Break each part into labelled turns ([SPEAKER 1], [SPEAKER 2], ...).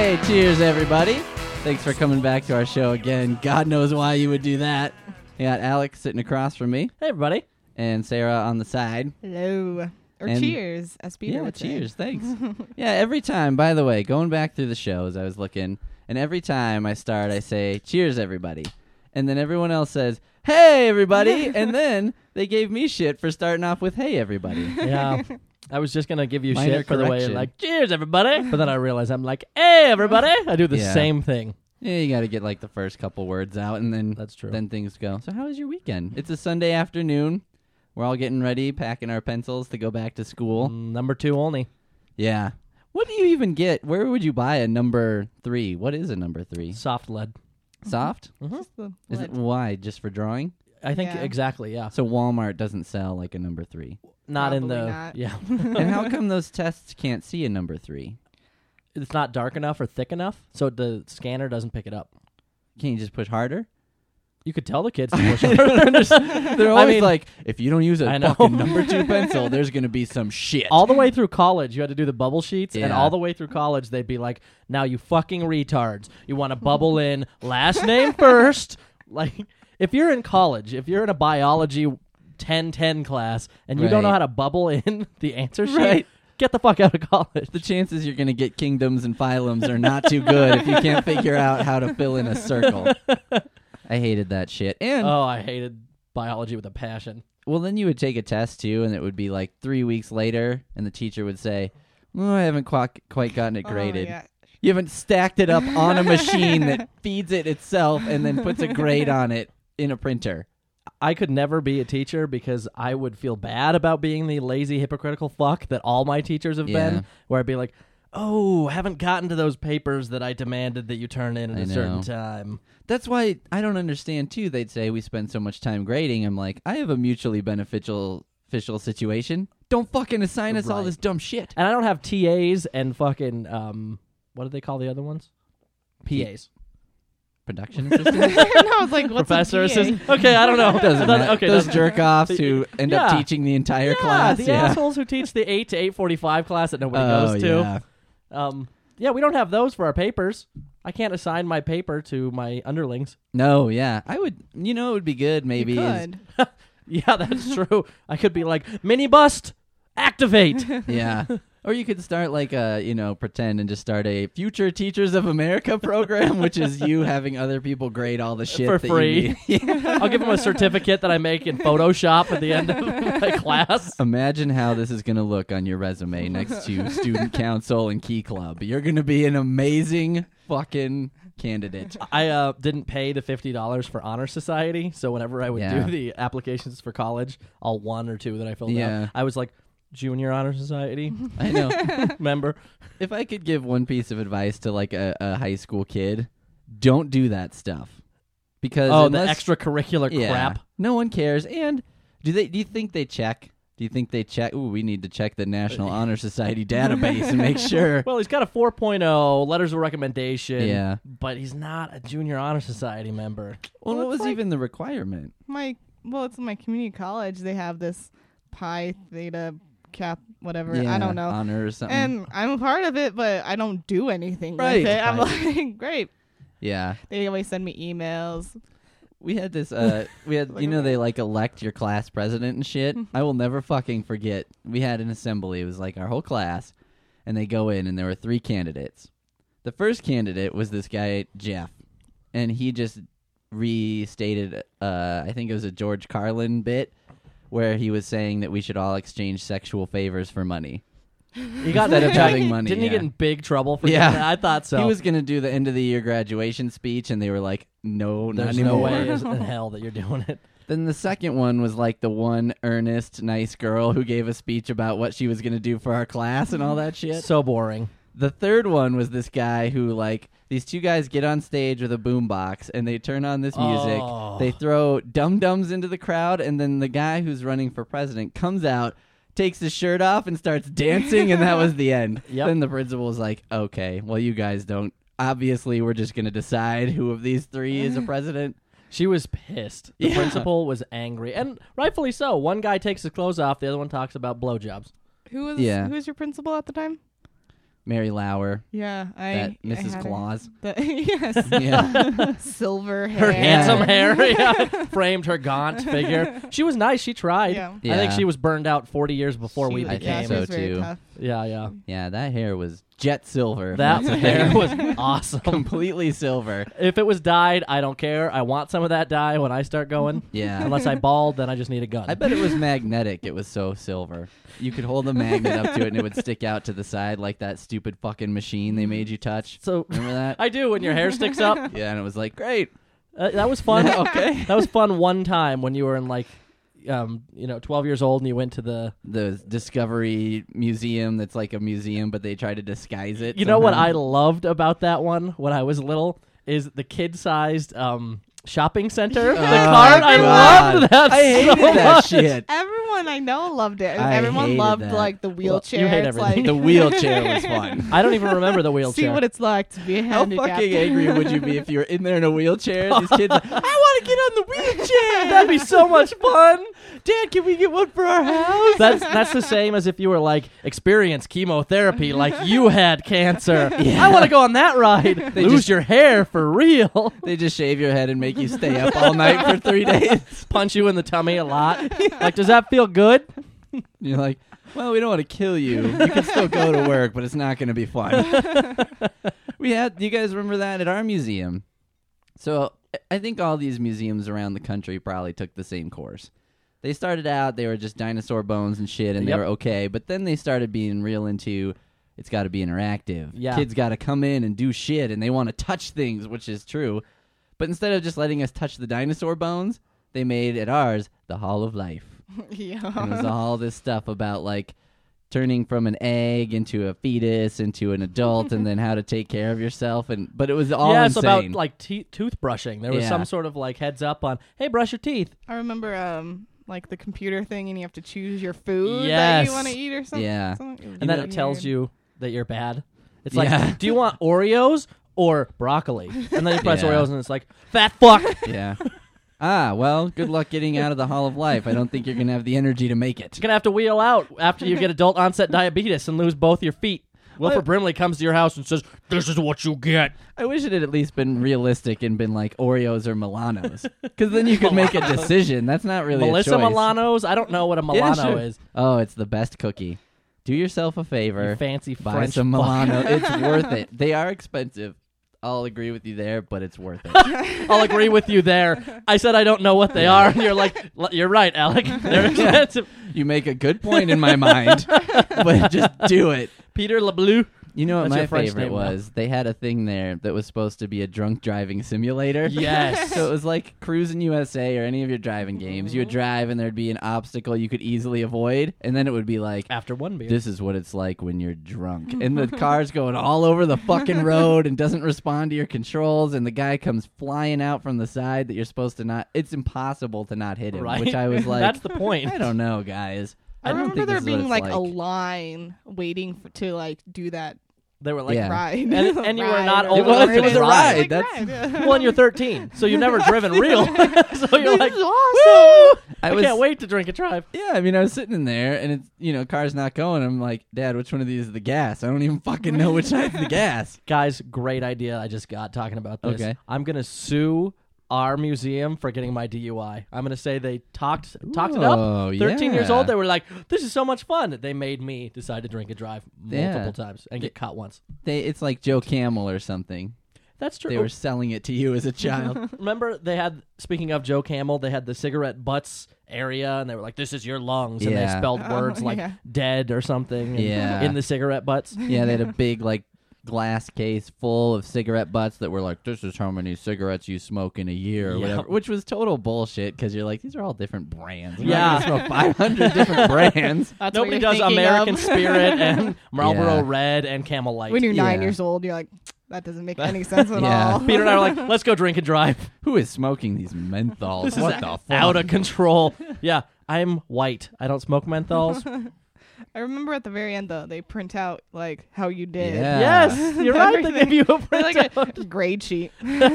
[SPEAKER 1] Hey, cheers, everybody. Thanks for coming back to our show again. God knows why you would do that. We got Alex sitting across from me.
[SPEAKER 2] Hey, everybody.
[SPEAKER 1] And Sarah on the side.
[SPEAKER 3] Hello. Or
[SPEAKER 1] And-
[SPEAKER 3] cheers, as Peter would say.
[SPEAKER 1] cheers. Thanks. Yeah, every time, by the way, going back through the shows, I was looking, and every time I start, I say, cheers, everybody. And then everyone else says, hey, everybody. And then they gave me shit for starting off with, hey, everybody.
[SPEAKER 2] Yeah. I was just going to give you
[SPEAKER 1] Minor
[SPEAKER 2] shit for the way,
[SPEAKER 1] correction.
[SPEAKER 2] like, cheers, everybody. But then I realized I'm like, hey, everybody. I do the
[SPEAKER 1] Yeah.
[SPEAKER 2] same thing.
[SPEAKER 1] Yeah, you got to get like the first couple words out, and then
[SPEAKER 2] That's true.
[SPEAKER 1] Then things go. So how was your weekend? It's a Sunday afternoon. We're all getting ready, packing our pencils to go back to school.
[SPEAKER 2] Number 2 only.
[SPEAKER 1] Yeah. What do you even get? Where would you buy a number 3? What is a number 3?
[SPEAKER 2] Soft lead.
[SPEAKER 1] Soft?
[SPEAKER 3] Just the
[SPEAKER 1] Is it
[SPEAKER 3] lead.
[SPEAKER 1] why? Just for drawing?
[SPEAKER 2] I think
[SPEAKER 3] Yeah.
[SPEAKER 2] exactly, yeah.
[SPEAKER 1] So Walmart doesn't sell like a number 3.
[SPEAKER 2] Not in the...
[SPEAKER 3] Probably not.
[SPEAKER 2] Yeah.
[SPEAKER 1] And how come those tests can't see a number 3?
[SPEAKER 2] It's not dark enough or thick enough, so the scanner doesn't pick it up.
[SPEAKER 1] Can't you just push harder?
[SPEAKER 2] You could tell the kids to push harder.
[SPEAKER 1] They're always like, if you don't use
[SPEAKER 2] I
[SPEAKER 1] a
[SPEAKER 2] know.
[SPEAKER 1] fucking number 2 pencil, there's going to be some shit.
[SPEAKER 2] All the way through college, you had to do the bubble sheets, and
[SPEAKER 1] Yeah.
[SPEAKER 2] all the way through college, they'd be like, now you fucking retards. You want to bubble in last name first. Like, if you're in college, if you're in a biology 10-10 class, and you don't know
[SPEAKER 1] Right.
[SPEAKER 2] how to bubble in the answer sheet,
[SPEAKER 1] Right.
[SPEAKER 2] get the fuck out of college.
[SPEAKER 1] The chances you're going to get kingdoms and phylums are not too good if you can't figure out how to fill in a circle. I hated that shit. And,
[SPEAKER 2] Oh, I hated biology with a passion.
[SPEAKER 1] well, then you would take a test, too, and it would be like 3 weeks later, and the teacher would say, oh, I haven't quite gotten it
[SPEAKER 3] Oh,
[SPEAKER 1] graded.
[SPEAKER 3] yeah.
[SPEAKER 1] You haven't stacked it up on a machine that feeds it itself and then puts a grade on it in a printer.
[SPEAKER 2] I could never be a teacher because I would feel bad about being the lazy, hypocritical fuck that all my teachers have
[SPEAKER 1] Yeah.
[SPEAKER 2] been, where I'd be like, oh, haven't gotten to those papers that I demanded that you turn in at
[SPEAKER 1] I
[SPEAKER 2] a certain
[SPEAKER 1] know.
[SPEAKER 2] time.
[SPEAKER 1] That's why I don't understand, too. They'd say we spend so much time grading. I'm like, I have a mutually beneficial situation. Don't fucking assign us all
[SPEAKER 2] Right.
[SPEAKER 1] this dumb shit.
[SPEAKER 2] And I don't have TAs and fucking, what do they call the other ones? PAs.
[SPEAKER 1] Production assistant?
[SPEAKER 3] And I was like, what's
[SPEAKER 2] Professor
[SPEAKER 3] a PA?
[SPEAKER 2] assistant. Okay, I don't know.
[SPEAKER 1] Doesn't matter.
[SPEAKER 2] Okay,
[SPEAKER 1] Those
[SPEAKER 2] doesn't-
[SPEAKER 1] jerk-offs who end up
[SPEAKER 2] Yeah.
[SPEAKER 1] teaching the entire
[SPEAKER 2] Yeah,
[SPEAKER 1] class.
[SPEAKER 2] the assholes who teach the 8 to 8:45 class that nobody goes to.
[SPEAKER 1] Yeah.
[SPEAKER 2] Yeah, we don't have those for our papers. I can't assign my paper to my underlings.
[SPEAKER 1] No, yeah. I would, it would be good maybe.
[SPEAKER 3] You
[SPEAKER 1] is-
[SPEAKER 3] could.
[SPEAKER 2] Yeah, that's true. I could be like, mini bust, activate.
[SPEAKER 1] yeah. Or you could start like pretend and just start a Future Teachers of America program, which is you having other people grade all the shit
[SPEAKER 2] For
[SPEAKER 1] that
[SPEAKER 2] free.
[SPEAKER 1] you need. Yeah.
[SPEAKER 2] I'll give them a certificate that I make in Photoshop at the end of my class.
[SPEAKER 1] Imagine how this is going to look on your resume next to Student Council and Key Club. You're going to be an amazing fucking candidate.
[SPEAKER 2] I didn't pay the $50 for Honor Society, so whenever I would
[SPEAKER 1] Yeah.
[SPEAKER 2] do the applications for college, all 1 or 2 that I filled
[SPEAKER 1] Yeah.
[SPEAKER 2] out, I was like, Junior Honor Society
[SPEAKER 1] I know.
[SPEAKER 2] member.
[SPEAKER 1] If I could give one piece of advice to like a high school kid, don't do that stuff. Because
[SPEAKER 2] Oh,
[SPEAKER 1] unless,
[SPEAKER 2] the extracurricular
[SPEAKER 1] yeah,
[SPEAKER 2] crap.
[SPEAKER 1] no one cares. And do you think they check? Do you think they check? Ooh, we need to check the National Honor Society database and make sure.
[SPEAKER 2] Well, he's got a 4.0, letters of recommendation.
[SPEAKER 1] Yeah.
[SPEAKER 2] But he's not a Junior Honor Society member.
[SPEAKER 1] Well,
[SPEAKER 3] Well,
[SPEAKER 1] what
[SPEAKER 3] it's
[SPEAKER 1] was
[SPEAKER 3] like-
[SPEAKER 1] even the requirement?
[SPEAKER 3] It's my community college. They have this Pi Theta Cap, whatever.
[SPEAKER 1] Yeah,
[SPEAKER 3] I don't know.
[SPEAKER 1] honor or something.
[SPEAKER 3] And I'm a part of it, but I don't do anything
[SPEAKER 1] Right.
[SPEAKER 3] with it. I'm
[SPEAKER 2] Right.
[SPEAKER 3] like, great.
[SPEAKER 1] yeah.
[SPEAKER 3] They always send me emails.
[SPEAKER 1] We had this, they like elect your class president and shit. I will never fucking forget. We had an assembly. It was like our whole class. And they go in and there were 3 candidates. The first candidate was this guy, Jeff. And he just restated, I think it was a George Carlin bit where he was saying that we should all exchange sexual favors for money.
[SPEAKER 2] He got
[SPEAKER 1] Instead of having money.
[SPEAKER 2] Didn't he
[SPEAKER 1] yeah.
[SPEAKER 2] get in big trouble for
[SPEAKER 1] Yeah.
[SPEAKER 2] that? I thought so.
[SPEAKER 1] He was going to do the end of the year graduation speech, and they were like, no, not
[SPEAKER 2] There's
[SPEAKER 1] anymore.
[SPEAKER 2] no way in hell that you're doing it.
[SPEAKER 1] Then the second one was like the one earnest, nice girl who gave a speech about what she was going to do for our class and all that shit.
[SPEAKER 2] So boring.
[SPEAKER 1] The third one was this guy who, like, these 2 guys get on stage with a boombox and they turn on this music.
[SPEAKER 2] Oh.
[SPEAKER 1] They throw dum-dums into the crowd, and then the guy who's running for president comes out, takes his shirt off, and starts dancing, and that was the end.
[SPEAKER 2] Yep.
[SPEAKER 1] Then the principal was like, okay, well, you guys don't. Obviously, we're just going to decide who of these 3 is a president.
[SPEAKER 2] She was pissed. The
[SPEAKER 1] Yeah.
[SPEAKER 2] principal was angry, and rightfully so. One guy takes his clothes off, the other one talks about blowjobs.
[SPEAKER 3] Who was
[SPEAKER 1] Yeah.
[SPEAKER 3] who was your principal at the time?
[SPEAKER 1] Mary Lauer,
[SPEAKER 3] Yeah,
[SPEAKER 1] that
[SPEAKER 3] I
[SPEAKER 1] Mrs.
[SPEAKER 3] had her.
[SPEAKER 1] Claus.
[SPEAKER 3] Yes.
[SPEAKER 1] Yeah.
[SPEAKER 3] Silver hair.
[SPEAKER 2] Her handsome hair framed her gaunt figure. She was nice. She tried.
[SPEAKER 3] Yeah.
[SPEAKER 2] I think
[SPEAKER 1] Yeah.
[SPEAKER 2] she was burned out 40 years before we
[SPEAKER 3] She was-
[SPEAKER 2] became.
[SPEAKER 3] she
[SPEAKER 1] so
[SPEAKER 3] was very
[SPEAKER 1] too.
[SPEAKER 3] tough.
[SPEAKER 2] Yeah.
[SPEAKER 1] Yeah, that hair was jet silver. if
[SPEAKER 2] That
[SPEAKER 1] that's a
[SPEAKER 2] hair
[SPEAKER 1] thing.
[SPEAKER 2] was awesome.
[SPEAKER 1] Completely silver.
[SPEAKER 2] If it was dyed, I don't care. I want some of that dye when I start going.
[SPEAKER 1] Yeah.
[SPEAKER 2] Unless I bald, then I just need a gun.
[SPEAKER 1] I bet it was magnetic. It was so silver. You could hold a magnet up to it and it would stick out to the side like that stupid fucking machine they made you touch.
[SPEAKER 2] So
[SPEAKER 1] Remember that?
[SPEAKER 2] I do when your hair sticks up.
[SPEAKER 1] Yeah, and it was like, great.
[SPEAKER 2] That was fun.
[SPEAKER 1] Okay.
[SPEAKER 2] That was fun one time when you were in 12 years old and you went to the.
[SPEAKER 1] The Discovery Museum that's like a museum, but they try to disguise it.
[SPEAKER 2] You know what
[SPEAKER 1] somehow.
[SPEAKER 2] I loved about that one when I was little is the kid-sized shopping center. The
[SPEAKER 1] Oh,
[SPEAKER 2] cart. I
[SPEAKER 1] God.
[SPEAKER 2] loved that.
[SPEAKER 1] I hated
[SPEAKER 2] so
[SPEAKER 1] that
[SPEAKER 2] much.
[SPEAKER 1] shit.
[SPEAKER 3] Everyone I know loved it.
[SPEAKER 1] I
[SPEAKER 3] Everyone
[SPEAKER 1] hated
[SPEAKER 3] loved
[SPEAKER 1] that.
[SPEAKER 3] like the wheelchair.
[SPEAKER 2] you hate
[SPEAKER 3] It's
[SPEAKER 2] everything.
[SPEAKER 1] The
[SPEAKER 3] like,
[SPEAKER 1] wheelchair was fun.
[SPEAKER 2] I don't even remember the wheelchair.
[SPEAKER 3] see what it's like to be a
[SPEAKER 1] How
[SPEAKER 3] handicapped.
[SPEAKER 1] fucking angry would you be if you were in there in a wheelchair? These kids, like, I want to get on the wheelchair.
[SPEAKER 2] That'd be so much fun.
[SPEAKER 1] Dad, can we get one for our house?
[SPEAKER 2] That's the same as if you were like experience chemotherapy, like you had cancer.
[SPEAKER 1] Yeah.
[SPEAKER 2] I want to go on that ride.
[SPEAKER 1] They
[SPEAKER 2] Lose
[SPEAKER 1] just-
[SPEAKER 2] your hair for real.
[SPEAKER 1] They just shave your head and make you stay up all night for 3 days.
[SPEAKER 2] Punch you in the tummy a lot. Like, does that feel good?
[SPEAKER 1] You're like, well, we don't want to kill you. You can still go to work, but it's not going to be fun. You guys remember that at our museum? So I think all these museums around the country probably took the same course. They started out, they were just dinosaur bones and shit, and
[SPEAKER 2] Yep.
[SPEAKER 1] they were okay. But then they started being real into, it's got to be interactive.
[SPEAKER 2] Yeah.
[SPEAKER 1] Kids got to come in and do shit, and they want to touch things, which is true. But instead of just letting us touch the dinosaur bones, they made at ours the Hall of Life.
[SPEAKER 3] Yeah.
[SPEAKER 1] And it was all this stuff about like turning from an egg into a fetus into an adult, and then how to take care of yourself. But it was all
[SPEAKER 2] yeah, it's
[SPEAKER 1] insane.
[SPEAKER 2] about like toothbrushing. There was
[SPEAKER 1] Yeah.
[SPEAKER 2] some sort of like heads up on, hey, brush your teeth.
[SPEAKER 3] I remember like the computer thing, and you have to choose your food that
[SPEAKER 2] Yes.
[SPEAKER 3] you want to eat or something.
[SPEAKER 1] Yeah.
[SPEAKER 2] And then it tells you that you're bad. It's like,
[SPEAKER 1] Yeah.
[SPEAKER 2] do you want Oreos or broccoli? And then you press
[SPEAKER 1] Yeah.
[SPEAKER 2] Oreos and it's like, fat fuck.
[SPEAKER 1] Yeah. Well, good luck getting out of the Hall of Life. I don't think you're going to have the energy to make it.
[SPEAKER 2] You're going to have to wheel out after you get adult onset diabetes and lose both your feet. Wilford Brimley comes to your house and says, this is what you get.
[SPEAKER 1] I wish it had at least been realistic and been like Oreos or Milanos. Because then you could make a decision. That's not really
[SPEAKER 2] Melissa
[SPEAKER 1] a choice.
[SPEAKER 2] Milano's? I don't know what a
[SPEAKER 1] Yeah,
[SPEAKER 2] Milano
[SPEAKER 1] sure.
[SPEAKER 2] is.
[SPEAKER 1] Oh, it's the best cookie. Do yourself a favor.
[SPEAKER 2] You fancy
[SPEAKER 1] Buy
[SPEAKER 2] French
[SPEAKER 1] some
[SPEAKER 2] fuck.
[SPEAKER 1] Milano. It's worth it. They are expensive. I'll agree with you there, but it's worth it.
[SPEAKER 2] I'll agree with you there. I said I don't know what they are. And you're like, you're right, Alec. They're expensive.
[SPEAKER 1] You make a good point in my mind, but just do it.
[SPEAKER 2] Peter LeBleu.
[SPEAKER 1] You know what
[SPEAKER 2] That's
[SPEAKER 1] my
[SPEAKER 2] your French
[SPEAKER 1] favorite
[SPEAKER 2] name now.
[SPEAKER 1] was? They had a thing there that was supposed to be a drunk driving simulator.
[SPEAKER 2] Yes.
[SPEAKER 1] So it was like Cruising USA or any of your driving games. You would drive and there'd be an obstacle you could easily avoid, and then it would be like,
[SPEAKER 2] After one beer.
[SPEAKER 1] this is what it's like when you're drunk. And the car's going all over the fucking road and doesn't respond to your controls, and the guy comes flying out from the side that you're supposed to not. It's impossible to not hit him,
[SPEAKER 2] Right.
[SPEAKER 1] which I was like,
[SPEAKER 2] That's the point.
[SPEAKER 1] I don't know, guys.
[SPEAKER 3] I
[SPEAKER 1] don't
[SPEAKER 3] remember
[SPEAKER 1] think
[SPEAKER 3] there
[SPEAKER 1] this is what
[SPEAKER 3] being
[SPEAKER 1] it's
[SPEAKER 3] like a line waiting to like do that
[SPEAKER 2] They were like,
[SPEAKER 1] Yeah.
[SPEAKER 3] ride.
[SPEAKER 2] And you were
[SPEAKER 3] Ride
[SPEAKER 2] not
[SPEAKER 3] or
[SPEAKER 2] old
[SPEAKER 3] whatever
[SPEAKER 2] enough to
[SPEAKER 3] it is.
[SPEAKER 2] ride.
[SPEAKER 3] Like,
[SPEAKER 1] That's-
[SPEAKER 3] ride, yeah.
[SPEAKER 2] well, and you're 13, so you've never driven real. So you're like,
[SPEAKER 3] This is awesome.
[SPEAKER 2] I can't wait to drink and drive.
[SPEAKER 1] Yeah, I mean, I was sitting in there, and it's, car's not going. I'm like, Dad, which one of these is the gas? I don't even fucking know which side's the gas.
[SPEAKER 2] Guys, great idea I just got talking about this.
[SPEAKER 1] Okay.
[SPEAKER 2] I'm going to sue our museum for getting my DUI. I'm going to say they talked it up.
[SPEAKER 1] Oh,
[SPEAKER 2] 13 years
[SPEAKER 1] yeah.
[SPEAKER 2] old, they were like, this is so much fun. They made me decide to drink and drive multiple
[SPEAKER 1] Yeah.
[SPEAKER 2] times and get caught once.
[SPEAKER 1] It's like Joe Camel or something.
[SPEAKER 2] That's true.
[SPEAKER 1] They were selling it to you as a child.
[SPEAKER 2] Remember, they had, speaking of Joe Camel, they had the cigarette butts area, and they were like, this is your lungs. And they
[SPEAKER 1] Yeah.
[SPEAKER 2] spelled
[SPEAKER 3] Oh,
[SPEAKER 2] words like
[SPEAKER 3] yeah.
[SPEAKER 2] dead or something
[SPEAKER 1] Yeah.
[SPEAKER 2] in the cigarette butts.
[SPEAKER 1] Yeah, they had a big, glass case full of cigarette butts that were like, this is how many cigarettes you smoke in a year or
[SPEAKER 2] Yeah.
[SPEAKER 1] whatever, which was total bullshit because you're like, these are all different brands. I'm
[SPEAKER 2] Yeah.
[SPEAKER 1] not gonna smoke 500 different brands.
[SPEAKER 3] That's what
[SPEAKER 2] Nobody
[SPEAKER 3] you're
[SPEAKER 2] does
[SPEAKER 3] thinking
[SPEAKER 2] American
[SPEAKER 3] of.
[SPEAKER 2] Spirit and Marlboro
[SPEAKER 1] Yeah.
[SPEAKER 2] Red and Camel Light.
[SPEAKER 3] When you're 9
[SPEAKER 1] Yeah.
[SPEAKER 3] years old, you're like, that doesn't make any sense at
[SPEAKER 1] Yeah.
[SPEAKER 3] all.
[SPEAKER 2] Peter and I were like, let's go drink and drive.
[SPEAKER 1] Who is smoking these menthols?
[SPEAKER 2] This is
[SPEAKER 1] what the fuck?
[SPEAKER 2] out of control. Yeah, I'm white. I don't smoke menthols.
[SPEAKER 3] I remember at the very end, though, they print out like how you did.
[SPEAKER 1] Yeah.
[SPEAKER 2] Yes, you're right. They give you a
[SPEAKER 3] They're like
[SPEAKER 2] printout.
[SPEAKER 3] a grade sheet.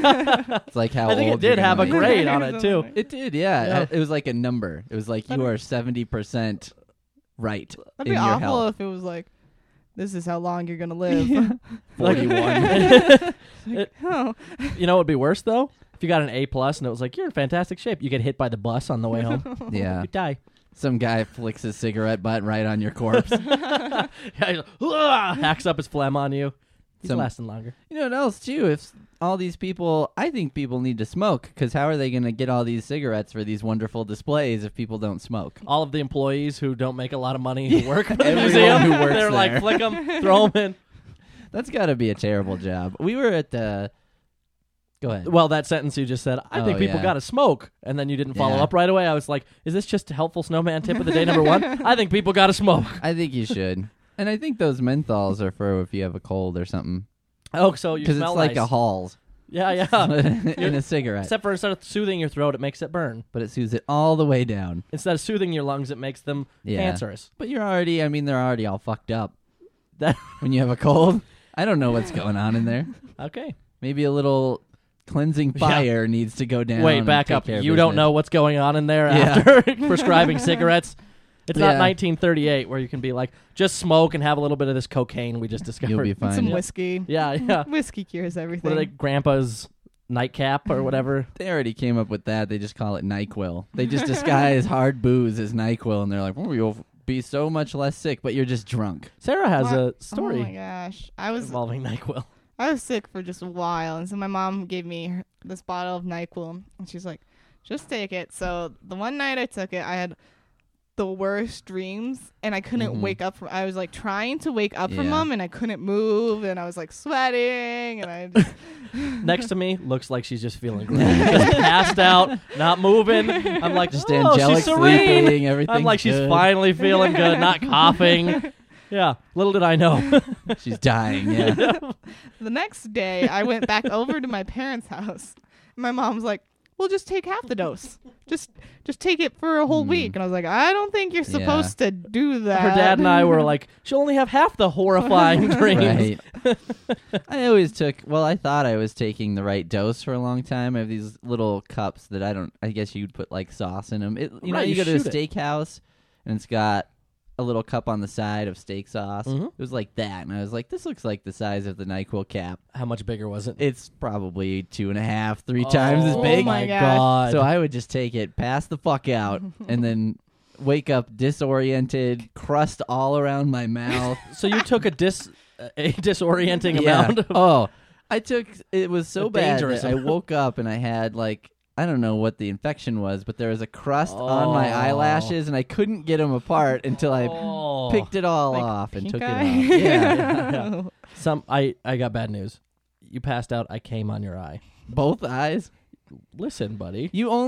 [SPEAKER 1] It's like how
[SPEAKER 2] I think it
[SPEAKER 1] old
[SPEAKER 2] did
[SPEAKER 1] you're
[SPEAKER 2] have a
[SPEAKER 1] gonna be.
[SPEAKER 2] grade on it too.
[SPEAKER 1] It did, yeah.
[SPEAKER 2] Yeah.
[SPEAKER 1] It was like a number. It was like you are 70% right
[SPEAKER 3] That'd
[SPEAKER 1] in
[SPEAKER 3] be
[SPEAKER 1] your
[SPEAKER 3] awful
[SPEAKER 1] health.
[SPEAKER 3] if it was like this is how long you're gonna live.
[SPEAKER 1] 41.
[SPEAKER 3] Oh,
[SPEAKER 2] You know what would be worse though? If you got an A+ and it was like, you're in fantastic shape, you get hit by the bus on the way home.
[SPEAKER 1] Yeah.
[SPEAKER 2] You die.
[SPEAKER 1] Some guy flicks his cigarette butt right on your corpse.
[SPEAKER 2] Yeah, he's like, "Ugh," hacks up his phlegm on you. He's
[SPEAKER 1] Some-
[SPEAKER 2] lasting longer.
[SPEAKER 1] You know what else, too? If all these people, I think people need to smoke, because how are they going to get all these cigarettes for these wonderful displays if people don't smoke?
[SPEAKER 2] All of the employees who don't make a lot of money who work for the
[SPEAKER 1] Everyone
[SPEAKER 2] museum,
[SPEAKER 1] who works
[SPEAKER 2] they're like,
[SPEAKER 1] there.
[SPEAKER 2] flick them, throw them in.
[SPEAKER 1] That's got to be a terrible job. We were at the... Go ahead.
[SPEAKER 2] Well, that sentence you just said, I
[SPEAKER 1] Oh,
[SPEAKER 2] think people
[SPEAKER 1] yeah.
[SPEAKER 2] got to smoke, and then you didn't follow
[SPEAKER 1] Yeah.
[SPEAKER 2] up right away. I was like, is this just a helpful snowman tip of the day number 1? I think people got to smoke.
[SPEAKER 1] I think you should. And I think those menthols are for if you have a cold or something.
[SPEAKER 2] Oh, so you
[SPEAKER 1] Because
[SPEAKER 2] smell
[SPEAKER 1] it's like
[SPEAKER 2] nice.
[SPEAKER 1] a Halls
[SPEAKER 2] Yeah, yeah.
[SPEAKER 1] in a cigarette.
[SPEAKER 2] Except for instead of soothing your throat, it makes it burn.
[SPEAKER 1] But it soothes it all the way down.
[SPEAKER 2] Instead of soothing your lungs, it makes them
[SPEAKER 1] Yeah.
[SPEAKER 2] cancerous.
[SPEAKER 1] But you're already, I mean, they're already all fucked up.
[SPEAKER 2] That
[SPEAKER 1] When you have a cold, I don't know what's going on in there.
[SPEAKER 2] okay.
[SPEAKER 1] Maybe a little cleansing
[SPEAKER 2] Yeah.
[SPEAKER 1] fire needs to go down.
[SPEAKER 2] Wait,
[SPEAKER 1] and
[SPEAKER 2] back
[SPEAKER 1] take
[SPEAKER 2] up.
[SPEAKER 1] care of
[SPEAKER 2] You don't
[SPEAKER 1] business.
[SPEAKER 2] know what's going on in there
[SPEAKER 1] Yeah.
[SPEAKER 2] after prescribing cigarettes. It's not
[SPEAKER 1] Yeah.
[SPEAKER 2] 1938 where you can be like, just smoke and have a little bit of this cocaine we just discovered.
[SPEAKER 1] You'll be
[SPEAKER 3] and
[SPEAKER 1] fine.
[SPEAKER 3] some
[SPEAKER 1] Yeah.
[SPEAKER 3] whiskey.
[SPEAKER 2] Yeah, yeah.
[SPEAKER 3] Whiskey cures everything.
[SPEAKER 2] What are they? Grandpa's nightcap or whatever.
[SPEAKER 1] They already came up with that. They just call it NyQuil. They just disguise hard booze as NyQuil, and they're like, "Oh, you'll be so much less sick, but you're just drunk."
[SPEAKER 2] Sarah has
[SPEAKER 3] What?
[SPEAKER 2] a
[SPEAKER 3] Oh my
[SPEAKER 2] story
[SPEAKER 3] gosh, I was
[SPEAKER 2] involving NyQuil.
[SPEAKER 3] sick for just a while, and so my mom gave me this bottle of NyQuil, and she's like, "Just take it." So the one night I took it, I had the worst dreams, and I couldn't
[SPEAKER 1] Mhm.
[SPEAKER 3] wake up from. I was like trying to wake up from
[SPEAKER 1] Yeah.
[SPEAKER 3] them, and I couldn't move, and I was like sweating, and I just,
[SPEAKER 2] Next to me looks like she's just feeling great. Just passed out, not moving. I'm like,
[SPEAKER 1] Just
[SPEAKER 2] oh,
[SPEAKER 1] angelic
[SPEAKER 2] she's serene.
[SPEAKER 1] sleeping. Everything's
[SPEAKER 2] I'm like, she's
[SPEAKER 1] good.
[SPEAKER 2] finally feeling good, not coughing. Yeah, little did I know.
[SPEAKER 1] She's dying. Yeah.
[SPEAKER 3] the next day I went back over to my parents' house. My mom was like, "Well, just take half the dose. Just take it for a whole week." And I was like, "I don't think you're supposed to do that."
[SPEAKER 2] Her dad and I were like, she'll only have half the horrifying dreams.
[SPEAKER 1] Right. I always took. Well, I thought I was taking the right dose for a long time. I have these little cups that I don't. I guess you'd put like sauce in them. You know,
[SPEAKER 2] Right,
[SPEAKER 1] you
[SPEAKER 2] you
[SPEAKER 1] go to a
[SPEAKER 2] shoot it.
[SPEAKER 1] steakhouse and it's got a little cup on the side of steak sauce.
[SPEAKER 2] Mhm.
[SPEAKER 1] It was like that, and I was like, "This looks like the size of the NyQuil cap."
[SPEAKER 2] How much bigger was it?
[SPEAKER 1] It's probably 2.5, 3 times as
[SPEAKER 2] Oh
[SPEAKER 1] big.
[SPEAKER 3] my
[SPEAKER 2] my
[SPEAKER 3] gosh.
[SPEAKER 2] God.
[SPEAKER 1] So I would just take it, pass the fuck out, and then wake up disoriented, crust all around my mouth.
[SPEAKER 2] So you took a disorienting
[SPEAKER 1] Yeah.
[SPEAKER 2] amount of
[SPEAKER 1] Oh, I took. It was so
[SPEAKER 2] A
[SPEAKER 1] bad
[SPEAKER 2] dangerous
[SPEAKER 1] that I
[SPEAKER 2] amount.
[SPEAKER 1] woke up and I had like, I don't know what the infection was, but there was a crust on my eyelashes, and I couldn't get them apart until I
[SPEAKER 2] Oh.
[SPEAKER 1] picked it all
[SPEAKER 3] Like
[SPEAKER 1] off and
[SPEAKER 3] pink
[SPEAKER 1] took
[SPEAKER 3] eye?
[SPEAKER 1] it off. Yeah,
[SPEAKER 2] I got bad news. You passed out. I came on your eye.
[SPEAKER 1] both eyes.
[SPEAKER 2] Listen, buddy.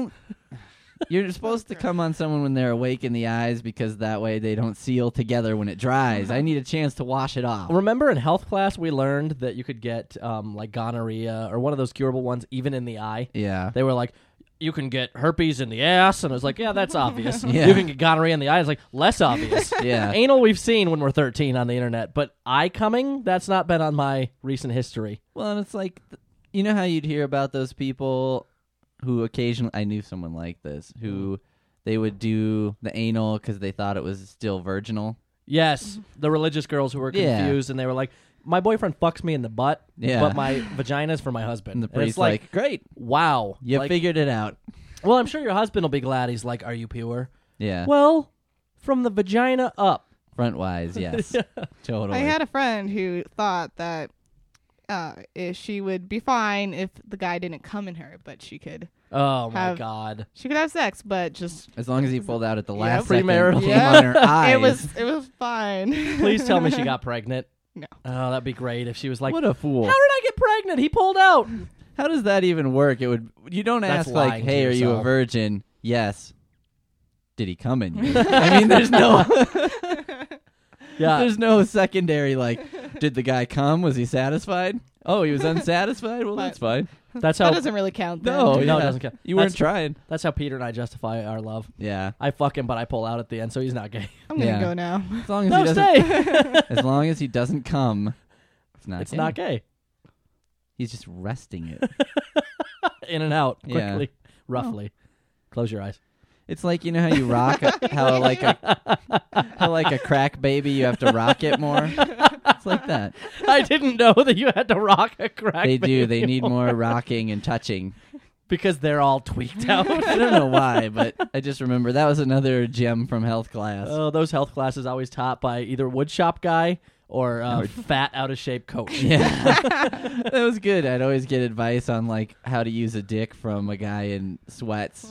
[SPEAKER 1] You're supposed to come on someone when they're awake in the eyes because that way they don't seal together when it dries. I need a chance to wash it off.
[SPEAKER 2] Remember in health class we learned that you could get like gonorrhea or one of those curable ones even in the eye.
[SPEAKER 1] Yeah.
[SPEAKER 2] They were like, you can get herpes in the ass, and I was like, yeah, that's obvious.
[SPEAKER 1] Yeah.
[SPEAKER 2] You can get gonorrhea in the eye. It's like less obvious.
[SPEAKER 1] Yeah.
[SPEAKER 2] Anal we've seen when we're 13 on the internet, but eye coming, that's not been on my recent history.
[SPEAKER 1] Well, and it's like, you know how you'd hear about those people who occasionally, I knew someone like this, who they would do the anal because they thought it was still virginal.
[SPEAKER 2] Yes, the religious girls who were
[SPEAKER 1] Yeah.
[SPEAKER 2] confused, and they were like, my boyfriend fucks me in the butt,
[SPEAKER 1] Yeah.
[SPEAKER 2] but my vagina's for my husband.
[SPEAKER 1] And the
[SPEAKER 2] it's
[SPEAKER 1] priest's
[SPEAKER 2] like,
[SPEAKER 1] like, great,
[SPEAKER 2] wow.
[SPEAKER 1] you
[SPEAKER 2] Like,
[SPEAKER 1] figured it out.
[SPEAKER 2] well, I'm sure your husband will be glad. He's like, are you pure?
[SPEAKER 1] Yeah.
[SPEAKER 2] Well, from the vagina up.
[SPEAKER 1] Front-wise, yes. Totally.
[SPEAKER 3] I had a friend who thought that she would be fine if the guy didn't come in her, but she could
[SPEAKER 2] Oh, my
[SPEAKER 3] Have-
[SPEAKER 2] God.
[SPEAKER 3] have sex, but just
[SPEAKER 1] as long as he pulled out at the
[SPEAKER 3] Yeah.
[SPEAKER 1] last second,
[SPEAKER 2] Premarital.
[SPEAKER 1] came
[SPEAKER 3] Yeah.
[SPEAKER 1] on her eyes.
[SPEAKER 3] it was fine.
[SPEAKER 2] Please tell me she got pregnant.
[SPEAKER 3] No.
[SPEAKER 2] Oh, that'd be great if she was like,
[SPEAKER 1] What a fool.
[SPEAKER 2] how did I get pregnant? He pulled out.
[SPEAKER 1] How does that even work? It would. You don't
[SPEAKER 2] That's
[SPEAKER 1] ask like,
[SPEAKER 2] lying to
[SPEAKER 1] "Hey, are you a
[SPEAKER 2] yourself.
[SPEAKER 1] virgin?" Yes. Did he come in you? I mean, there's no,
[SPEAKER 2] Yeah.
[SPEAKER 1] there's no secondary like. Did the guy come? Was he satisfied? Oh, he was unsatisfied. Well, that's fine.
[SPEAKER 2] That's
[SPEAKER 3] That
[SPEAKER 2] how
[SPEAKER 3] doesn't really count. Then.
[SPEAKER 1] No,
[SPEAKER 2] No, it
[SPEAKER 1] yeah.
[SPEAKER 2] doesn't count.
[SPEAKER 1] You weren't
[SPEAKER 2] That's-
[SPEAKER 1] trying.
[SPEAKER 2] that's how Peter and I justify our love.
[SPEAKER 1] Yeah.
[SPEAKER 2] I fuck him, but I pull out at the end, so he's not gay.
[SPEAKER 3] I'm gonna
[SPEAKER 1] Yeah.
[SPEAKER 3] go now.
[SPEAKER 1] As long as
[SPEAKER 2] No,
[SPEAKER 1] he doesn't.
[SPEAKER 2] stay.
[SPEAKER 1] As long as he doesn't come, it's not.
[SPEAKER 2] It's
[SPEAKER 1] gay.
[SPEAKER 2] not gay.
[SPEAKER 1] He's just resting it.
[SPEAKER 2] In and out
[SPEAKER 1] Yeah.
[SPEAKER 2] quickly, roughly. Close your eyes.
[SPEAKER 1] It's like, you know how you rock how like a crack baby, you have to rock it more. Just like that.
[SPEAKER 2] I didn't know that you had to rock a crack
[SPEAKER 1] They do. They
[SPEAKER 2] baby
[SPEAKER 1] need more rocking and touching.
[SPEAKER 2] because they're all tweaked out.
[SPEAKER 1] I don't know why, but I just remember that was another gem from health class.
[SPEAKER 2] Oh, those health classes always taught by either woodshop guy or fat, out of shape coach.
[SPEAKER 1] Yeah, that was good. I'd always get advice on like how to use a dick from a guy in sweats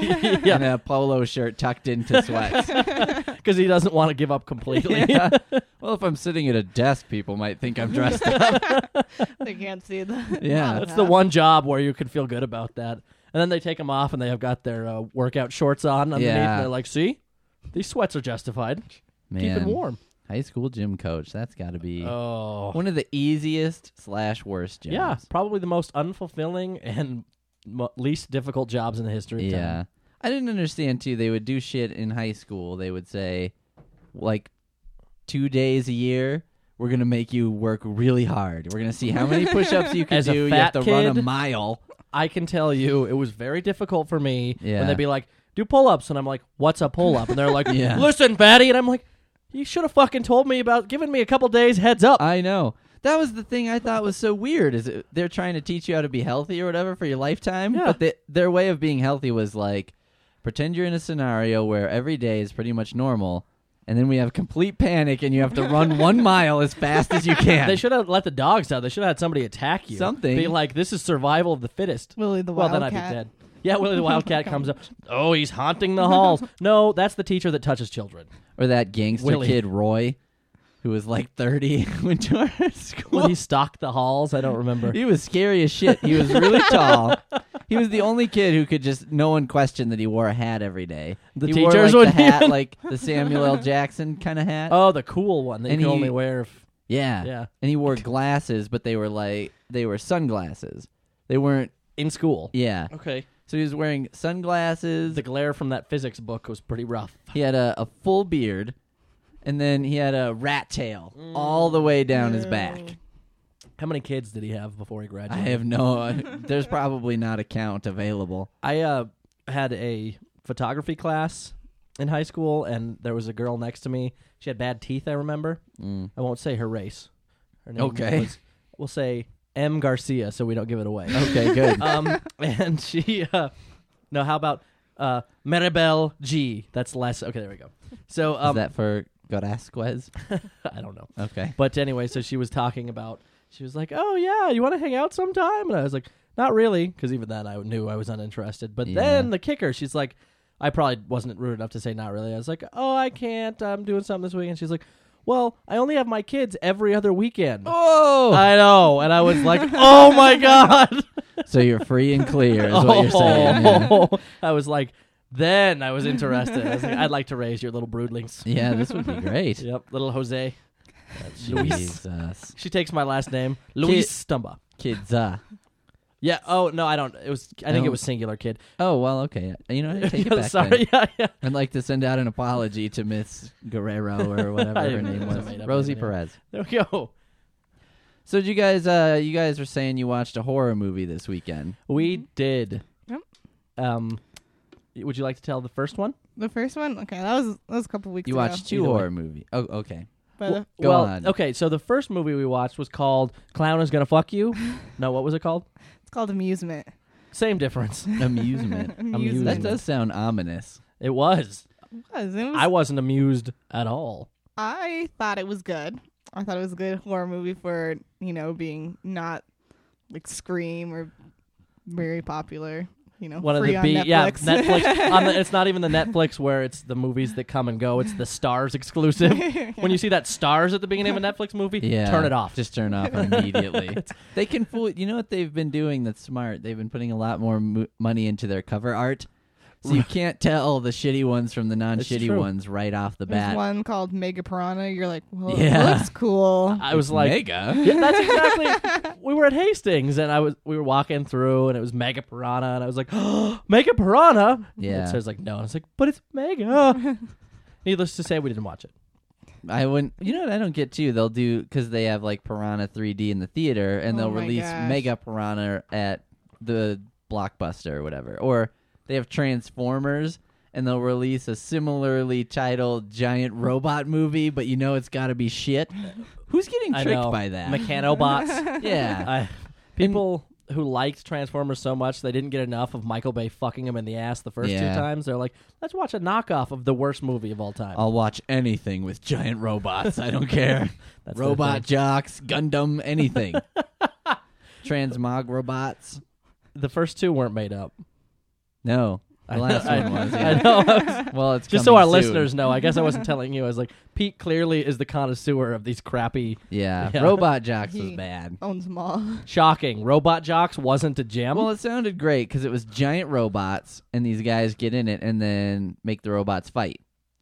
[SPEAKER 1] and a polo shirt tucked into sweats.
[SPEAKER 2] Because he doesn't want to give up completely.
[SPEAKER 1] Yeah. Well, if I'm sitting at a desk, people might think I'm dressed up.
[SPEAKER 3] They can't see the.
[SPEAKER 1] Yeah.
[SPEAKER 2] That's the one job where you can feel good about that. And then they take them off and they have got their workout shorts on underneath.
[SPEAKER 1] Yeah.
[SPEAKER 2] And they're like, see, these sweats are justified. Keep it
[SPEAKER 1] Man,
[SPEAKER 2] warm.
[SPEAKER 1] high school gym coach. That's got to be
[SPEAKER 2] Oh.
[SPEAKER 1] one of the easiest/worst jobs.
[SPEAKER 2] Yeah, probably the most unfulfilling and least difficult jobs in the history of time.
[SPEAKER 1] Yeah. I didn't understand too. They would do shit in high school. They would say, like, 2 days a year, we're gonna make you work really hard. We're gonna see how many push-ups you can
[SPEAKER 2] As a
[SPEAKER 1] do. You have
[SPEAKER 2] fat
[SPEAKER 1] to run a
[SPEAKER 2] kid,
[SPEAKER 1] mile.
[SPEAKER 2] I can tell you it was very difficult for me
[SPEAKER 1] Yeah.
[SPEAKER 2] when they'd be like, do pull-ups. And I'm like, what's a pull-up? And they're like,
[SPEAKER 1] Yeah.
[SPEAKER 2] listen, fatty. And I'm like, you should have fucking told me about giving me a couple days heads up.
[SPEAKER 1] I know. That was the thing I thought was so weird. Is they're trying to teach you how to be healthy or whatever for your lifetime,
[SPEAKER 2] Yeah.
[SPEAKER 1] but their way of being healthy was like, pretend you're in a scenario where every day is pretty much normal, and then we have complete panic, and you have to run 1 mile as fast as you can.
[SPEAKER 2] They should have let the dogs out. They should have had somebody attack you.
[SPEAKER 1] Something.
[SPEAKER 2] Be like, this is survival of the fittest.
[SPEAKER 3] Willie the
[SPEAKER 2] Well,
[SPEAKER 3] Wildcat.
[SPEAKER 2] then I'd be dead. Yeah, Willie the Wildcat comes up. Oh, he's haunting the halls. No, that's the teacher that touches children.
[SPEAKER 1] Or that gangster
[SPEAKER 2] Willie.
[SPEAKER 1] kid Roy, who was like 30, went to our school.
[SPEAKER 2] When he stalked the halls, I don't remember.
[SPEAKER 1] He was scary as shit. He was really tall. He was the only kid who could just, no one questioned that he wore a hat every day.
[SPEAKER 2] The
[SPEAKER 1] he wore
[SPEAKER 2] teachers
[SPEAKER 1] like the
[SPEAKER 2] would
[SPEAKER 1] hat,
[SPEAKER 2] even-
[SPEAKER 1] like the Samuel L. Jackson kind of hat.
[SPEAKER 2] Oh, the cool one that
[SPEAKER 1] And
[SPEAKER 2] you can
[SPEAKER 1] he-
[SPEAKER 2] only wear if...
[SPEAKER 1] Yeah.
[SPEAKER 2] Yeah.
[SPEAKER 1] And he wore glasses, but they were sunglasses. They weren't,
[SPEAKER 2] in school.
[SPEAKER 1] yeah.
[SPEAKER 2] Okay.
[SPEAKER 1] So he was wearing sunglasses.
[SPEAKER 2] The glare from that physics book was pretty rough.
[SPEAKER 1] He had a full beard, and then he had a rat tail all the way down his back.
[SPEAKER 2] How many kids did he have before he
[SPEAKER 1] I
[SPEAKER 2] graduated?
[SPEAKER 1] have no, there's probably not a count available.
[SPEAKER 2] I had a photography class in high school, and there was a girl next to me. She had bad teeth, I remember.
[SPEAKER 1] Mm.
[SPEAKER 2] I won't say her race. Her name
[SPEAKER 1] Okay.
[SPEAKER 2] was, we'll say M. Garcia, so we don't give it away.
[SPEAKER 1] Okay, good.
[SPEAKER 2] And she, no, how about Maribel G? That's less. Okay, there we go. So,
[SPEAKER 1] Is that for Gorazquez?
[SPEAKER 2] I don't know.
[SPEAKER 1] Okay.
[SPEAKER 2] But anyway, so she was talking about, she was like, oh, yeah, you want to hang out sometime? And I was like, not really, because even then I knew I was uninterested. But
[SPEAKER 1] Yeah.
[SPEAKER 2] then the kicker, she's like, I probably wasn't rude enough to say not really. I was like, oh, I can't. I'm doing something this week. And she's like, well, I only have my kids every other weekend.
[SPEAKER 1] Oh!
[SPEAKER 2] I know. And I was like, oh, my God.
[SPEAKER 1] So you're free and clear is what you're saying. Yeah.
[SPEAKER 2] Oh. I was like, then I was interested. I was like, I'd like to raise your little broodlings.
[SPEAKER 1] Yeah, this would be great.
[SPEAKER 2] Yep, little Jose. Luis.
[SPEAKER 1] Jesus.
[SPEAKER 2] She takes my last name, Luis Stumba.
[SPEAKER 1] Kids,
[SPEAKER 2] Yeah. Oh no, I don't. It was. I think
[SPEAKER 1] No.
[SPEAKER 2] it was singular kid.
[SPEAKER 1] Oh, well, okay. You know, I take it back
[SPEAKER 2] Sorry.
[SPEAKER 1] then.
[SPEAKER 2] Yeah, yeah.
[SPEAKER 1] I'd like to send out an apology to Miss Guerrero or whatever
[SPEAKER 2] I
[SPEAKER 1] her
[SPEAKER 2] didn't
[SPEAKER 1] name
[SPEAKER 2] know it was a
[SPEAKER 1] was.
[SPEAKER 2] made-up
[SPEAKER 1] Rosie
[SPEAKER 2] name.
[SPEAKER 1] Perez.
[SPEAKER 2] There we go.
[SPEAKER 1] So did you guys were saying you watched a horror movie this weekend.
[SPEAKER 2] We did.
[SPEAKER 3] Yep.
[SPEAKER 2] Would you like to tell the first one?
[SPEAKER 3] The first one? Okay, that was a couple weeks
[SPEAKER 1] You
[SPEAKER 3] ago.
[SPEAKER 1] watched two
[SPEAKER 2] Either way.
[SPEAKER 1] horror movies. Oh, okay.
[SPEAKER 3] But
[SPEAKER 1] Go
[SPEAKER 2] well,
[SPEAKER 1] on.
[SPEAKER 2] okay. So the first movie we watched was called "Clown Is Gonna Fuck You." No, what was it called?
[SPEAKER 3] it's called Amusement.
[SPEAKER 2] Same difference.
[SPEAKER 1] Amusement.
[SPEAKER 3] Amusement.
[SPEAKER 1] That does sound ominous.
[SPEAKER 2] It was.
[SPEAKER 3] It was.
[SPEAKER 2] I wasn't amused at all.
[SPEAKER 3] I thought it was good. I thought it was a good horror movie for, being not like Scream or very popular,
[SPEAKER 2] One of
[SPEAKER 3] free
[SPEAKER 2] the
[SPEAKER 3] on
[SPEAKER 2] B,
[SPEAKER 3] Netflix.
[SPEAKER 2] yeah, Netflix. It's not even the Netflix where it's the movies that come and go. It's the Stars exclusive. When you see that Stars at the beginning of a Netflix movie,
[SPEAKER 1] Yeah.
[SPEAKER 2] turn it off.
[SPEAKER 1] Just turn off immediately. They can fool. You know what they've been doing that's smart? They've been putting a lot more money into their cover art. So you can't tell the shitty ones from the non-shitty
[SPEAKER 2] true.
[SPEAKER 1] ones right off the
[SPEAKER 3] There's
[SPEAKER 1] bat.
[SPEAKER 3] one called Mega Piranha. You're like, well,
[SPEAKER 1] Yeah.
[SPEAKER 3] it looks cool.
[SPEAKER 2] I was like,
[SPEAKER 1] Mega.
[SPEAKER 2] yeah, that's exactly. We were at Hastings and we were walking through and it was Mega Piranha and I was like, oh, Mega Piranha.
[SPEAKER 1] Yeah.
[SPEAKER 2] And Sarah's like, no. And I was like, but it's Mega. Needless to say, we didn't watch it.
[SPEAKER 1] I wouldn't. You know what I don't get too? They'll do because they have like Piranha 3D in the theater, and
[SPEAKER 3] Oh
[SPEAKER 1] they'll
[SPEAKER 3] my
[SPEAKER 1] release
[SPEAKER 3] gosh.
[SPEAKER 1] Mega Piranha at the Blockbuster or whatever, or they have Transformers, and they'll release a similarly titled giant robot movie, but you know it's got to be shit. Who's getting
[SPEAKER 2] I
[SPEAKER 1] tricked
[SPEAKER 2] know.
[SPEAKER 1] by that?
[SPEAKER 2] Mechanobots.
[SPEAKER 1] Yeah.
[SPEAKER 2] People who liked Transformers so much they didn't get enough of Michael Bay fucking him in the ass the first two
[SPEAKER 1] Yeah.
[SPEAKER 2] times. They're like, let's watch a knockoff of the worst movie of all time.
[SPEAKER 1] I'll watch anything with giant robots. I don't care.
[SPEAKER 2] That's their
[SPEAKER 1] Robot
[SPEAKER 2] thing.
[SPEAKER 1] jocks, Gundam, anything. Transmog robots.
[SPEAKER 2] The first two weren't made up.
[SPEAKER 1] No. The last
[SPEAKER 2] I-
[SPEAKER 1] one was.
[SPEAKER 2] I
[SPEAKER 1] Yeah.
[SPEAKER 2] know.
[SPEAKER 1] Well, it's
[SPEAKER 2] Just so our
[SPEAKER 1] coming soon.
[SPEAKER 2] listeners know, I guess I wasn't telling you. I was like, Pete clearly is the connoisseur of these crappy.
[SPEAKER 1] Yeah.
[SPEAKER 2] Yeah.
[SPEAKER 1] Robot jocks was
[SPEAKER 3] He-
[SPEAKER 1] bad.
[SPEAKER 3] Owns them all.
[SPEAKER 2] Shocking. Robot Jocks wasn't a gem.
[SPEAKER 1] Well, it sounded great because it was giant robots, and these guys get in it and then make the robots fight.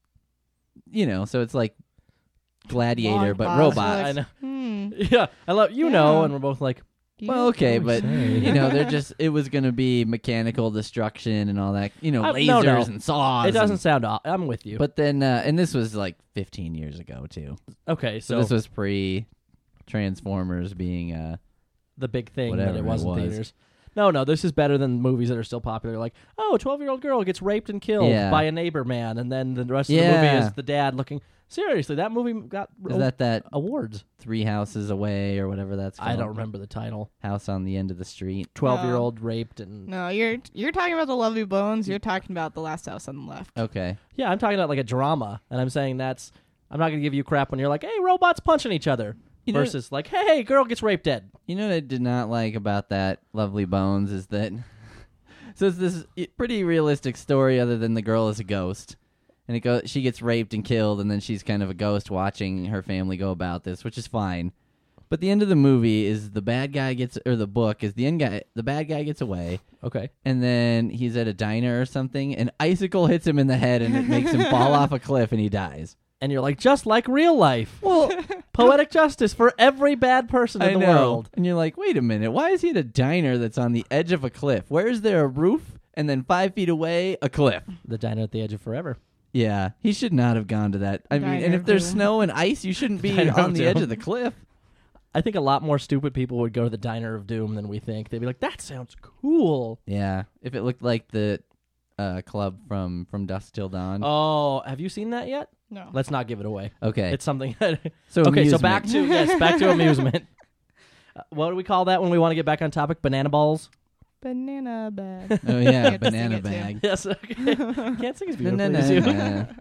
[SPEAKER 1] You know, so it's like Gladiator,
[SPEAKER 3] Long
[SPEAKER 1] but
[SPEAKER 3] pause.
[SPEAKER 1] robots.
[SPEAKER 2] I know.
[SPEAKER 3] Hmm.
[SPEAKER 2] Yeah, I love know,
[SPEAKER 3] Yeah.
[SPEAKER 2] and we're both like,
[SPEAKER 1] Well, okay, but
[SPEAKER 2] say.
[SPEAKER 1] you know, they're just. It was going to be mechanical destruction and all that. You know,
[SPEAKER 2] No,
[SPEAKER 1] lasers
[SPEAKER 2] no.
[SPEAKER 1] and saws.
[SPEAKER 2] it doesn't
[SPEAKER 1] and-
[SPEAKER 2] sound. I'm with you.
[SPEAKER 1] But then, and this was like 15 years ago too.
[SPEAKER 2] okay,
[SPEAKER 1] So
[SPEAKER 2] so
[SPEAKER 1] this was pre Transformers being.
[SPEAKER 2] the big thing
[SPEAKER 1] whatever
[SPEAKER 2] that it
[SPEAKER 1] it
[SPEAKER 2] was in
[SPEAKER 1] was.
[SPEAKER 2] theaters. No, this is better than movies that are still popular. Like, oh, a 12-year-old girl gets raped and killed
[SPEAKER 1] Yeah.
[SPEAKER 2] by a neighbor man, and then the rest of the movie
[SPEAKER 1] Yeah.
[SPEAKER 2] is the dad looking. Seriously, that movie got
[SPEAKER 1] Is that
[SPEAKER 2] awards.
[SPEAKER 1] 3 Houses Away or whatever that's called?
[SPEAKER 2] I don't remember the title.
[SPEAKER 1] House on the End of the Street.
[SPEAKER 2] 12-year-old raped and
[SPEAKER 3] No, you're talking about The Lovely Bones. You're talking about The Last House on the Left.
[SPEAKER 1] Okay.
[SPEAKER 2] yeah, I'm talking about like a drama, and I'm saying that's. I'm not gonna give you crap when you're like, hey, robots punching each other,
[SPEAKER 1] You know-
[SPEAKER 2] versus like, hey, girl gets raped dead.
[SPEAKER 1] You know what I did not like about that Lovely Bones is that so it's this pretty realistic story other than the girl is a ghost. And she gets raped and killed and then she's kind of a ghost watching her family go about this, which is fine. But the end of the movie is the bad guy gets or the book is the bad guy gets away
[SPEAKER 2] Okay.
[SPEAKER 1] and then he's at a diner or something and icicle hits him in the head and it makes him fall off a cliff and he dies.
[SPEAKER 2] And you're like, just like real life.
[SPEAKER 1] Well,
[SPEAKER 2] Poetic justice for every bad person in
[SPEAKER 1] I
[SPEAKER 2] the
[SPEAKER 1] know.
[SPEAKER 2] world.
[SPEAKER 1] And you're like, wait a minute, why is he at a diner that's on the edge of a cliff? Where is there a roof and then 5 feet away a cliff?
[SPEAKER 2] The diner at the edge of forever.
[SPEAKER 1] Yeah, he should not have gone to that. I mean,
[SPEAKER 3] Diner
[SPEAKER 1] and if there's
[SPEAKER 3] Doom.
[SPEAKER 1] snow and ice, you shouldn't be
[SPEAKER 2] Diner
[SPEAKER 1] on the
[SPEAKER 2] Doom.
[SPEAKER 1] edge of the cliff.
[SPEAKER 2] I think a lot more stupid people would go to the Diner of Doom than we think. They'd be like, that sounds cool.
[SPEAKER 1] Yeah, if it looked like the club from Dusk Till Dawn.
[SPEAKER 2] Oh, have you seen that yet?
[SPEAKER 3] No.
[SPEAKER 2] Let's not give it away.
[SPEAKER 1] Okay,
[SPEAKER 2] It's something.
[SPEAKER 1] so
[SPEAKER 2] okay, so
[SPEAKER 1] amusement.
[SPEAKER 2] back to amusement. What do we call that when we want to get back on topic? Banana balls?
[SPEAKER 3] Banana bag.
[SPEAKER 1] Oh
[SPEAKER 3] You
[SPEAKER 1] yeah,
[SPEAKER 3] have to sing
[SPEAKER 1] banana
[SPEAKER 3] it, too.
[SPEAKER 1] bag.
[SPEAKER 2] Yes. Okay. Can't sing as
[SPEAKER 1] Na, na,
[SPEAKER 2] beautifully
[SPEAKER 1] na,
[SPEAKER 2] as you.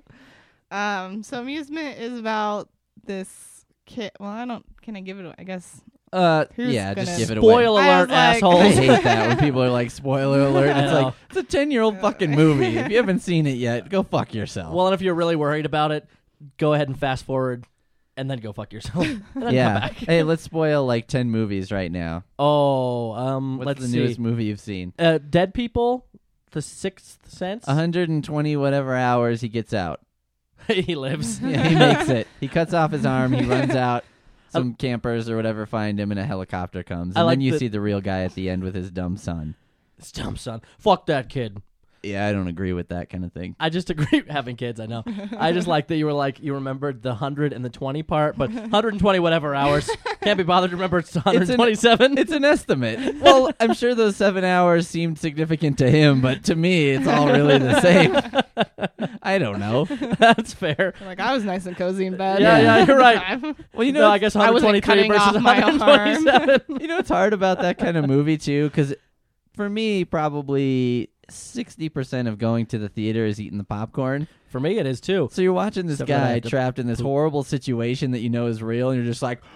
[SPEAKER 1] na.
[SPEAKER 3] So amusement is about this kid. Well, I don't. Can I give it away? I guess. Who's
[SPEAKER 1] Yeah, just
[SPEAKER 3] gonna-
[SPEAKER 1] give it away.
[SPEAKER 2] Spoil
[SPEAKER 3] I
[SPEAKER 2] alert,
[SPEAKER 3] was like-
[SPEAKER 2] assholes.
[SPEAKER 1] I hate that when people are like, spoiler alert.
[SPEAKER 2] I
[SPEAKER 1] It's
[SPEAKER 2] know.
[SPEAKER 1] like, it's a 10-year-old fucking movie. If you haven't seen it yet, go fuck yourself.
[SPEAKER 2] Well, and if you're really worried about it, go ahead and fast forward and then go fuck yourself. And then come
[SPEAKER 1] yeah.
[SPEAKER 2] back.
[SPEAKER 1] Hey, let's spoil like 10 movies right now.
[SPEAKER 2] Oh,
[SPEAKER 1] What's
[SPEAKER 2] let's
[SPEAKER 1] the
[SPEAKER 2] see.
[SPEAKER 1] newest movie you've seen?
[SPEAKER 2] Dead People, The Sixth Sense.
[SPEAKER 1] 120 whatever hours he gets out.
[SPEAKER 2] He lives.
[SPEAKER 1] Yeah, he makes it. He cuts off his arm. He runs out. Some campers or whatever find him, and a helicopter comes.
[SPEAKER 2] I
[SPEAKER 1] And
[SPEAKER 2] like
[SPEAKER 1] then you
[SPEAKER 2] the-
[SPEAKER 1] see the real guy at the end with his dumb son.
[SPEAKER 2] It's dumb, son. Fuck that kid.
[SPEAKER 1] Yeah, I don't agree with that kind of thing.
[SPEAKER 2] I just agree having kids. I know. I just like that you were like you remembered the 100 and the 20 part, but 120 whatever hours can't be bothered to remember it's 127.
[SPEAKER 1] It's an estimate. Well, I'm sure those 7 hours seemed significant to him, but to me, it's all really the same. I don't know.
[SPEAKER 2] That's fair.
[SPEAKER 3] Like I was nice and cozy in bed.
[SPEAKER 2] Yeah, you're right.
[SPEAKER 1] Well, you know,
[SPEAKER 2] No, I guess
[SPEAKER 3] I wasn't
[SPEAKER 2] 123
[SPEAKER 3] cutting
[SPEAKER 2] versus
[SPEAKER 3] off my arm.
[SPEAKER 2] 127.
[SPEAKER 1] you know what's hard about that kind of movie too? Because for me, probably 60% of going to the theater is eating the popcorn.
[SPEAKER 2] For me, it is too.
[SPEAKER 1] So you're watching this
[SPEAKER 2] Except when I
[SPEAKER 1] guy
[SPEAKER 2] had to
[SPEAKER 1] trapped in this
[SPEAKER 2] poop.
[SPEAKER 1] horrible situation that you know is real, and you're just like,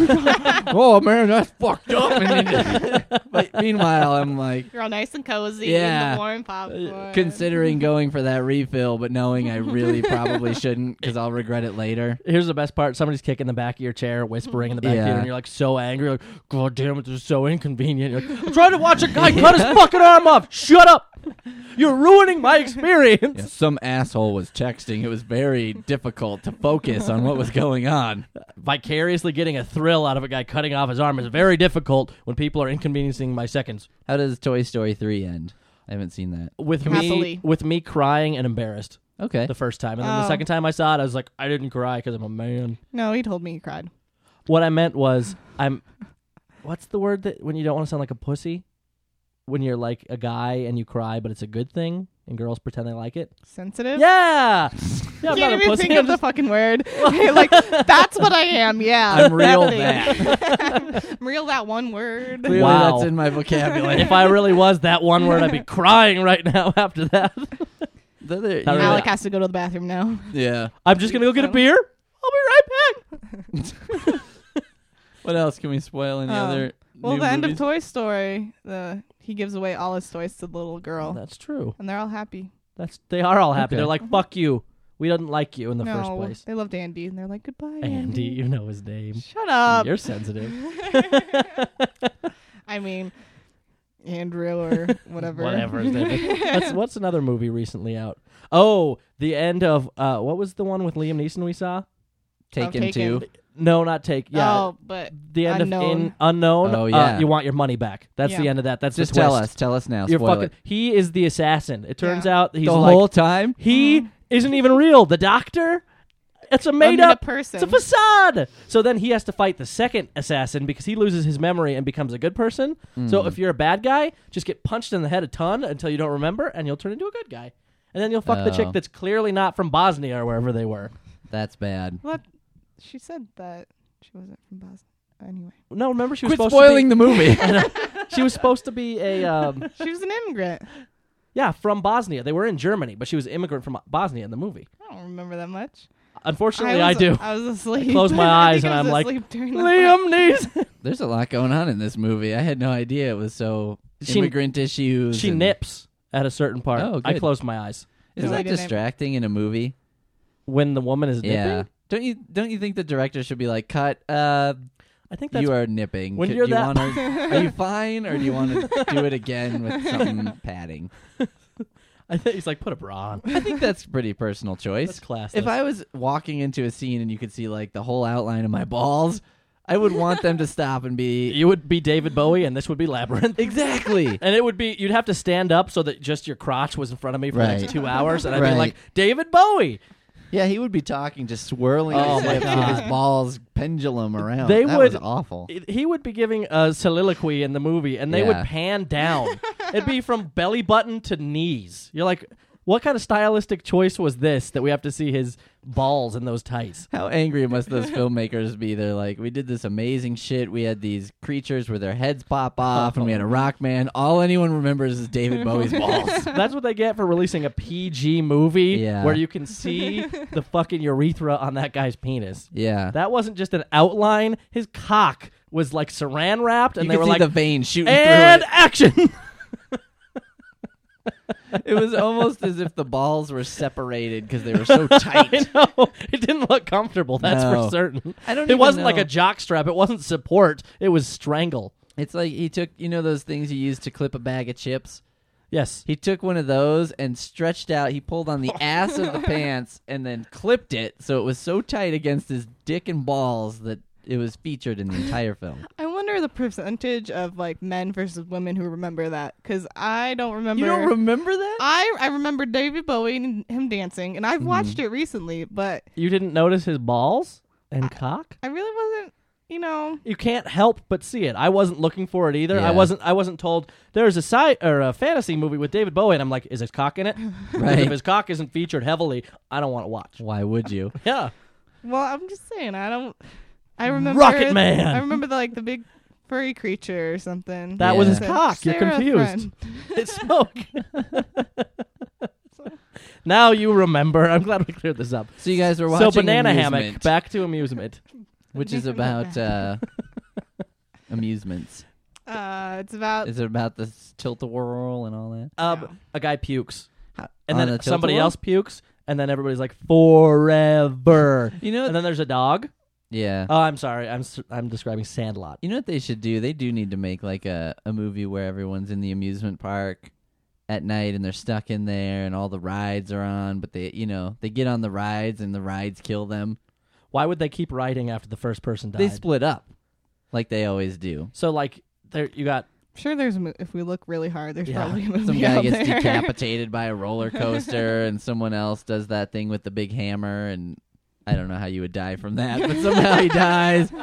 [SPEAKER 1] "Oh man, that's fucked up." And but meanwhile, I'm like
[SPEAKER 3] You're all nice and cozy.
[SPEAKER 1] Yeah.
[SPEAKER 3] In the warm popcorn.
[SPEAKER 1] considering going for that refill, but knowing I really probably shouldn't because I'll regret it later.
[SPEAKER 2] Here's the best part. Somebody's kicking the back of your chair, whispering in the back
[SPEAKER 1] Yeah.
[SPEAKER 2] theater, and you're like so angry. Like, God damn it, this is so inconvenient. You're like, I'm trying to watch a guy cut his fucking arm off. Shut up. You're ruining my experience.
[SPEAKER 1] Yeah, some asshole was texting. It was very difficult to focus on what was going on.
[SPEAKER 2] Vicariously getting a thrill out of a guy cutting off his arm is very difficult when people are inconveniencing my seconds.
[SPEAKER 1] How does Toy Story 3 end? I haven't seen that.
[SPEAKER 3] Happily.
[SPEAKER 2] With me crying and embarrassed
[SPEAKER 1] Okay.
[SPEAKER 2] the first time. And then the
[SPEAKER 3] Oh.
[SPEAKER 2] second time I saw it, I was like, I didn't cry because I'm a man.
[SPEAKER 3] No, he told me he cried.
[SPEAKER 2] What I meant was, what's the word that when you don't want to sound like a pussy? When you're like a guy and you cry, but it's a good thing. and girls pretend they like it?
[SPEAKER 3] Sensitive?
[SPEAKER 2] Yeah. Yeah, I'm
[SPEAKER 3] Can't
[SPEAKER 2] not a
[SPEAKER 3] even
[SPEAKER 2] pussy.
[SPEAKER 3] think
[SPEAKER 2] I'm
[SPEAKER 3] of the
[SPEAKER 2] just-
[SPEAKER 3] fucking word. Like, that's what I am, yeah.
[SPEAKER 1] I'm real
[SPEAKER 3] that. I'm real that one word.
[SPEAKER 1] Clearly
[SPEAKER 2] Wow.
[SPEAKER 1] that's in my vocabulary.
[SPEAKER 2] If I really was that one word, I'd be crying right now after that.
[SPEAKER 1] Not really.
[SPEAKER 3] Alec has to go to the bathroom now.
[SPEAKER 1] Yeah.
[SPEAKER 2] I'm just going to go get a beer. I'll be right back.
[SPEAKER 1] What else can we spoil? Any other
[SPEAKER 3] Well,
[SPEAKER 1] new
[SPEAKER 3] the end of
[SPEAKER 1] movies?
[SPEAKER 3] Toy Story, he gives away all his toys to the little girl,
[SPEAKER 2] That's true.
[SPEAKER 3] and they're all happy.
[SPEAKER 2] They are all happy.
[SPEAKER 1] Okay.
[SPEAKER 2] They're like, fuck you. We didn't like you in the
[SPEAKER 3] no,
[SPEAKER 2] first place.
[SPEAKER 3] they loved Andy, and they're like, goodbye,
[SPEAKER 2] Andy, you know his name.
[SPEAKER 3] Shut up.
[SPEAKER 2] You're sensitive.
[SPEAKER 3] I mean, Andrew or whatever.
[SPEAKER 2] Whatever his name is. What's another movie recently out? Oh, the end of, what was the one with Liam Neeson we saw?
[SPEAKER 1] Taken
[SPEAKER 3] Taken.
[SPEAKER 1] 2.
[SPEAKER 2] No, not Take. Yeah.
[SPEAKER 3] Oh, but
[SPEAKER 2] The end
[SPEAKER 3] Unknown.
[SPEAKER 2] of Unknown.
[SPEAKER 1] Oh, yeah.
[SPEAKER 2] You want your money back. That's the
[SPEAKER 3] Yeah.
[SPEAKER 2] end of that. That's
[SPEAKER 1] Just
[SPEAKER 2] the
[SPEAKER 1] tell
[SPEAKER 2] twist.
[SPEAKER 1] us. Tell us now.
[SPEAKER 2] You're
[SPEAKER 1] Spoil
[SPEAKER 2] fucking.
[SPEAKER 1] it.
[SPEAKER 2] He is the assassin. It turns
[SPEAKER 3] Yeah.
[SPEAKER 2] out he's
[SPEAKER 1] The
[SPEAKER 2] like
[SPEAKER 1] whole time?
[SPEAKER 2] he isn't even real. The doctor. It's a made
[SPEAKER 3] I mean,
[SPEAKER 2] up
[SPEAKER 3] a person.
[SPEAKER 2] It's a facade. So then he has to fight the second assassin because he loses his memory and becomes a good person. So if you're a bad guy, just get punched in the head a ton until you don't remember, and you'll turn into a good guy. And then you'll fuck the chick
[SPEAKER 1] Oh.
[SPEAKER 2] that's clearly not from Bosnia or wherever they were.
[SPEAKER 1] That's bad.
[SPEAKER 3] What? She said that she wasn't from Bosnia. Anyway,
[SPEAKER 2] No, remember she was
[SPEAKER 1] Quit
[SPEAKER 2] supposed
[SPEAKER 1] spoiling
[SPEAKER 2] to
[SPEAKER 1] the movie.
[SPEAKER 2] be, she was supposed to be a
[SPEAKER 3] she was an immigrant.
[SPEAKER 2] yeah, from Bosnia. They were in Germany, but she was an immigrant from Bosnia in the movie.
[SPEAKER 3] I don't remember that much.
[SPEAKER 2] Unfortunately, I do.
[SPEAKER 3] I was asleep.
[SPEAKER 2] close my
[SPEAKER 3] I
[SPEAKER 2] eyes
[SPEAKER 3] think
[SPEAKER 2] and
[SPEAKER 3] I was
[SPEAKER 2] I'm like,
[SPEAKER 3] asleep during the
[SPEAKER 2] Liam Neeson.
[SPEAKER 1] There's a lot going on in this movie. I had no idea it was so immigrant issues.
[SPEAKER 2] She
[SPEAKER 1] and-
[SPEAKER 2] nips at a certain part.
[SPEAKER 1] Oh,
[SPEAKER 2] I
[SPEAKER 1] good.
[SPEAKER 2] closed my eyes.
[SPEAKER 1] Isn't
[SPEAKER 3] No,
[SPEAKER 1] that
[SPEAKER 3] I didn't.
[SPEAKER 1] distracting in a movie?
[SPEAKER 2] When the woman is nipping?
[SPEAKER 1] Yeah. Don't you think the director should be like, cut?
[SPEAKER 2] I think that's
[SPEAKER 1] You are nipping.
[SPEAKER 2] when
[SPEAKER 1] Could
[SPEAKER 2] you're
[SPEAKER 1] you
[SPEAKER 2] that-
[SPEAKER 1] wanna, are you fine, or do you want to do it again with something padding?
[SPEAKER 2] I think he's like, put a bra on.
[SPEAKER 1] I think that's a pretty personal choice.
[SPEAKER 2] That's class.
[SPEAKER 1] If I was walking into a scene and you could see like the whole outline of my balls, I would want them to stop and be
[SPEAKER 2] you would be David Bowie and this would be Labyrinth.
[SPEAKER 1] exactly.
[SPEAKER 2] And it would be, you'd have to stand up so that just your crotch was in front of me for the
[SPEAKER 1] Right.
[SPEAKER 2] next 2 hours. And I'd
[SPEAKER 1] Right.
[SPEAKER 2] be like, David Bowie.
[SPEAKER 1] Yeah, he would be talking, just swirling
[SPEAKER 2] Oh
[SPEAKER 1] his
[SPEAKER 2] my
[SPEAKER 1] lips with his
[SPEAKER 2] God.
[SPEAKER 1] balls pendulum around.
[SPEAKER 2] They
[SPEAKER 1] that
[SPEAKER 2] would-
[SPEAKER 1] was awful.
[SPEAKER 2] He would be giving a soliloquy in the movie and they would
[SPEAKER 1] Yeah.
[SPEAKER 2] pan down. It'd be from belly button to knees. You're like, what kind of stylistic choice was this that we have to see his balls in those tights?
[SPEAKER 1] How angry must those filmmakers be? They're like, we did this amazing shit. We had these creatures where their heads pop off, and we had a rock man. All anyone remembers is David Bowie's balls.
[SPEAKER 2] That's what they get for releasing a PG movie
[SPEAKER 1] Yeah.
[SPEAKER 2] where you can see the fucking urethra on that guy's penis.
[SPEAKER 1] Yeah.
[SPEAKER 2] That wasn't just an outline. His cock was like saran wrapped, and
[SPEAKER 1] you
[SPEAKER 2] they
[SPEAKER 1] could
[SPEAKER 2] were
[SPEAKER 1] see
[SPEAKER 2] like,
[SPEAKER 1] the vein shooting
[SPEAKER 2] and
[SPEAKER 1] through
[SPEAKER 2] action.
[SPEAKER 1] it. It was almost as if the balls were separated because they were so tight.
[SPEAKER 2] I know. It didn't look comfortable, that's
[SPEAKER 1] No.
[SPEAKER 2] for certain.
[SPEAKER 1] I don't
[SPEAKER 2] It
[SPEAKER 1] even
[SPEAKER 2] wasn't like
[SPEAKER 1] know.
[SPEAKER 2] a jock strap. It wasn't support. It was strangle.
[SPEAKER 1] It's like he took, those things you use to clip a bag of chips?
[SPEAKER 2] Yes.
[SPEAKER 1] He took one of those and stretched out. He pulled on the ass of the pants and then clipped it so it was so tight against his dick and balls that it was featured in the entire film.
[SPEAKER 3] I wonder the percentage of like men versus women who remember that, because I don't remember.
[SPEAKER 1] You don't remember that?
[SPEAKER 3] I remember David Bowie and him dancing, and I've watched it recently, but
[SPEAKER 2] You didn't notice his balls and cock?
[SPEAKER 3] I really wasn't.
[SPEAKER 2] You can't help but see it. I wasn't looking for it either.
[SPEAKER 1] Yeah.
[SPEAKER 2] I wasn't told there's a fantasy movie with David Bowie, and I'm like, is his cock in it?
[SPEAKER 1] Right.
[SPEAKER 2] If his cock isn't featured heavily, I don't want to watch.
[SPEAKER 1] Why would you?
[SPEAKER 2] Yeah.
[SPEAKER 3] Well, I'm just saying, I remember
[SPEAKER 2] Rocket Man.
[SPEAKER 3] I remember the big furry creature or something.
[SPEAKER 2] That
[SPEAKER 1] Yeah.
[SPEAKER 2] was his
[SPEAKER 3] Said,
[SPEAKER 2] cock. You're
[SPEAKER 3] "Sarah,
[SPEAKER 2] confused.
[SPEAKER 3] friend."
[SPEAKER 2] It's smoke. Now you remember. I'm glad we cleared this up.
[SPEAKER 1] So you guys were watching
[SPEAKER 2] So banana
[SPEAKER 1] Amusement,
[SPEAKER 2] hammock. Back to amusement.
[SPEAKER 1] which is about amusements.
[SPEAKER 3] It's about
[SPEAKER 1] Is it about the tilt-a-whirl and all that?
[SPEAKER 3] No.
[SPEAKER 2] A guy pukes, and
[SPEAKER 1] On
[SPEAKER 2] then
[SPEAKER 1] the
[SPEAKER 2] somebody
[SPEAKER 1] tilt-a-whirl?
[SPEAKER 2] else pukes, and then everybody's like forever.
[SPEAKER 1] You know,
[SPEAKER 2] And then there's a dog.
[SPEAKER 1] yeah.
[SPEAKER 2] Oh, I'm sorry. I'm describing Sandlot.
[SPEAKER 1] You know what they should do? They do need to make like a movie where everyone's in the amusement park at night and they're stuck in there and all the rides are on, but they get on the rides and the rides kill them.
[SPEAKER 2] Why would they keep riding after the first person died?
[SPEAKER 1] They split up like they always do.
[SPEAKER 2] So like there you got
[SPEAKER 3] I'm sure there's if we look really hard, there's
[SPEAKER 2] Yeah.
[SPEAKER 3] probably a movie
[SPEAKER 1] Some guy
[SPEAKER 3] out
[SPEAKER 1] gets
[SPEAKER 3] there.
[SPEAKER 1] decapitated by a roller coaster and someone else does that thing with the big hammer, and I don't know how you would die from that, but somehow he dies.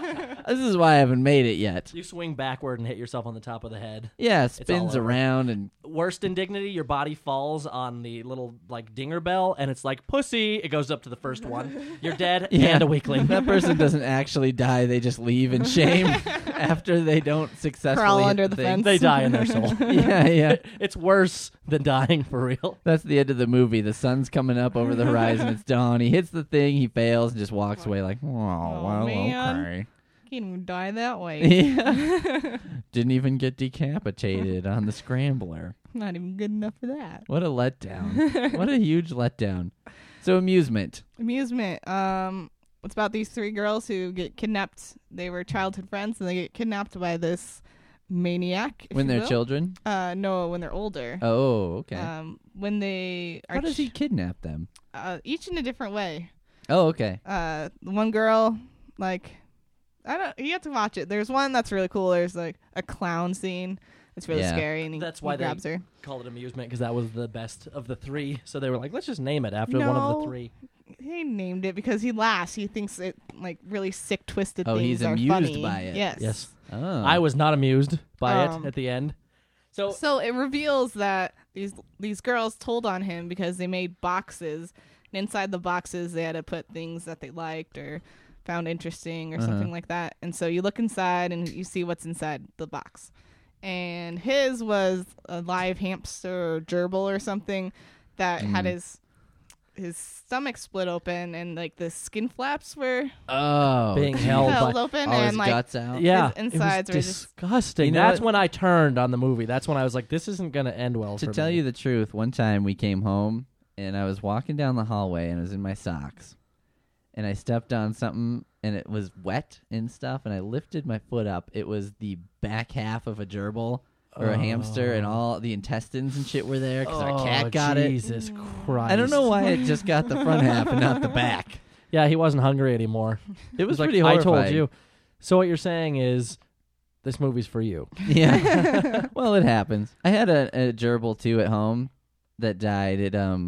[SPEAKER 1] This is why I haven't made it yet.
[SPEAKER 2] You swing backward and hit yourself on the top of the head.
[SPEAKER 1] Yeah, spins
[SPEAKER 2] over.
[SPEAKER 1] around and
[SPEAKER 2] Worst indignity, your body falls on the little like dinger bell, and it's like pussy. It goes up to the first one. You're dead
[SPEAKER 1] Yeah.
[SPEAKER 2] and a weakling.
[SPEAKER 1] that person doesn't actually die. They just leave in shame after they don't successfully
[SPEAKER 3] Crawl
[SPEAKER 1] hit
[SPEAKER 3] under the
[SPEAKER 1] thing.
[SPEAKER 3] fence.
[SPEAKER 2] They die in their soul.
[SPEAKER 1] Yeah.
[SPEAKER 2] It's worse than dying for real.
[SPEAKER 1] That's the end of the movie. The sun's coming up over the horizon. It's dawn. He hits the thing. He fails and just walks away like, oh, well,
[SPEAKER 3] man.
[SPEAKER 1] okay.
[SPEAKER 3] Can't even die that way.
[SPEAKER 1] Yeah. Didn't even get decapitated on the scrambler.
[SPEAKER 3] Not even good enough for that.
[SPEAKER 1] What a letdown. What a huge letdown. So amusement.
[SPEAKER 3] Amusement. It's about these 3 girls who get kidnapped. They were childhood friends, and they get kidnapped by this maniac. if
[SPEAKER 1] When
[SPEAKER 3] you
[SPEAKER 1] they're
[SPEAKER 3] will.
[SPEAKER 1] children?
[SPEAKER 3] No, when they're older.
[SPEAKER 1] Oh, okay.
[SPEAKER 3] When they are
[SPEAKER 1] How does he kidnap them?
[SPEAKER 3] each in a different way.
[SPEAKER 1] Oh, okay.
[SPEAKER 3] One girl, like, you have to watch it. There's one that's really cool. There's like a clown scene. It's really
[SPEAKER 1] Yeah.
[SPEAKER 3] scary, and
[SPEAKER 2] That's
[SPEAKER 3] he
[SPEAKER 2] why
[SPEAKER 3] grabs
[SPEAKER 2] they
[SPEAKER 3] her.
[SPEAKER 2] called it amusement, because that was the best of the 3. So they were like, let's just name it after one of
[SPEAKER 3] No.
[SPEAKER 2] the 3.
[SPEAKER 3] He named it because he laughs. He thinks it like really sick, twisted
[SPEAKER 1] Oh,
[SPEAKER 3] things
[SPEAKER 1] he's
[SPEAKER 3] are
[SPEAKER 1] amused
[SPEAKER 3] funny.
[SPEAKER 1] by it.
[SPEAKER 3] Yes.
[SPEAKER 2] Yes.
[SPEAKER 1] Oh.
[SPEAKER 2] I was not amused by
[SPEAKER 3] Um,
[SPEAKER 2] it at the end. So
[SPEAKER 3] So it reveals that these girls told on him because they made boxes, and inside the boxes they had to put things that they liked or found interesting or something like that. And so you look inside and you see what's inside the box. And his was a live hamster or gerbil or something that had his stomach split open, and like the skin flaps were
[SPEAKER 1] Oh.
[SPEAKER 2] being held
[SPEAKER 3] held
[SPEAKER 2] by,
[SPEAKER 3] open,
[SPEAKER 1] all his
[SPEAKER 3] and like
[SPEAKER 1] guts out?
[SPEAKER 2] yeah,
[SPEAKER 3] his insides
[SPEAKER 2] it
[SPEAKER 3] were
[SPEAKER 2] was
[SPEAKER 3] just-
[SPEAKER 2] disgusting.
[SPEAKER 1] You know
[SPEAKER 2] That's
[SPEAKER 1] what?
[SPEAKER 2] when I turned on the movie. That's when I was like, this isn't going to end well
[SPEAKER 1] To
[SPEAKER 2] for
[SPEAKER 1] tell
[SPEAKER 2] me.
[SPEAKER 1] you the truth, one time we came home and I was walking down the hallway and I was in my socks and I stepped on something and it was wet and stuff and I lifted my foot up. It was the back half of a gerbil or a hamster and all the intestines and shit were there because our cat got it.
[SPEAKER 2] Jesus Christ.
[SPEAKER 1] I don't know why it just got the front half and not the back.
[SPEAKER 2] Yeah, he wasn't hungry anymore.
[SPEAKER 1] It was
[SPEAKER 2] like,
[SPEAKER 1] pretty
[SPEAKER 2] I
[SPEAKER 1] horrifying.
[SPEAKER 2] told you. So what you're saying is this movie's for you.
[SPEAKER 1] Yeah. Well, it happens. I had a gerbil too at home that died.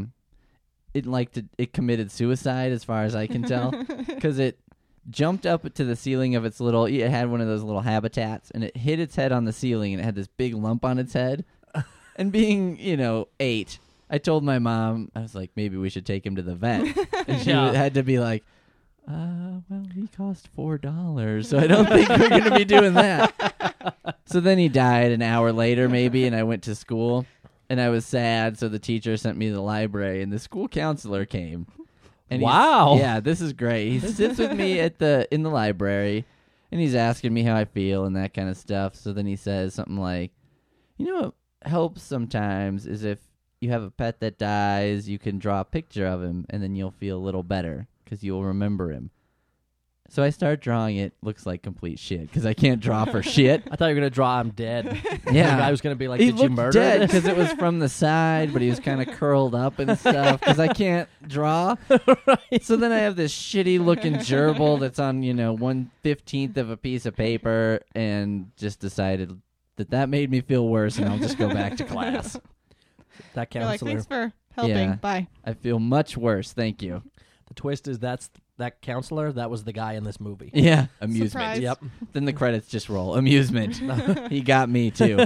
[SPEAKER 1] It committed suicide as far as I can tell because it jumped up to the ceiling of its little. It had one of those little habitats and it hit its head on the ceiling and it had this big lump on its head. And being 8, I told my mom, I was like, maybe we should take him to the vet. And she
[SPEAKER 2] Yeah.
[SPEAKER 1] had to be like, well, he cost $4, so I don't think we're going to be doing that. So then he died an hour later, maybe, and I went to school, and I was sad, so the teacher sent me to the library, and the school counselor came. And
[SPEAKER 2] Wow.
[SPEAKER 1] Yeah, this is great. He sits with me in the library, and he's asking me how I feel and that kind of stuff. So then he says something like, what helps sometimes is if you have a pet that dies, you can draw a picture of him, and then you'll feel a little better because you'll remember him. So I start drawing it. Looks like complete shit because I can't draw for shit.
[SPEAKER 2] I thought you were going to draw him dead.
[SPEAKER 1] Yeah.
[SPEAKER 2] The guy was going to be like,
[SPEAKER 1] He
[SPEAKER 2] did you
[SPEAKER 1] looked
[SPEAKER 2] murder
[SPEAKER 1] dead
[SPEAKER 2] this?
[SPEAKER 1] because it was from the side, but he was kind of curled up and stuff because I can't draw.
[SPEAKER 2] Right.
[SPEAKER 1] So then I have this shitty looking gerbil that's on 1/15 of a piece of paper, and just decided that made me feel worse, and I'll just go back to class.
[SPEAKER 2] That
[SPEAKER 3] You're like,
[SPEAKER 2] counselor.
[SPEAKER 3] thanks for helping.
[SPEAKER 1] Yeah.
[SPEAKER 3] Bye.
[SPEAKER 1] I feel much worse. Thank you.
[SPEAKER 2] The twist is that counselor, that was the guy in this movie.
[SPEAKER 1] Yeah, amusement.
[SPEAKER 3] Surprise.
[SPEAKER 2] Yep.
[SPEAKER 1] Then the credits just roll. Amusement. He got me too.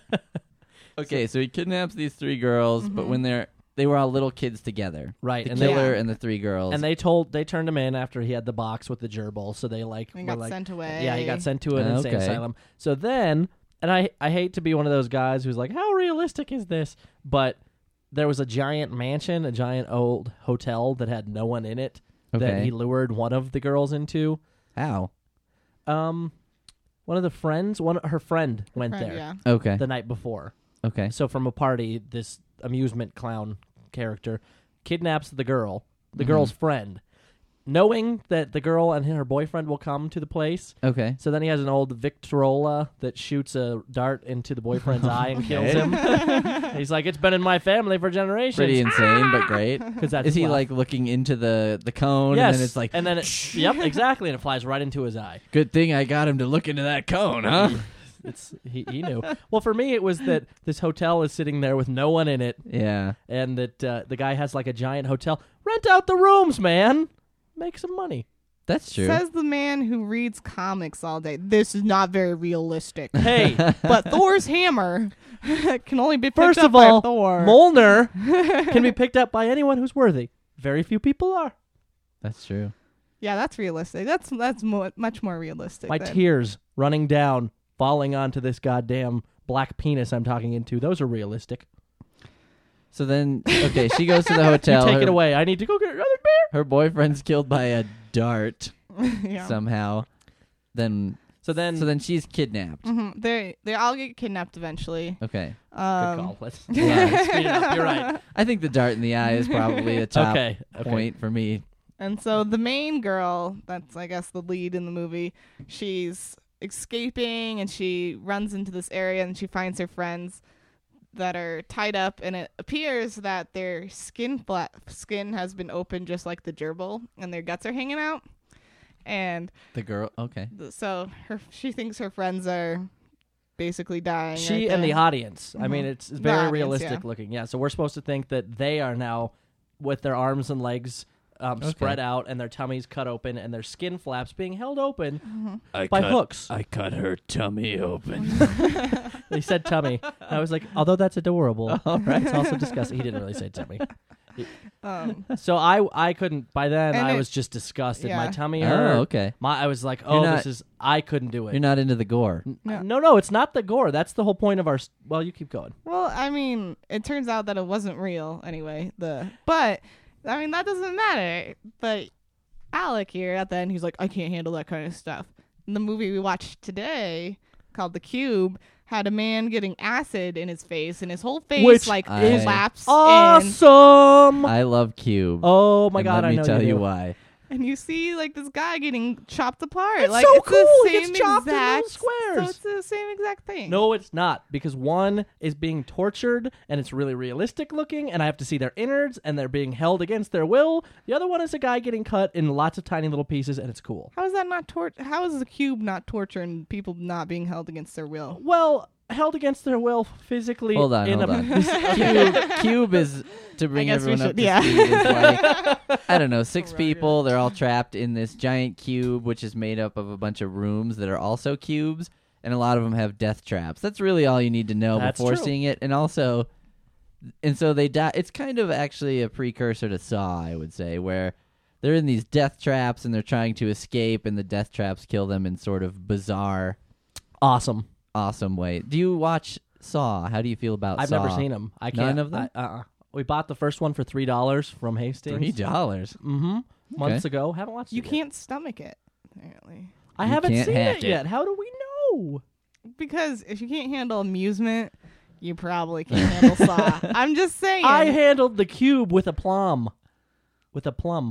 [SPEAKER 1] Okay, so he kidnaps these 3 girls, but when they were all little kids together.
[SPEAKER 2] Right.
[SPEAKER 1] The
[SPEAKER 2] And
[SPEAKER 1] killer
[SPEAKER 2] they
[SPEAKER 1] and the 3 girls.
[SPEAKER 2] and they turned him in after he had the box with the gerbil, so they
[SPEAKER 3] He
[SPEAKER 2] were
[SPEAKER 3] got
[SPEAKER 2] like,
[SPEAKER 3] sent away.
[SPEAKER 2] yeah, he got sent to an insane
[SPEAKER 1] Okay.
[SPEAKER 2] asylum. So then, and I hate to be one of those guys who's like, how realistic is this? But there was a giant mansion, a giant old hotel that had no one in it that
[SPEAKER 1] Okay.
[SPEAKER 2] he lured one of the girls into.
[SPEAKER 1] How?
[SPEAKER 2] One of the friends, her friend went
[SPEAKER 3] Friend,
[SPEAKER 2] there
[SPEAKER 3] Yeah.
[SPEAKER 1] Okay.
[SPEAKER 2] the night before.
[SPEAKER 1] Okay.
[SPEAKER 2] So from a party, this amusement clown character kidnaps the girl's friend, knowing that the girl and her boyfriend will come to the place.
[SPEAKER 1] Okay.
[SPEAKER 2] So then he has an old Victrola that shoots a dart into the boyfriend's eye and kills him. He's like, it's been in my family for generations.
[SPEAKER 1] Pretty insane, but great.
[SPEAKER 2] Because that's
[SPEAKER 1] Is he
[SPEAKER 2] love.
[SPEAKER 1] like looking into the cone
[SPEAKER 2] Yes,
[SPEAKER 1] and then it's like,
[SPEAKER 2] and then yep, exactly, and it flies right into his eye.
[SPEAKER 1] good thing I got him to look into that cone, huh?
[SPEAKER 2] He knew. Well, for me, it was that this hotel is sitting there with no one in it,
[SPEAKER 1] Yeah.
[SPEAKER 2] and that the guy has like a giant hotel. Rent out the rooms, man. Make some money.
[SPEAKER 1] That's true.
[SPEAKER 3] Says the man who reads comics all day. This is not very realistic.
[SPEAKER 2] Hey,
[SPEAKER 3] But Thor's hammer can only be picked
[SPEAKER 2] first
[SPEAKER 3] up
[SPEAKER 2] of all,
[SPEAKER 3] by Thor.
[SPEAKER 2] Mjolnir can be picked up by anyone who's worthy. Very few people are.
[SPEAKER 1] That's true.
[SPEAKER 3] Yeah, that's realistic. That's much more realistic.
[SPEAKER 2] My
[SPEAKER 3] than-
[SPEAKER 2] tears running down, falling onto this goddamn black penis I'm talking into. Those are realistic.
[SPEAKER 1] So then, okay, she goes to the
[SPEAKER 2] You
[SPEAKER 1] hotel.
[SPEAKER 2] take
[SPEAKER 1] her,
[SPEAKER 2] it away. I need to go get another beer.
[SPEAKER 1] Her boyfriend's killed by a dart
[SPEAKER 3] yeah.
[SPEAKER 1] somehow. Then
[SPEAKER 2] So then
[SPEAKER 1] she's kidnapped.
[SPEAKER 3] Mhm. They all get kidnapped eventually.
[SPEAKER 1] Okay.
[SPEAKER 2] good call. Let's speed
[SPEAKER 1] Yeah.
[SPEAKER 2] it up. You're right.
[SPEAKER 1] I think the dart in the eye is probably the top
[SPEAKER 2] Okay.
[SPEAKER 1] point for me.
[SPEAKER 3] And so the main girl, that's I guess the lead in the movie, she's escaping and she runs into this area and she finds her friends that are tied up, and it appears that their skin has been opened just like the gerbil, and their guts are hanging out. And
[SPEAKER 1] The girl. Okay.
[SPEAKER 3] so she thinks her friends are basically dying.
[SPEAKER 2] She
[SPEAKER 3] right
[SPEAKER 2] and the
[SPEAKER 3] there.
[SPEAKER 2] audience. I mean, it's
[SPEAKER 3] The
[SPEAKER 2] very
[SPEAKER 3] audience,
[SPEAKER 2] realistic
[SPEAKER 3] yeah.
[SPEAKER 2] looking. Yeah. So we're supposed to think that they are now with their arms and legs spread out and their tummies cut open and their skin flaps being held open by hooks.
[SPEAKER 1] I cut her tummy open.
[SPEAKER 2] They said tummy. I was like, although that's adorable,
[SPEAKER 1] All right.
[SPEAKER 2] it's also disgusting. He didn't really say tummy.
[SPEAKER 3] So
[SPEAKER 2] I couldn't. By then,
[SPEAKER 3] And
[SPEAKER 2] I
[SPEAKER 3] it-
[SPEAKER 2] was just disgusted.
[SPEAKER 3] yeah.
[SPEAKER 2] My tummy hurt.
[SPEAKER 1] Oh, okay.
[SPEAKER 2] I was like,
[SPEAKER 1] You're not-
[SPEAKER 2] I couldn't do it.
[SPEAKER 1] You're not into the gore.
[SPEAKER 2] No, it's not the gore. That's the whole point of our. Well, you keep going.
[SPEAKER 3] well, I mean, it turns out that it wasn't real anyway. But I mean that doesn't matter. But Alec here at the end, he's like, I can't handle that kind of stuff. And the movie we watched today called The Cube had a man getting acid in his face, and his whole face
[SPEAKER 2] Which
[SPEAKER 3] like
[SPEAKER 1] is
[SPEAKER 3] collapsed in.
[SPEAKER 2] Awesome.
[SPEAKER 1] I love Cube.
[SPEAKER 2] Oh my
[SPEAKER 1] And
[SPEAKER 2] god!
[SPEAKER 1] let me
[SPEAKER 2] I know
[SPEAKER 1] tell
[SPEAKER 2] you
[SPEAKER 1] you
[SPEAKER 2] do.
[SPEAKER 1] why.
[SPEAKER 3] And you see like this guy getting chopped apart.
[SPEAKER 2] It's
[SPEAKER 3] like
[SPEAKER 2] so
[SPEAKER 3] it's
[SPEAKER 2] cool.
[SPEAKER 3] the
[SPEAKER 2] He
[SPEAKER 3] same
[SPEAKER 2] gets chopped in little
[SPEAKER 3] exact
[SPEAKER 2] squares.
[SPEAKER 3] So it's the same exact thing.
[SPEAKER 2] No, it's not, because one is being tortured and it's really realistic looking, and I have to see their innards and they're being held against their will. The other one is a guy getting cut in lots of tiny little pieces, and it's cool.
[SPEAKER 3] How is that not How is the Cube not torture and people not being held against their will?
[SPEAKER 2] Well, held against their will physically.
[SPEAKER 1] Hold on. Cube is, to bring
[SPEAKER 3] guess we
[SPEAKER 1] everyone up
[SPEAKER 3] should-
[SPEAKER 1] to
[SPEAKER 3] yeah.
[SPEAKER 1] speed, is like, I don't know, 6 people. They're all trapped in this giant cube, which is made up of a bunch of rooms that are also cubes, and a lot of them have death traps. That's really all you need to know
[SPEAKER 2] That's
[SPEAKER 1] before
[SPEAKER 2] true.
[SPEAKER 1] seeing it. And so they die. It's kind of actually a precursor to Saw, I would say, where they're in these death traps and they're trying to escape, and the death traps kill them in sort of bizarre,
[SPEAKER 2] Awesome.
[SPEAKER 1] awesome way. Do you watch Saw? How do you feel about
[SPEAKER 2] I've
[SPEAKER 1] Saw?
[SPEAKER 2] never seen them. I
[SPEAKER 1] None
[SPEAKER 2] can't.
[SPEAKER 1] of them?
[SPEAKER 2] We bought the first one for $3 from Hastings.
[SPEAKER 1] $3.
[SPEAKER 2] Mm-hmm. Months ago. Haven't watched
[SPEAKER 3] You
[SPEAKER 2] it yet.
[SPEAKER 3] can't stomach it, apparently.
[SPEAKER 2] I
[SPEAKER 1] You
[SPEAKER 2] haven't
[SPEAKER 1] can't
[SPEAKER 2] seen
[SPEAKER 1] hack
[SPEAKER 2] it
[SPEAKER 1] it.
[SPEAKER 2] yet. How do we know?
[SPEAKER 3] Because if you can't handle amusement, you probably can't handle Saw. I'm just saying.
[SPEAKER 2] I handled the cube with a plum. With a plum.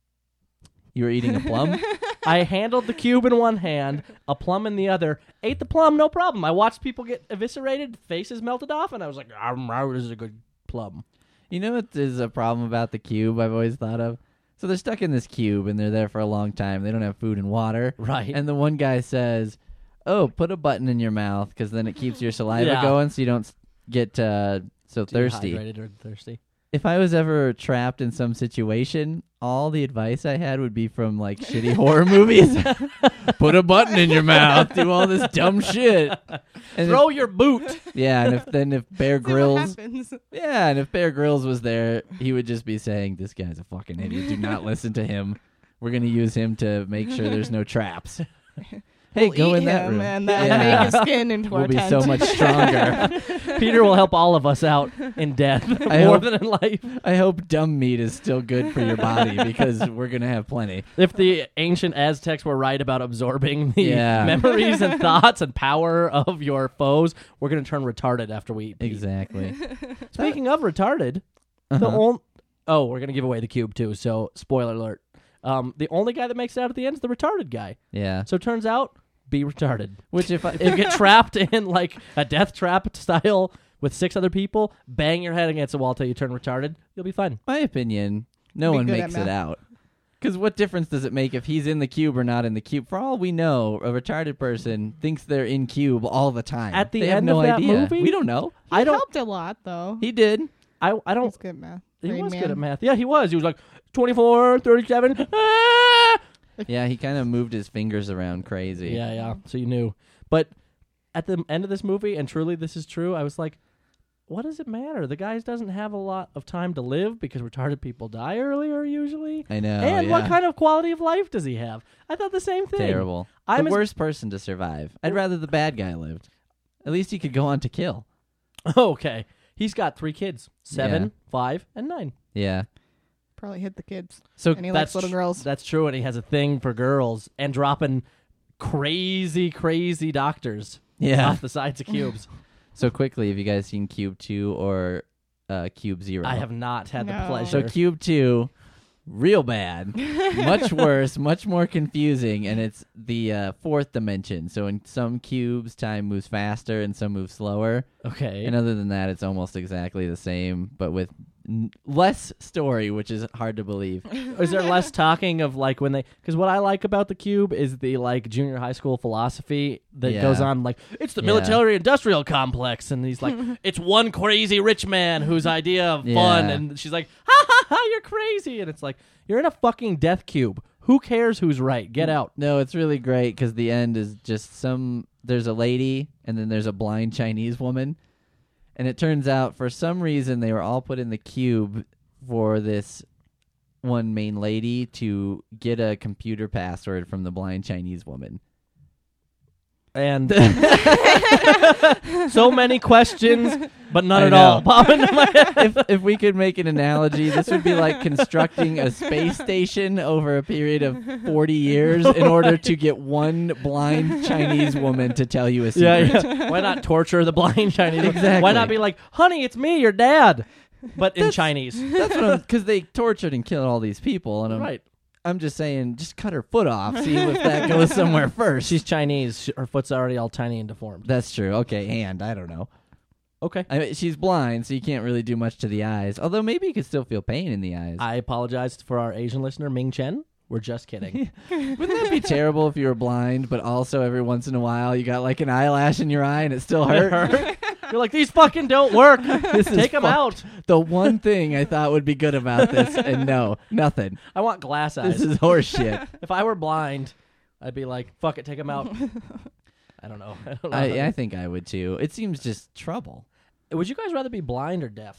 [SPEAKER 1] You were eating a plum?
[SPEAKER 2] I handled the cube in one hand, a plum in the other, ate the plum, no problem. I watched people get eviscerated, faces melted off, and I was like, this is a good plum.
[SPEAKER 1] You know what is a problem about the cube I've always thought of? So they're stuck in this cube and they're there for a long time. They don't have food and water.
[SPEAKER 2] Right.
[SPEAKER 1] And the one guy says, oh, put a button in your mouth because then it keeps your saliva
[SPEAKER 2] Yeah.
[SPEAKER 1] going so you don't get so thirsty.
[SPEAKER 2] Dehydrated or thirsty.
[SPEAKER 1] If I was ever trapped in some situation, all the advice I had would be from like shitty horror movies. Put a button in your mouth. Do all this dumb shit. And
[SPEAKER 2] Throw your boot.
[SPEAKER 1] yeah, and if Bear
[SPEAKER 3] See what
[SPEAKER 1] Grylls,
[SPEAKER 3] happens.
[SPEAKER 1] yeah, and if Bear Grylls was there, he would just be saying, "This guy's a fucking idiot. Do not listen to him. We're gonna use him to make sure there's no traps." Hey,
[SPEAKER 3] We'll
[SPEAKER 1] go
[SPEAKER 3] eat
[SPEAKER 1] in that
[SPEAKER 3] him
[SPEAKER 1] room.
[SPEAKER 3] and then
[SPEAKER 1] Yeah.
[SPEAKER 3] make his skin into
[SPEAKER 1] We'll
[SPEAKER 3] our
[SPEAKER 1] be
[SPEAKER 3] tent.
[SPEAKER 1] so much stronger.
[SPEAKER 2] Peter will help all of us out in death
[SPEAKER 1] I
[SPEAKER 2] more
[SPEAKER 1] hope-
[SPEAKER 2] than in life.
[SPEAKER 1] I hope dumb meat is still good for your body because we're gonna have plenty.
[SPEAKER 2] If the ancient Aztecs were right about absorbing the
[SPEAKER 1] Yeah.
[SPEAKER 2] memories and thoughts and power of your foes, we're going to turn retarded after we eat. Pete.
[SPEAKER 1] Exactly.
[SPEAKER 2] Speaking of retarded,
[SPEAKER 1] Uh-huh.
[SPEAKER 2] we're going to give away the cube too, so spoiler alert. The only guy that makes it out at the end is the retarded guy.
[SPEAKER 1] Yeah.
[SPEAKER 2] So it turns out, be retarded.
[SPEAKER 1] Which if
[SPEAKER 2] If you get trapped in like a death trap style with 6 other people, bang your head against a wall till you turn retarded, you'll be fine.
[SPEAKER 1] my opinion, no
[SPEAKER 3] Be
[SPEAKER 1] one
[SPEAKER 3] good
[SPEAKER 1] makes
[SPEAKER 3] at
[SPEAKER 1] it
[SPEAKER 3] math.
[SPEAKER 1] out. Because what difference does it make if he's in the cube or not in the cube? For all we know, a retarded person thinks they're in cube all the time.
[SPEAKER 2] At the
[SPEAKER 1] they have
[SPEAKER 2] end
[SPEAKER 1] no
[SPEAKER 2] of that
[SPEAKER 1] idea.
[SPEAKER 2] movie?
[SPEAKER 1] We don't know.
[SPEAKER 2] I don't.
[SPEAKER 3] helped a lot though.
[SPEAKER 1] He did.
[SPEAKER 2] I don't.
[SPEAKER 3] He's good at math.
[SPEAKER 2] He
[SPEAKER 3] Rain
[SPEAKER 2] was
[SPEAKER 3] Man.
[SPEAKER 2] good at math. Yeah, he was. He was like 24, 37. Ah!
[SPEAKER 1] Yeah, he kind of moved his fingers around crazy.
[SPEAKER 2] Yeah. So you knew. But at the end of this movie, and truly this is true, I was like, what does it matter? The guy doesn't have a lot of time to live because retarded people die earlier usually.
[SPEAKER 1] I know.
[SPEAKER 2] And
[SPEAKER 1] yeah.
[SPEAKER 2] what kind of quality of life does he have? I thought the same thing.
[SPEAKER 1] Terrible.
[SPEAKER 2] I'm
[SPEAKER 1] the
[SPEAKER 2] as-
[SPEAKER 1] worst person to survive. I'd rather the bad guy lived. At least he could go on to kill.
[SPEAKER 2] Okay. He's got 3 kids, 7,
[SPEAKER 1] Yeah.
[SPEAKER 2] 5, and 9.
[SPEAKER 1] Yeah.
[SPEAKER 3] Probably hit the kids.
[SPEAKER 1] So
[SPEAKER 3] And he likes little girls.
[SPEAKER 2] That's true, and he has a thing for girls and dropping crazy doctors
[SPEAKER 1] yeah.
[SPEAKER 2] off the sides of cubes.
[SPEAKER 1] So quickly, have you guys seen Cube 2 or Cube 0?
[SPEAKER 2] I have not had the
[SPEAKER 3] No.
[SPEAKER 2] pleasure.
[SPEAKER 1] So Cube 2, real bad, much worse, much more confusing, and it's the fourth dimension. So in some cubes, time moves faster and some move slower.
[SPEAKER 2] Okay.
[SPEAKER 1] And other than that, it's almost exactly the same, but with less story, which is hard to believe.
[SPEAKER 2] Is there less talking of like when they? Because what I like about the cube is the like junior high school philosophy that
[SPEAKER 1] Yeah.
[SPEAKER 2] goes on like it's the
[SPEAKER 1] Yeah.
[SPEAKER 2] military-industrial complex, and he's like it's one crazy rich man whose idea of fun,
[SPEAKER 1] Yeah.
[SPEAKER 2] and she's like ha ha ha, you're crazy, and it's like you're in a fucking death cube. Who cares who's right? Get out.
[SPEAKER 1] No, it's really great because the end is just there's a lady and then there's a blind Chinese woman. And it turns out for some reason they were all put in the cube for this one main lady to get a computer password from the blind Chinese woman.
[SPEAKER 2] And so many questions, but none
[SPEAKER 1] I
[SPEAKER 2] at
[SPEAKER 1] know.
[SPEAKER 2] all pop into my head.
[SPEAKER 1] If we could make an analogy, this would be like constructing a space station over a period of 40 years in order to get one blind Chinese woman to tell you a secret.
[SPEAKER 2] Yeah. Why not torture the blind Chinese?
[SPEAKER 1] Exactly.
[SPEAKER 2] Why not be like, honey, it's me, your dad, but in Chinese?
[SPEAKER 1] That's what because they tortured and killed all these people, and
[SPEAKER 2] Right.
[SPEAKER 1] I'm just saying, just cut her foot off, see if that goes somewhere first.
[SPEAKER 2] She's Chinese. Her foot's already all tiny and deformed.
[SPEAKER 1] That's true. Okay, hand. I don't know.
[SPEAKER 2] Okay.
[SPEAKER 1] I mean, she's blind, so you can't really do much to the eyes. Although maybe you could still feel pain in the eyes.
[SPEAKER 2] I apologize for our Asian listener, Ming Chen. We're just kidding.
[SPEAKER 1] Wouldn't that be terrible if you were blind, but also every once in a while you got like an eyelash in your eye and it still hurt?
[SPEAKER 2] You're like, these fucking don't work.
[SPEAKER 1] This is
[SPEAKER 2] Take them
[SPEAKER 1] fucked.
[SPEAKER 2] out.
[SPEAKER 1] The one thing I thought would be good about this, and no, nothing.
[SPEAKER 2] I want glass eyes.
[SPEAKER 1] This is horse shit.
[SPEAKER 2] If I were blind, I'd be like, fuck it, take them out. I don't know.
[SPEAKER 1] I think I would too. It seems just trouble.
[SPEAKER 2] Would you guys rather be blind or deaf?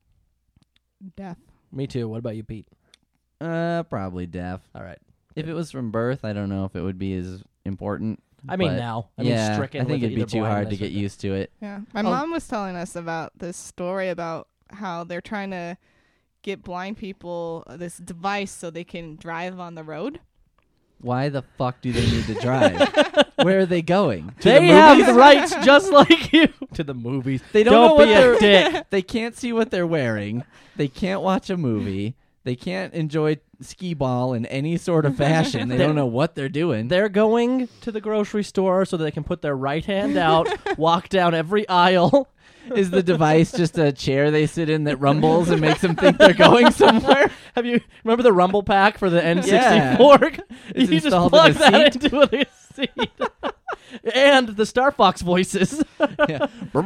[SPEAKER 3] Death.
[SPEAKER 2] Me too. What about you, Pete?
[SPEAKER 1] Probably deaf.
[SPEAKER 2] All right.
[SPEAKER 1] If it was from birth, I don't know if it would be as important.
[SPEAKER 2] I mean
[SPEAKER 1] but
[SPEAKER 2] now. I mean
[SPEAKER 1] yeah,
[SPEAKER 2] stricken
[SPEAKER 1] I think
[SPEAKER 2] with
[SPEAKER 1] it'd be
[SPEAKER 2] either
[SPEAKER 1] too hard to
[SPEAKER 2] blindness or
[SPEAKER 1] get
[SPEAKER 2] death.
[SPEAKER 1] used to it.
[SPEAKER 3] Yeah. My mom was telling us about this story about how they're trying to get blind people this device so they can drive on the road.
[SPEAKER 1] Why the fuck do they need to drive? Where are they going? To
[SPEAKER 2] They
[SPEAKER 1] the
[SPEAKER 2] have
[SPEAKER 1] movies?
[SPEAKER 2] the rights just like you to the movies.
[SPEAKER 1] They don't know what
[SPEAKER 2] be
[SPEAKER 1] they're
[SPEAKER 2] a dick.
[SPEAKER 1] They can't see what they're wearing. They can't watch a movie. They can't enjoy skee ball in any sort of fashion. They don't know what they're doing.
[SPEAKER 2] They're going to the grocery store so they can put their right hand out, walk down every aisle.
[SPEAKER 1] Is the device just a chair they sit in that rumbles and makes them think they're going somewhere?
[SPEAKER 2] Have you remember the Rumble Pack for the N64?
[SPEAKER 1] It's
[SPEAKER 2] You just
[SPEAKER 1] installed
[SPEAKER 2] plug
[SPEAKER 1] in a
[SPEAKER 2] that
[SPEAKER 1] seat.
[SPEAKER 2] into a seat. And the Star Fox voices.
[SPEAKER 1] Yeah.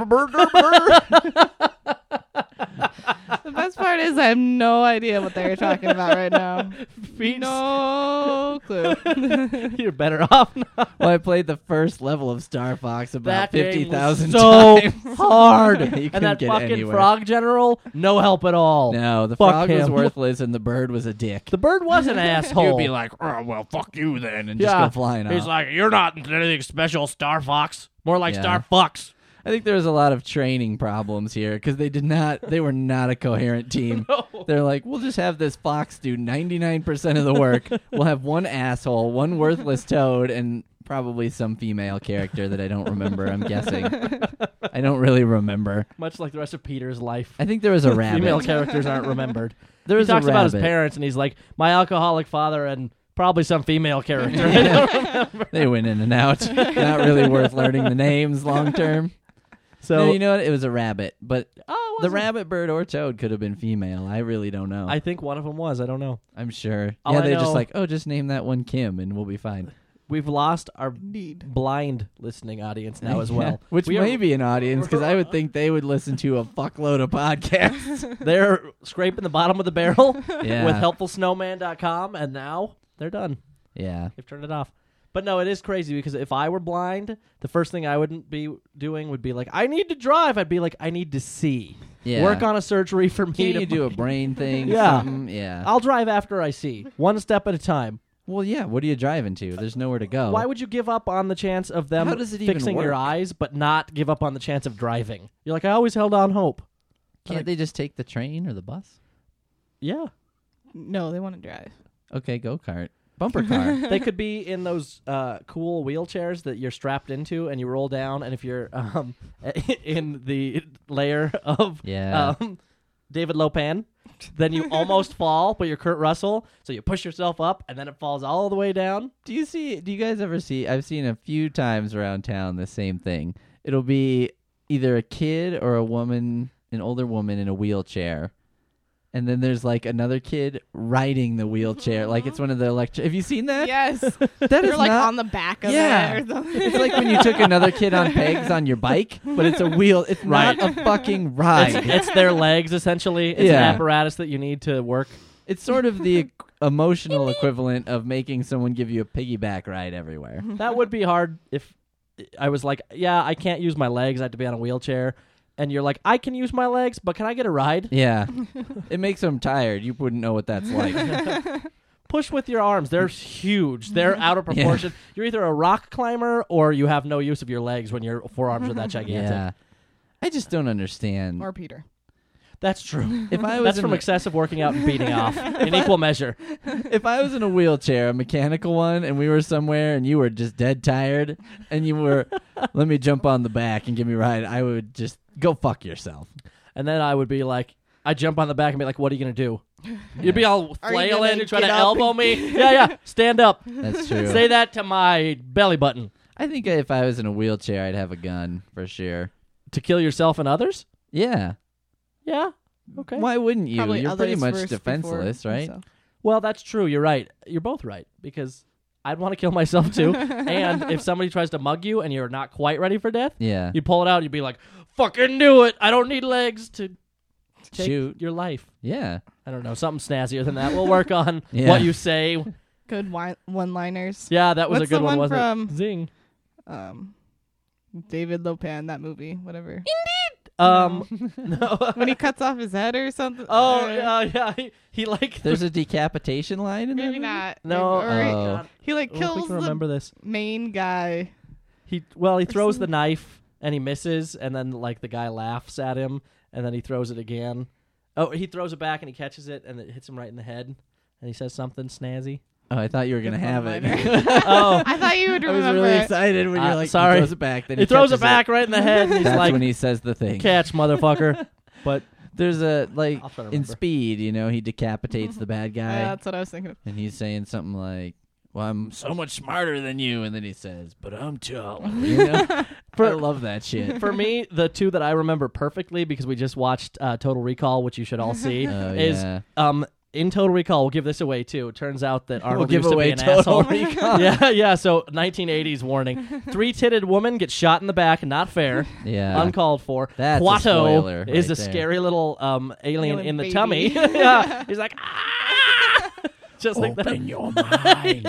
[SPEAKER 3] The best part is I have no idea what they're talking about right now.
[SPEAKER 2] Feet.
[SPEAKER 3] No clue.
[SPEAKER 2] You're better off now.
[SPEAKER 1] Well, I played the first level of Star Fox about
[SPEAKER 2] That game was
[SPEAKER 1] 50,000
[SPEAKER 2] so
[SPEAKER 1] times.
[SPEAKER 2] hard.
[SPEAKER 1] You
[SPEAKER 2] And
[SPEAKER 1] couldn't
[SPEAKER 2] that
[SPEAKER 1] get
[SPEAKER 2] fucking
[SPEAKER 1] anywhere.
[SPEAKER 2] frog general, no help at all.
[SPEAKER 1] No, the
[SPEAKER 2] Fuck
[SPEAKER 1] frog was
[SPEAKER 2] him.
[SPEAKER 1] worthless and the bird was a dick.
[SPEAKER 2] The bird was an asshole.
[SPEAKER 1] You'd be like, oh, well, fuck you then, and just
[SPEAKER 2] Yeah.
[SPEAKER 1] go flying
[SPEAKER 2] He's
[SPEAKER 1] off.
[SPEAKER 2] like, you're not anything special, Star Fox. More like
[SPEAKER 1] Yeah.
[SPEAKER 2] Star Fox.
[SPEAKER 1] I think there was a lot of training problems here because they were not a coherent team.
[SPEAKER 2] No.
[SPEAKER 1] They're like, we'll just have this fox do 99% of the work. We'll have one asshole, one worthless toad, and probably some female character that I don't remember, I'm guessing. I don't really remember.
[SPEAKER 2] Much like the rest of Peter's life.
[SPEAKER 1] I think there was a rabbit.
[SPEAKER 2] Female characters aren't remembered.
[SPEAKER 1] There
[SPEAKER 2] He
[SPEAKER 1] was
[SPEAKER 2] talks
[SPEAKER 1] a
[SPEAKER 2] about his
[SPEAKER 1] rabbit.
[SPEAKER 2] parents, and he's like, my alcoholic father and probably some female character.
[SPEAKER 1] They went in and out. Not really worth learning the names long term.
[SPEAKER 2] So
[SPEAKER 1] No, you know what? It was a rabbit, but
[SPEAKER 2] oh,
[SPEAKER 1] the rabbit, bird, or toad could have been female. I really don't know.
[SPEAKER 2] I think one of them was. I don't know.
[SPEAKER 1] I'm sure.
[SPEAKER 2] All
[SPEAKER 1] Yeah,
[SPEAKER 2] I
[SPEAKER 1] they're just
[SPEAKER 2] know-
[SPEAKER 1] like, oh, just name that one Kim, and we'll be fine.
[SPEAKER 2] We've lost our
[SPEAKER 3] Indeed.
[SPEAKER 2] blind listening audience now as well.
[SPEAKER 1] Yeah, which
[SPEAKER 2] We
[SPEAKER 1] may
[SPEAKER 2] are-
[SPEAKER 1] be an audience, because I would think they would listen to a fuckload of podcasts.
[SPEAKER 2] They're scraping the bottom of the barrel
[SPEAKER 1] Yeah.
[SPEAKER 2] with helpfulsnowman.com, and now they're done.
[SPEAKER 1] Yeah.
[SPEAKER 2] They've turned it off. But no, it is crazy because if I were blind, the first thing I wouldn't be doing would be like, I need to drive. I'd be like, I need to see.
[SPEAKER 1] Yeah.
[SPEAKER 2] Work on a surgery for me
[SPEAKER 1] Can't
[SPEAKER 2] to
[SPEAKER 1] you do a brain thing?
[SPEAKER 2] Yeah.
[SPEAKER 1] Something? Yeah.
[SPEAKER 2] I'll drive after I see. One step at a time.
[SPEAKER 1] Well, yeah. What are you driving to? There's nowhere to go.
[SPEAKER 2] Why would you give up on the chance of them
[SPEAKER 1] How does it even
[SPEAKER 2] fixing your
[SPEAKER 1] work?
[SPEAKER 2] eyes, but not give up on the chance of driving? You're like, I always held on hope.
[SPEAKER 1] Can't they just take the train or the bus?
[SPEAKER 2] Yeah.
[SPEAKER 3] No, they want to drive.
[SPEAKER 1] Okay, go-kart. Bumper car.
[SPEAKER 2] They could be in those cool wheelchairs that you're strapped into and you roll down, and if you're in the layer of
[SPEAKER 1] Yeah.
[SPEAKER 2] David Lopan, then you almost fall, but you're Kurt Russell, so you push yourself up, and then it falls all the way down.
[SPEAKER 1] Do you guys ever see, I've seen a few times around town the same thing. It'll be either a kid or a woman, an older woman in a wheelchair. And then there's like another kid riding the wheelchair. Like it's one of the electric. Have you seen that?
[SPEAKER 3] Yes.
[SPEAKER 1] That
[SPEAKER 3] They're
[SPEAKER 1] is
[SPEAKER 3] like
[SPEAKER 1] not,
[SPEAKER 3] on the back of
[SPEAKER 1] Yeah.
[SPEAKER 3] it or something.
[SPEAKER 1] It's like when you took another kid on pegs on your bike, but it's a wheel. It's
[SPEAKER 2] Right.
[SPEAKER 1] not a fucking ride.
[SPEAKER 2] It's their legs, essentially. It's an
[SPEAKER 1] Yeah.
[SPEAKER 2] apparatus that you need to work.
[SPEAKER 1] It's sort of the emotional equivalent of making someone give you a piggyback ride everywhere.
[SPEAKER 2] That would be hard if I was like, yeah, I can't use my legs. I have to be on a wheelchair. And you're like, I can use my legs, but can I get a ride?
[SPEAKER 1] Yeah. It makes them tired. You wouldn't know what that's like.
[SPEAKER 2] Push with your arms. They're huge. They're out of proportion. You're either a rock climber or you have no use of your legs when your forearms are that gigantic.
[SPEAKER 1] Yeah. I just don't understand.
[SPEAKER 3] Or Peter.
[SPEAKER 2] That's true.
[SPEAKER 1] If I was
[SPEAKER 2] That's
[SPEAKER 1] in
[SPEAKER 2] from
[SPEAKER 1] a-
[SPEAKER 2] excessive working out and beating off in equal measure.
[SPEAKER 1] If I was in a wheelchair, a mechanical one, and we were somewhere and you were just dead tired and you were, let me jump on the back and give me a ride, I would just go fuck yourself.
[SPEAKER 2] And then I would be like, I'd jump on the back and be like, what are you going to do? You'd be all
[SPEAKER 3] Are you
[SPEAKER 2] flailing
[SPEAKER 3] gonna
[SPEAKER 2] and trying to
[SPEAKER 3] get up
[SPEAKER 2] elbow
[SPEAKER 3] and-
[SPEAKER 2] me. Yeah. Stand up.
[SPEAKER 1] That's true.
[SPEAKER 2] Say that to my belly button.
[SPEAKER 1] I think if I was in a wheelchair, I'd have a gun for sure.
[SPEAKER 2] To kill yourself and others?
[SPEAKER 1] Yeah.
[SPEAKER 2] Yeah. Okay.
[SPEAKER 1] Why wouldn't you?
[SPEAKER 3] Probably
[SPEAKER 1] You're pretty
[SPEAKER 3] others
[SPEAKER 1] much
[SPEAKER 3] first
[SPEAKER 1] defenseless,
[SPEAKER 3] before
[SPEAKER 1] right?
[SPEAKER 3] himself.
[SPEAKER 2] Well, that's true. You're right. You're both right because I'd want to kill myself too. And if somebody tries to mug you and you're not quite ready for death,
[SPEAKER 1] Yeah.
[SPEAKER 2] you pull it out. You'd be like, "Fucking do it! I don't need legs to take
[SPEAKER 1] Shoot.
[SPEAKER 2] your life."
[SPEAKER 1] Yeah.
[SPEAKER 2] I don't know, something snazzier than that. We'll work on
[SPEAKER 1] Yeah.
[SPEAKER 2] what you say.
[SPEAKER 3] Good one-liners.
[SPEAKER 2] Yeah, that was
[SPEAKER 3] What's
[SPEAKER 2] a good
[SPEAKER 3] the
[SPEAKER 2] one,
[SPEAKER 3] one
[SPEAKER 2] wasn't
[SPEAKER 3] from-
[SPEAKER 2] it? Zing.
[SPEAKER 3] David Lopan, that movie, whatever.
[SPEAKER 2] No.
[SPEAKER 3] When he cuts off his head or something.
[SPEAKER 2] Oh,
[SPEAKER 3] or-
[SPEAKER 2] yeah. He like
[SPEAKER 1] There's a decapitation line in there.
[SPEAKER 3] Maybe not.
[SPEAKER 2] No.
[SPEAKER 3] Maybe- or
[SPEAKER 1] Oh.
[SPEAKER 3] he like
[SPEAKER 2] I don't think
[SPEAKER 3] kills
[SPEAKER 2] I
[SPEAKER 3] the
[SPEAKER 2] remember this.
[SPEAKER 3] main guy.
[SPEAKER 2] He throws the knife and he misses, and then like the guy laughs at him, and then he throws it again. Oh, he throws it back and he catches it, and it hits him right in the head, and he says something snazzy.
[SPEAKER 1] Oh, I thought you were gonna
[SPEAKER 3] Good
[SPEAKER 1] have it.
[SPEAKER 3] one-liner.
[SPEAKER 2] Oh,
[SPEAKER 3] I thought you would
[SPEAKER 1] I was
[SPEAKER 3] remember
[SPEAKER 1] really
[SPEAKER 3] it.
[SPEAKER 1] excited when you're like,
[SPEAKER 2] sorry.
[SPEAKER 1] he throws it back. Then
[SPEAKER 2] he throws it
[SPEAKER 1] catches
[SPEAKER 2] back right in the head, and he's
[SPEAKER 1] That's
[SPEAKER 2] like,
[SPEAKER 1] when he says the thing.
[SPEAKER 2] "Catch, motherfucker!" But
[SPEAKER 1] There's a like
[SPEAKER 2] I'll try to
[SPEAKER 1] in
[SPEAKER 2] remember.
[SPEAKER 1] Speed, he decapitates the bad guy,
[SPEAKER 3] Yeah, that's what I was thinking of.
[SPEAKER 1] and he's saying something like, "Well, I'm so much smarter than you," and then he says, "But I'm taller." I love that shit.
[SPEAKER 2] for me, the two that I remember perfectly because we just watched Total Recall, which you should all see,
[SPEAKER 1] Oh,
[SPEAKER 2] is
[SPEAKER 1] yeah.
[SPEAKER 2] in Total Recall. We'll give this away too. It turns out that Arnold
[SPEAKER 1] give
[SPEAKER 2] used to
[SPEAKER 1] away
[SPEAKER 2] be an
[SPEAKER 1] Total
[SPEAKER 2] asshole.
[SPEAKER 1] Recall.
[SPEAKER 2] Yeah. So 1980s warning: 3-titted woman gets shot in the back. Not fair.
[SPEAKER 1] Yeah.
[SPEAKER 2] Uncalled for.
[SPEAKER 1] That's a
[SPEAKER 2] Quato
[SPEAKER 1] spoiler
[SPEAKER 2] is
[SPEAKER 1] right
[SPEAKER 2] a
[SPEAKER 1] there.
[SPEAKER 2] scary little alien
[SPEAKER 3] Alien
[SPEAKER 2] in the
[SPEAKER 3] baby.
[SPEAKER 2] tummy. Yeah, he's like, ah! Just like that.
[SPEAKER 1] Open your mind.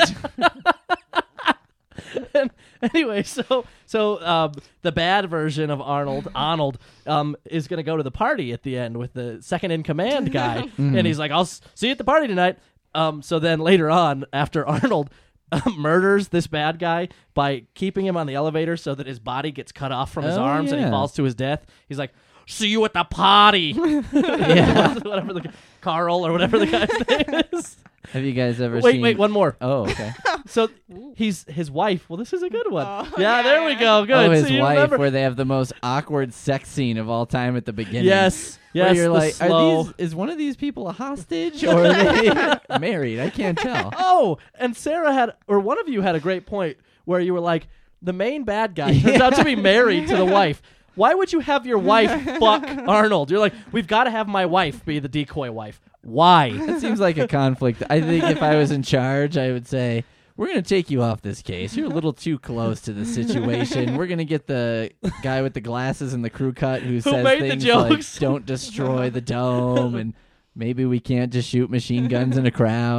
[SPEAKER 2] And anyway, so the bad version of Arnold is going to go to the party at the end with the second in command guy, and he's like, "I'll see you at the party tonight." So then later on, after Arnold murders this bad guy by keeping him on the elevator so that his body gets cut off from his
[SPEAKER 1] Oh,
[SPEAKER 2] arms and he
[SPEAKER 1] yeah.
[SPEAKER 2] falls to his death, he's like, "See you at the party."
[SPEAKER 1] Yeah.
[SPEAKER 2] Whatever Carl or whatever the guy's name is.
[SPEAKER 1] Have you guys ever seen?
[SPEAKER 2] Wait, one more.
[SPEAKER 1] Oh, okay.
[SPEAKER 2] So his wife. Well, this is a good one.
[SPEAKER 3] Oh,
[SPEAKER 2] yeah,
[SPEAKER 3] yeah,
[SPEAKER 2] there we
[SPEAKER 3] yeah.
[SPEAKER 2] go. Good.
[SPEAKER 1] Oh, his
[SPEAKER 2] So you
[SPEAKER 1] wife,
[SPEAKER 2] remember-
[SPEAKER 1] where they have the most awkward sex scene of all time at the beginning.
[SPEAKER 2] Yes.
[SPEAKER 1] Where
[SPEAKER 2] Yes.
[SPEAKER 1] you're
[SPEAKER 2] the
[SPEAKER 1] like,
[SPEAKER 2] slow.
[SPEAKER 1] is one of these people a hostage or are they married? I can't tell.
[SPEAKER 2] Oh, and Sarah one of you had a great point where you were like, the main bad guy turns out to be married to the wife. Why would you have your wife fuck Arnold? You're like, we've got to have my wife be the decoy wife. Why?
[SPEAKER 1] That seems like a conflict. I think if I was in charge, I would say, we're going to take you off this case. You're a little too close to the situation. We're going to get the guy with the glasses and the crew cut who says
[SPEAKER 2] made the
[SPEAKER 1] things
[SPEAKER 2] jokes?
[SPEAKER 1] like, don't destroy the dome, and maybe we can't just shoot machine guns in a crowd.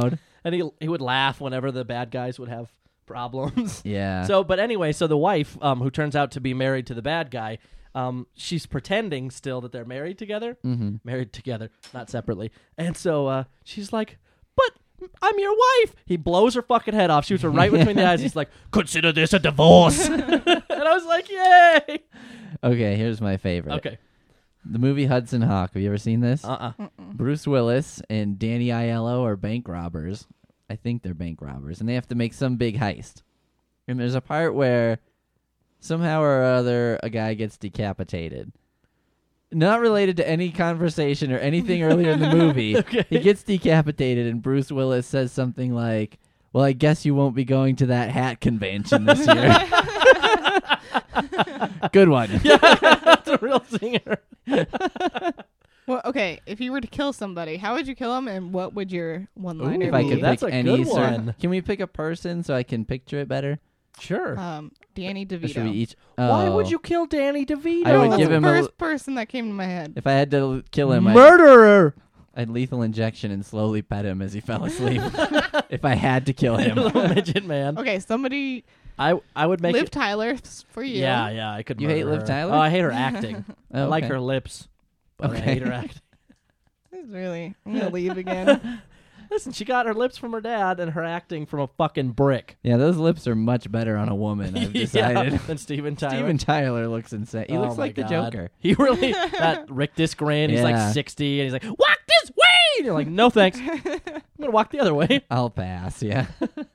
[SPEAKER 2] and he would laugh whenever the bad guys would have problems.
[SPEAKER 1] Yeah.
[SPEAKER 2] So, but anyway, so the wife, who turns out to be married to the bad guy, she's pretending still that they're married together.
[SPEAKER 1] Mm-hmm.
[SPEAKER 2] Married together, not separately. And so she's like, but I'm your wife. He blows her fucking head off, shoots her right between the eyes. He's like, consider this a divorce. And I was like, yay.
[SPEAKER 1] Okay, here's my favorite.
[SPEAKER 2] Okay.
[SPEAKER 1] The movie Hudson Hawk. Have you ever seen this?
[SPEAKER 2] Uh-uh.
[SPEAKER 1] Bruce Willis and Danny Aiello are bank robbers. I think they're bank robbers, and they have to make some big heist. And there's a part where somehow or other a guy gets decapitated. Not related to any conversation or anything earlier in the movie.
[SPEAKER 2] Okay.
[SPEAKER 1] He gets decapitated, and Bruce Willis says something like, well, I guess you won't be going to that hat convention this year. Good one.
[SPEAKER 2] Yeah, that's a real singer.
[SPEAKER 3] Well, okay, if you were to kill somebody, how would you kill them, and what would your one-liner
[SPEAKER 1] If I
[SPEAKER 3] be?
[SPEAKER 1] could
[SPEAKER 2] That's
[SPEAKER 1] pick
[SPEAKER 2] a
[SPEAKER 1] any
[SPEAKER 2] good
[SPEAKER 1] certain,
[SPEAKER 2] one.
[SPEAKER 1] can we pick a person so I can picture it better?
[SPEAKER 2] Sure.
[SPEAKER 3] Danny
[SPEAKER 1] Or should we
[SPEAKER 3] DeVito.
[SPEAKER 1] each?
[SPEAKER 2] Why
[SPEAKER 1] Oh.
[SPEAKER 2] would you kill Danny DeVito?
[SPEAKER 1] I would
[SPEAKER 3] That's
[SPEAKER 1] give
[SPEAKER 3] the
[SPEAKER 1] him a-
[SPEAKER 3] first person that came to my head.
[SPEAKER 1] If I had to kill him,
[SPEAKER 2] Murderer.
[SPEAKER 1] I'd lethal injection and slowly pet him as he fell asleep. If I had to kill him.
[SPEAKER 2] Little midget man.
[SPEAKER 3] Okay, somebody
[SPEAKER 2] I would make
[SPEAKER 3] Liv
[SPEAKER 2] it.
[SPEAKER 3] Tyler for you.
[SPEAKER 2] Yeah, I could.
[SPEAKER 1] You
[SPEAKER 2] murder
[SPEAKER 1] hate Liv
[SPEAKER 2] her.
[SPEAKER 1] Tyler?
[SPEAKER 2] Oh, I hate her acting. I
[SPEAKER 1] Oh,
[SPEAKER 2] like
[SPEAKER 1] okay.
[SPEAKER 2] her lips, but I
[SPEAKER 1] Okay.
[SPEAKER 2] hate her acting.
[SPEAKER 3] This is really. I'm gonna leave again.
[SPEAKER 2] Listen, she got her lips from her dad and her acting from a fucking brick.
[SPEAKER 1] Yeah, those lips are much better on a woman, I've decided.
[SPEAKER 2] Yeah, than Steven Tyler.
[SPEAKER 1] Steven Tyler looks insane. He
[SPEAKER 2] Oh
[SPEAKER 1] looks
[SPEAKER 2] my
[SPEAKER 1] like the
[SPEAKER 2] God.
[SPEAKER 1] Joker.
[SPEAKER 2] He really, that Rick Disgrin, he's
[SPEAKER 1] Yeah.
[SPEAKER 2] like 60, and he's like, walk this way! And you're like, no thanks. I'm going to walk the other way.
[SPEAKER 1] I'll pass, yeah.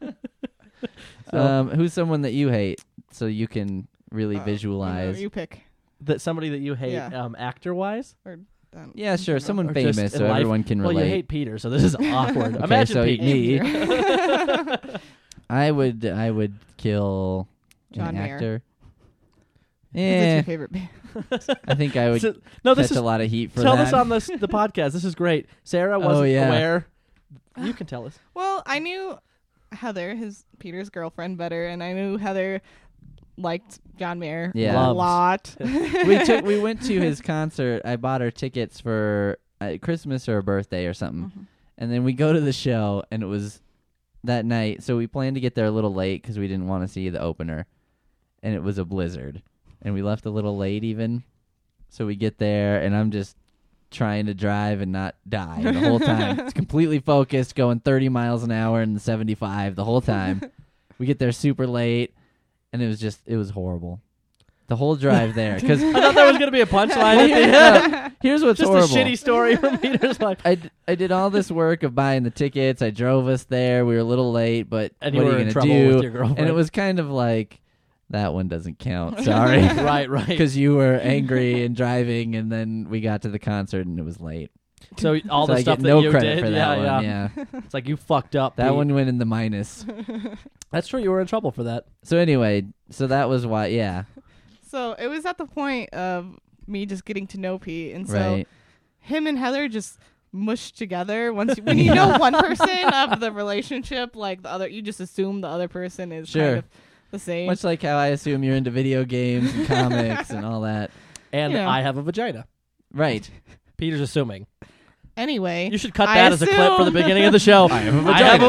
[SPEAKER 2] So-
[SPEAKER 1] Who's someone that you hate so you can really visualize?
[SPEAKER 3] You pick.
[SPEAKER 2] That somebody that you hate,
[SPEAKER 3] Yeah.
[SPEAKER 2] Actor-wise?
[SPEAKER 1] Yeah, sure. Someone
[SPEAKER 2] Or
[SPEAKER 1] famous
[SPEAKER 2] just
[SPEAKER 1] so
[SPEAKER 2] in life?
[SPEAKER 1] everyone can
[SPEAKER 2] Well,
[SPEAKER 1] relate.
[SPEAKER 2] you hate Peter, so this is awkward.
[SPEAKER 1] Okay,
[SPEAKER 2] Imagine
[SPEAKER 1] so
[SPEAKER 2] Pete.
[SPEAKER 1] me.
[SPEAKER 3] Peter.
[SPEAKER 1] I would kill
[SPEAKER 3] John
[SPEAKER 1] an
[SPEAKER 3] Mayer.
[SPEAKER 1] actor.
[SPEAKER 3] What's
[SPEAKER 1] Yeah,
[SPEAKER 3] your favorite band?
[SPEAKER 1] I think I would
[SPEAKER 2] So- no, this
[SPEAKER 1] catch
[SPEAKER 2] is
[SPEAKER 1] a lot of heat for
[SPEAKER 2] tell
[SPEAKER 1] that.
[SPEAKER 2] this on the podcast. This is great. Sarah wasn't
[SPEAKER 1] yeah.
[SPEAKER 2] aware. You can tell us.
[SPEAKER 3] Well, I knew Heather, Peter's girlfriend, better, and I knew Heather liked John Mayer
[SPEAKER 1] Yeah.
[SPEAKER 3] a lot.
[SPEAKER 1] we went to his concert. I bought her tickets for Christmas or a birthday or something.
[SPEAKER 3] Mhm.
[SPEAKER 1] And then we go to the show, and it was that night. So we planned to get there a little late because we didn't want to see the opener. And it was a blizzard. And we left a little late even. So we get there, and I'm just trying to drive and not die the whole time. It's completely focused, going 30 miles an hour and 75 the whole time. We get there super late, and it was horrible. The whole drive there. Because
[SPEAKER 2] I thought that was going to be a punchline at the end.
[SPEAKER 1] here's what's
[SPEAKER 2] Just
[SPEAKER 1] horrible.
[SPEAKER 2] a shitty story from Peter's life.
[SPEAKER 1] I did all this work of buying the tickets. I drove us there. We were a little late, but
[SPEAKER 2] And
[SPEAKER 1] what
[SPEAKER 2] you
[SPEAKER 1] are
[SPEAKER 2] were
[SPEAKER 1] you
[SPEAKER 2] in
[SPEAKER 1] gonna
[SPEAKER 2] trouble
[SPEAKER 1] do?
[SPEAKER 2] with your girlfriend.
[SPEAKER 1] And it was kind of like, that one doesn't count. Sorry.
[SPEAKER 2] Right.
[SPEAKER 1] Because you were angry and driving, and then we got to the concert, and it was late.
[SPEAKER 2] So all
[SPEAKER 1] So
[SPEAKER 2] the
[SPEAKER 1] I
[SPEAKER 2] stuff
[SPEAKER 1] get
[SPEAKER 2] that
[SPEAKER 1] no
[SPEAKER 2] you
[SPEAKER 1] credit
[SPEAKER 2] did,
[SPEAKER 1] for that
[SPEAKER 2] yeah,
[SPEAKER 1] one.
[SPEAKER 2] yeah.
[SPEAKER 1] Yeah.
[SPEAKER 2] It's like you fucked up.
[SPEAKER 1] That
[SPEAKER 2] Pete.
[SPEAKER 1] one went in the minus.
[SPEAKER 2] That's true. You were in trouble for that.
[SPEAKER 1] So anyway, so that was why, yeah.
[SPEAKER 3] So it was at the point of me just getting to know Pete, and so
[SPEAKER 1] Right.
[SPEAKER 3] him and Heather just mushed together. When you know one person of the relationship, like the other, you just assume the other person is
[SPEAKER 1] Sure.
[SPEAKER 3] kind of the same.
[SPEAKER 1] Much like how I assume you're into video games and comics and all that.
[SPEAKER 2] And
[SPEAKER 3] Yeah.
[SPEAKER 2] I have a vagina.
[SPEAKER 1] Right.
[SPEAKER 2] Peter's assuming.
[SPEAKER 3] Anyway,
[SPEAKER 2] You should cut
[SPEAKER 3] I
[SPEAKER 2] that as a clip for the
[SPEAKER 3] assume-
[SPEAKER 2] beginning of the show.
[SPEAKER 1] I have a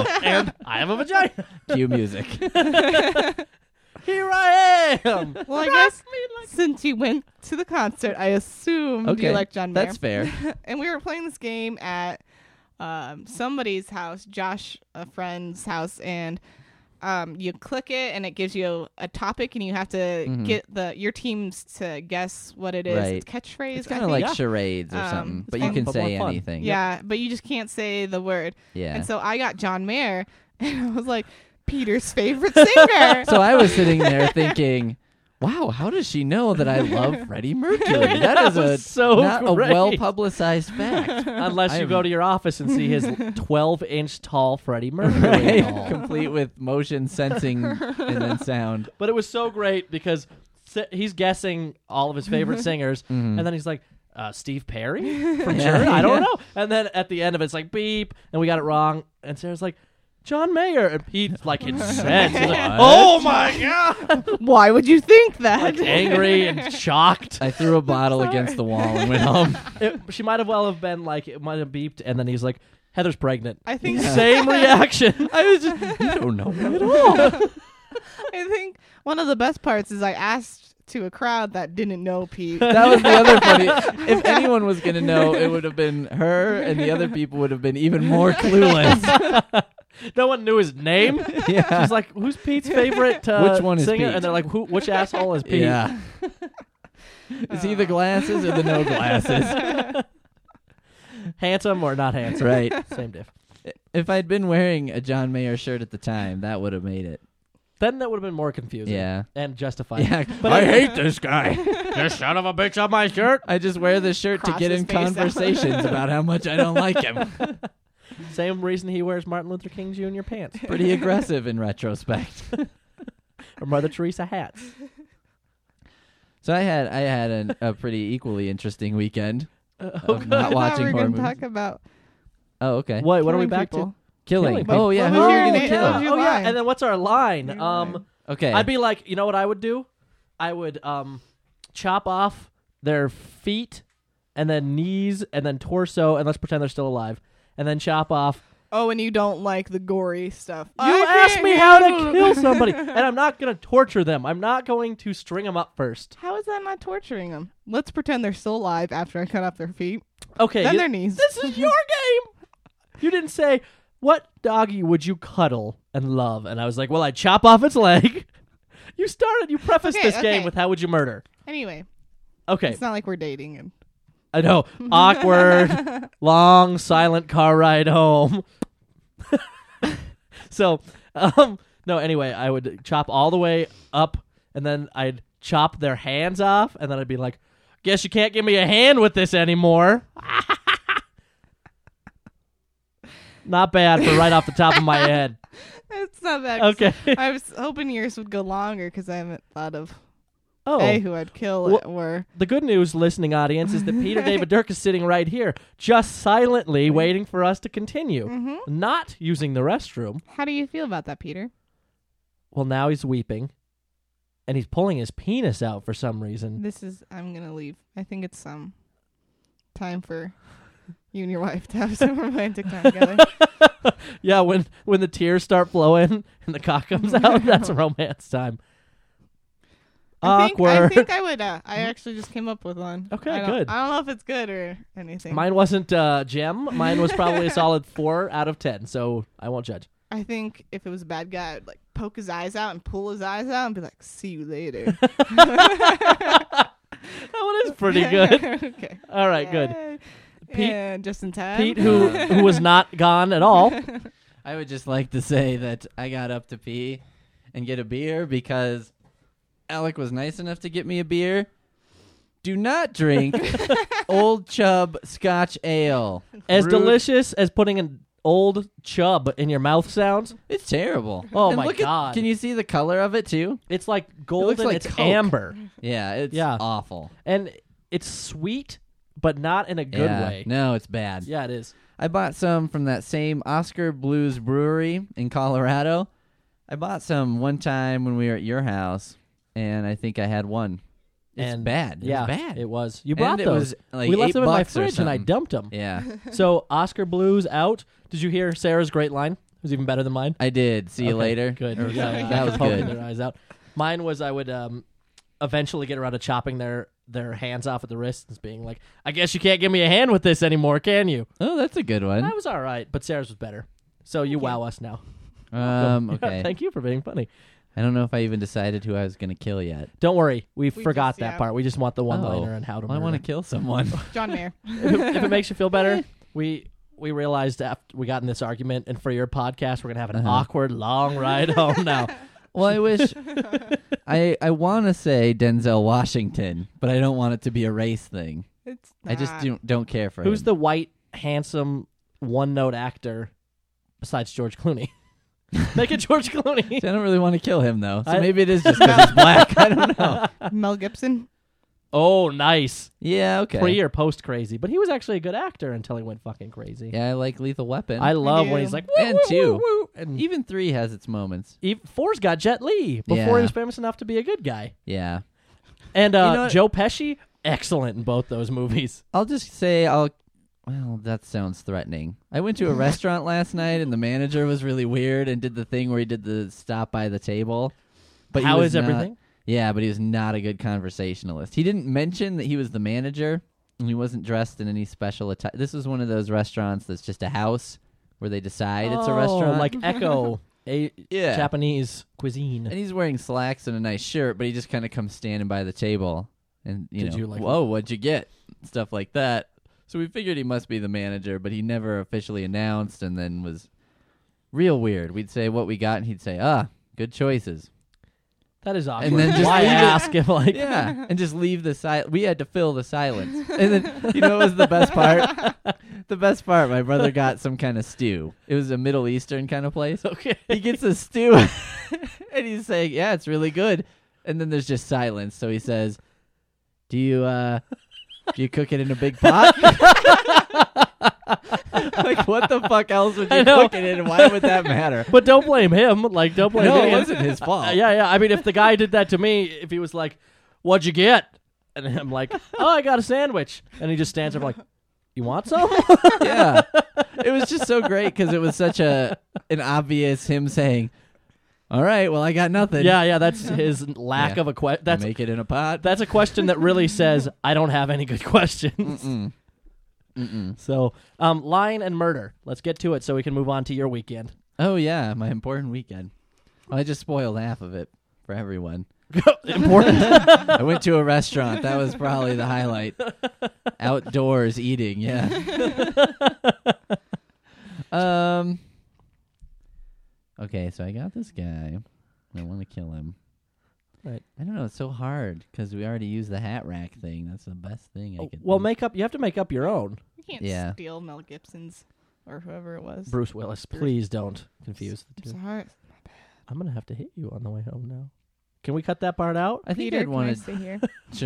[SPEAKER 2] I have a vagina.
[SPEAKER 1] Cue music.
[SPEAKER 2] Here I am.
[SPEAKER 3] well, I guess since you went to the concert, I assumed
[SPEAKER 1] Okay.
[SPEAKER 3] you like John Mayer.
[SPEAKER 1] That's fair.
[SPEAKER 3] And we were playing this game at somebody's house, Josh, a friend's house, and you click it and it gives you a topic, and you have to
[SPEAKER 1] Mhm.
[SPEAKER 3] get your teams to guess what it is.
[SPEAKER 1] Right.
[SPEAKER 3] It's catchphrase.
[SPEAKER 1] It's
[SPEAKER 3] I
[SPEAKER 1] kind of
[SPEAKER 3] think.
[SPEAKER 1] like charades or something,
[SPEAKER 3] it's
[SPEAKER 1] but you
[SPEAKER 2] fun,
[SPEAKER 1] can
[SPEAKER 2] but
[SPEAKER 1] say
[SPEAKER 2] more fun.
[SPEAKER 1] anything.
[SPEAKER 3] Yeah, but you just can't say the word.
[SPEAKER 1] Yeah.
[SPEAKER 3] And so I got John Mayer, and I was like, Peter's favorite singer.
[SPEAKER 1] So I was sitting there thinking, wow, how does she know that I love Freddie Mercury? That is
[SPEAKER 2] was so
[SPEAKER 1] not
[SPEAKER 2] great.
[SPEAKER 1] a well-publicized fact.
[SPEAKER 2] Unless
[SPEAKER 1] I
[SPEAKER 2] you
[SPEAKER 1] am-
[SPEAKER 2] go to your office and see his 12-inch tall Freddie Mercury
[SPEAKER 1] Right?
[SPEAKER 2] doll.
[SPEAKER 1] Complete with motion sensing and then sound.
[SPEAKER 2] But it was so great because he's guessing all of his favorite singers,
[SPEAKER 1] Mhm.
[SPEAKER 2] and then he's like, Steve Perry from Sure? I don't know. And then at the end of it, it's like, beep, and we got it wrong. And Sarah's like, John Mayer. And Pete's like incensed. He's like,
[SPEAKER 1] What?
[SPEAKER 2] oh my God.
[SPEAKER 3] Why would you think that?
[SPEAKER 2] Like angry and shocked.
[SPEAKER 1] I threw a bottle against the wall and went home.
[SPEAKER 2] She might have well have been like, it might have beeped, and then he's like, Heather's pregnant.
[SPEAKER 3] I think
[SPEAKER 2] Same reaction.
[SPEAKER 1] I was just, you don't know me at all.
[SPEAKER 3] I think one of the best parts is I asked to a crowd that didn't know Pete.
[SPEAKER 1] That was the other funny. If anyone was going to know, it would have been her, and the other people would have been even more clueless.
[SPEAKER 2] No one knew his name.
[SPEAKER 1] Yeah.
[SPEAKER 2] She's like, "Who's Pete's favorite
[SPEAKER 1] Which one is
[SPEAKER 2] singer?"
[SPEAKER 1] Pete?
[SPEAKER 2] And they're like, "Which asshole is Pete?"
[SPEAKER 1] Yeah. Is he the glasses or the no glasses?
[SPEAKER 2] Handsome or not handsome?
[SPEAKER 1] Right.
[SPEAKER 2] Same diff.
[SPEAKER 1] If I'd been wearing a John Mayer shirt at the time, that would have made it.
[SPEAKER 2] Then that would have been more confusing.
[SPEAKER 1] Yeah.
[SPEAKER 2] And justified.
[SPEAKER 1] Yeah.
[SPEAKER 2] But
[SPEAKER 1] I hate this guy.
[SPEAKER 2] You son of a bitch on my shirt.
[SPEAKER 1] I just wear this shirt to
[SPEAKER 3] Cross
[SPEAKER 1] get
[SPEAKER 3] his
[SPEAKER 1] in
[SPEAKER 3] face out.
[SPEAKER 1] conversations about how much I don't like him.
[SPEAKER 2] Same reason he wears Martin Luther King Jr. pants.
[SPEAKER 1] Pretty aggressive in retrospect.
[SPEAKER 2] Or Mother Teresa hats.
[SPEAKER 1] So I had a pretty equally interesting weekend of not
[SPEAKER 3] Now
[SPEAKER 1] watching
[SPEAKER 3] we're
[SPEAKER 1] horror
[SPEAKER 3] gonna
[SPEAKER 1] movies.
[SPEAKER 3] talk about
[SPEAKER 1] Oh, okay.
[SPEAKER 2] What are we
[SPEAKER 3] killing
[SPEAKER 2] back
[SPEAKER 3] people.
[SPEAKER 2] to?
[SPEAKER 1] Killing.
[SPEAKER 2] Killing
[SPEAKER 1] Oh, yeah.
[SPEAKER 3] What
[SPEAKER 1] Who
[SPEAKER 3] was
[SPEAKER 1] are
[SPEAKER 3] your
[SPEAKER 1] you
[SPEAKER 3] name?
[SPEAKER 1] going to
[SPEAKER 3] What was
[SPEAKER 1] kill?
[SPEAKER 3] your
[SPEAKER 2] Oh yeah,
[SPEAKER 3] line?
[SPEAKER 2] and then what's our line?
[SPEAKER 3] Your line.
[SPEAKER 1] Okay.
[SPEAKER 2] I'd be like, you know what I would do? I would chop off their feet and then knees and then torso, and let's pretend they're still alive. And then chop off.
[SPEAKER 3] Oh, and you don't like the gory stuff.
[SPEAKER 2] You
[SPEAKER 3] I
[SPEAKER 2] asked
[SPEAKER 3] can't
[SPEAKER 2] me how to
[SPEAKER 3] handle
[SPEAKER 2] kill
[SPEAKER 3] it.
[SPEAKER 2] somebody, and I'm not going to torture them. I'm not going to string them up first.
[SPEAKER 3] How is that not torturing them? Let's pretend they're still alive after I cut off their feet.
[SPEAKER 2] Okay,
[SPEAKER 3] Then
[SPEAKER 2] you-
[SPEAKER 3] their knees.
[SPEAKER 2] this is your game. You didn't say, what doggy would you cuddle and love? And I was like, well, I'd chop off its leg. You prefaced
[SPEAKER 3] Okay,
[SPEAKER 2] this game
[SPEAKER 3] okay.
[SPEAKER 2] with how would you murder?
[SPEAKER 3] Anyway,
[SPEAKER 2] Okay,
[SPEAKER 3] it's not like we're dating. And
[SPEAKER 2] I know. Awkward, long, silent car ride home. So, no, anyway, I would chop all the way up, and then I'd chop their hands off, and then I'd be like, guess you can't give me a hand with this anymore. Not bad for right off the top of my head.
[SPEAKER 3] it's not that.
[SPEAKER 2] Okay.
[SPEAKER 3] I was hoping yours would go longer because I haven't thought of
[SPEAKER 2] Oh,
[SPEAKER 3] who I'd kill
[SPEAKER 2] Well-
[SPEAKER 3] or.
[SPEAKER 2] the good news, listening audience, is that Peter David Dirk is sitting right here, just silently waiting for us to continue, not using the restroom.
[SPEAKER 3] How do you feel about that, Peter?
[SPEAKER 2] Well, now he's weeping, and he's pulling his penis out for some reason.
[SPEAKER 3] I'm gonna leave. I think it's time for you and your wife to have some romantic time together.
[SPEAKER 2] Yeah, when the tears start flowing and the cock comes out, that's romance time.
[SPEAKER 3] I
[SPEAKER 2] Awkward.
[SPEAKER 3] think I would. I actually just came up with one.
[SPEAKER 2] Okay,
[SPEAKER 3] I don't-
[SPEAKER 2] good.
[SPEAKER 3] I don't know if it's good or anything.
[SPEAKER 2] Mine wasn't Gem. Mine was probably a solid 4 out of 10, so I won't judge.
[SPEAKER 3] I think if it was a bad guy, I'd like poke his eyes out and pull his eyes out and be like, "See you later."
[SPEAKER 2] That one is pretty good.
[SPEAKER 3] Okay.
[SPEAKER 2] All right, good.
[SPEAKER 3] Yay.
[SPEAKER 2] Pete-
[SPEAKER 3] And just in time.
[SPEAKER 2] Pete, who was not gone at all.
[SPEAKER 1] I would just like to say that I got up to pee and get a beer because Alec was nice enough to get me a beer. Do not drink Old Chub Scotch Ale.
[SPEAKER 2] As
[SPEAKER 1] Rude.
[SPEAKER 2] delicious as putting an old chub in your mouth sounds.
[SPEAKER 1] It's terrible.
[SPEAKER 2] Oh,
[SPEAKER 1] And
[SPEAKER 2] my
[SPEAKER 1] look at-
[SPEAKER 2] God.
[SPEAKER 1] Can you see the color of it too?
[SPEAKER 2] It's like golden.
[SPEAKER 1] like
[SPEAKER 2] It's
[SPEAKER 1] Coke.
[SPEAKER 2] amber.
[SPEAKER 1] Yeah, it's
[SPEAKER 2] Yeah.
[SPEAKER 1] awful.
[SPEAKER 2] And it's sweet, but not in a good
[SPEAKER 1] Yeah.
[SPEAKER 2] way.
[SPEAKER 1] No, it's bad.
[SPEAKER 2] Yeah, it is.
[SPEAKER 1] I bought some from that same Oscar Blues Brewery in Colorado. I bought some one time when we were at your house, and I think I had one. It's
[SPEAKER 2] And
[SPEAKER 1] bad. It
[SPEAKER 2] yeah,
[SPEAKER 1] was bad.
[SPEAKER 2] it was. You brought
[SPEAKER 1] it
[SPEAKER 2] those.
[SPEAKER 1] was like
[SPEAKER 2] We left
[SPEAKER 1] $8
[SPEAKER 2] them in my
[SPEAKER 1] or
[SPEAKER 2] fridge and I
[SPEAKER 1] something.
[SPEAKER 2] dumped them.
[SPEAKER 1] Yeah,
[SPEAKER 2] So Oscar Blues out. Did you hear Sarah's great line? It was even better than mine.
[SPEAKER 1] I did. See you
[SPEAKER 2] Okay,
[SPEAKER 1] later.
[SPEAKER 2] Good.
[SPEAKER 1] Or
[SPEAKER 2] Yeah,
[SPEAKER 1] something.
[SPEAKER 2] yeah,
[SPEAKER 1] That was
[SPEAKER 2] poking
[SPEAKER 1] good.
[SPEAKER 2] their eyes out. Mine was I would eventually get around to chopping their hands off at the wrists and being like, I guess you can't give me a hand with this anymore, can you?
[SPEAKER 1] Oh, that's a good one.
[SPEAKER 2] That was all right, but Sarah's was better. So you wow us now.
[SPEAKER 1] Okay.
[SPEAKER 2] Thank you for being funny.
[SPEAKER 1] I don't know if I even decided who I was going to kill yet.
[SPEAKER 2] Don't worry, we
[SPEAKER 3] We
[SPEAKER 2] forgot
[SPEAKER 3] just-
[SPEAKER 2] that
[SPEAKER 3] yeah.
[SPEAKER 2] part. We just want the one-liner
[SPEAKER 1] Oh.
[SPEAKER 2] and how to
[SPEAKER 1] Well, I
[SPEAKER 2] murder.
[SPEAKER 1] want to kill someone.
[SPEAKER 3] John Mayer.
[SPEAKER 2] If it makes you feel better, we realized after we got in this argument, and for your podcast, we're gonna have an awkward long ride home now.
[SPEAKER 1] Well, I wish I want to say Denzel Washington, but I don't want it to be a race thing.
[SPEAKER 3] It's
[SPEAKER 1] I just
[SPEAKER 3] not.
[SPEAKER 1] don't care for
[SPEAKER 2] Who's
[SPEAKER 1] him.
[SPEAKER 2] the white, handsome, one-note actor besides George Clooney? Make it George Clooney.
[SPEAKER 1] I don't really want to kill him though, so
[SPEAKER 2] I-
[SPEAKER 1] maybe it is just because he's black. I don't know.
[SPEAKER 3] Mel Gibson.
[SPEAKER 2] Oh, nice.
[SPEAKER 1] Yeah, okay.
[SPEAKER 2] Pre or post crazy, but he was actually a good actor until he went fucking crazy.
[SPEAKER 1] Yeah, I like Lethal Weapon.
[SPEAKER 2] I love when
[SPEAKER 3] do.
[SPEAKER 2] he's like,
[SPEAKER 1] And
[SPEAKER 2] woo,
[SPEAKER 1] two.
[SPEAKER 2] woo, woo, and
[SPEAKER 1] Even 3 has its moments.
[SPEAKER 2] 4's got Jet Li before
[SPEAKER 1] Yeah.
[SPEAKER 2] he was famous enough to be a good guy.
[SPEAKER 1] Yeah.
[SPEAKER 2] And
[SPEAKER 1] know what?
[SPEAKER 2] Joe Pesci, excellent in both those movies.
[SPEAKER 1] I'll just say I'll Well, that sounds threatening. I went to a restaurant last night, and the manager was really weird and did the thing where he did the stop by the table. But
[SPEAKER 2] How
[SPEAKER 1] he was
[SPEAKER 2] is
[SPEAKER 1] not-
[SPEAKER 2] everything?
[SPEAKER 1] Yeah, but he was not a good conversationalist. He didn't mention that he was the manager, and he wasn't dressed in any special attire. This was one of those restaurants that's just a house where they decide it's a restaurant.
[SPEAKER 2] Like Echo, a
[SPEAKER 1] Yeah.
[SPEAKER 2] Japanese cuisine.
[SPEAKER 1] And he's wearing slacks and a nice shirt, but he just kind of comes standing by the table. And,
[SPEAKER 2] Did you like
[SPEAKER 1] whoa, what'd you get? Stuff like that. So we figured he must be the manager, but he never officially announced and then was real weird. We'd say what we got, and he'd say, good choices.
[SPEAKER 2] That is awkward.
[SPEAKER 1] And then just
[SPEAKER 2] why
[SPEAKER 1] leave it-
[SPEAKER 2] ask if like
[SPEAKER 1] Yeah, and just leave the silence. We had to fill the silence. And then, what was the best part? The best part, my brother got some kind of stew. It was a Middle Eastern kind of place.
[SPEAKER 2] okay.
[SPEAKER 1] He gets a stew, and he's saying, yeah, it's really good. And then there's just silence. So he says, do you cook it in a big pot? Like, what the fuck else would
[SPEAKER 2] I
[SPEAKER 1] you
[SPEAKER 2] know.
[SPEAKER 1] cook it in, and why would that matter?
[SPEAKER 2] But don't blame him. Like, don't blame
[SPEAKER 1] No,
[SPEAKER 2] him.
[SPEAKER 1] it wasn't his fault.
[SPEAKER 2] Yeah. I mean, if the guy did that to me, if he was like, "What'd you get?" and I'm like, "Oh, I got a sandwich," and he just stands there like, "You want some?"
[SPEAKER 1] Yeah. It was just so great because it was such an obvious him saying, all right, well, I got nothing.
[SPEAKER 2] yeah. That's his lack
[SPEAKER 1] Yeah.
[SPEAKER 2] of a question. That's
[SPEAKER 1] Make it in a pot.
[SPEAKER 2] that's a question that really says I don't have any good questions.
[SPEAKER 1] Mm-mm. Mm-mm.
[SPEAKER 2] So, line and murder. Let's get to it so we can move on to your weekend.
[SPEAKER 1] Oh, yeah, my important weekend. Well, I just spoiled half of it for everyone.
[SPEAKER 2] Important.
[SPEAKER 1] I went to a restaurant. That was probably the highlight. Outdoors eating, yeah. Okay, so I got this guy. I want to kill him.
[SPEAKER 2] Right.
[SPEAKER 1] I don't know. It's so hard because we already used the hat rack thing. That's the best thing I could
[SPEAKER 2] Well,
[SPEAKER 1] do.
[SPEAKER 2] you have to make up your own.
[SPEAKER 3] You can't
[SPEAKER 1] Yeah.
[SPEAKER 3] steal Mel Gibson's or whoever it was.
[SPEAKER 2] Bruce Willis, please don't confuse the two.
[SPEAKER 3] Sorry.
[SPEAKER 2] I'm gonna have to hit you on the way home now. Can we cut that part out?
[SPEAKER 1] I think
[SPEAKER 3] Peter,
[SPEAKER 1] I'd
[SPEAKER 3] can I
[SPEAKER 1] want
[SPEAKER 3] stay here?
[SPEAKER 1] to.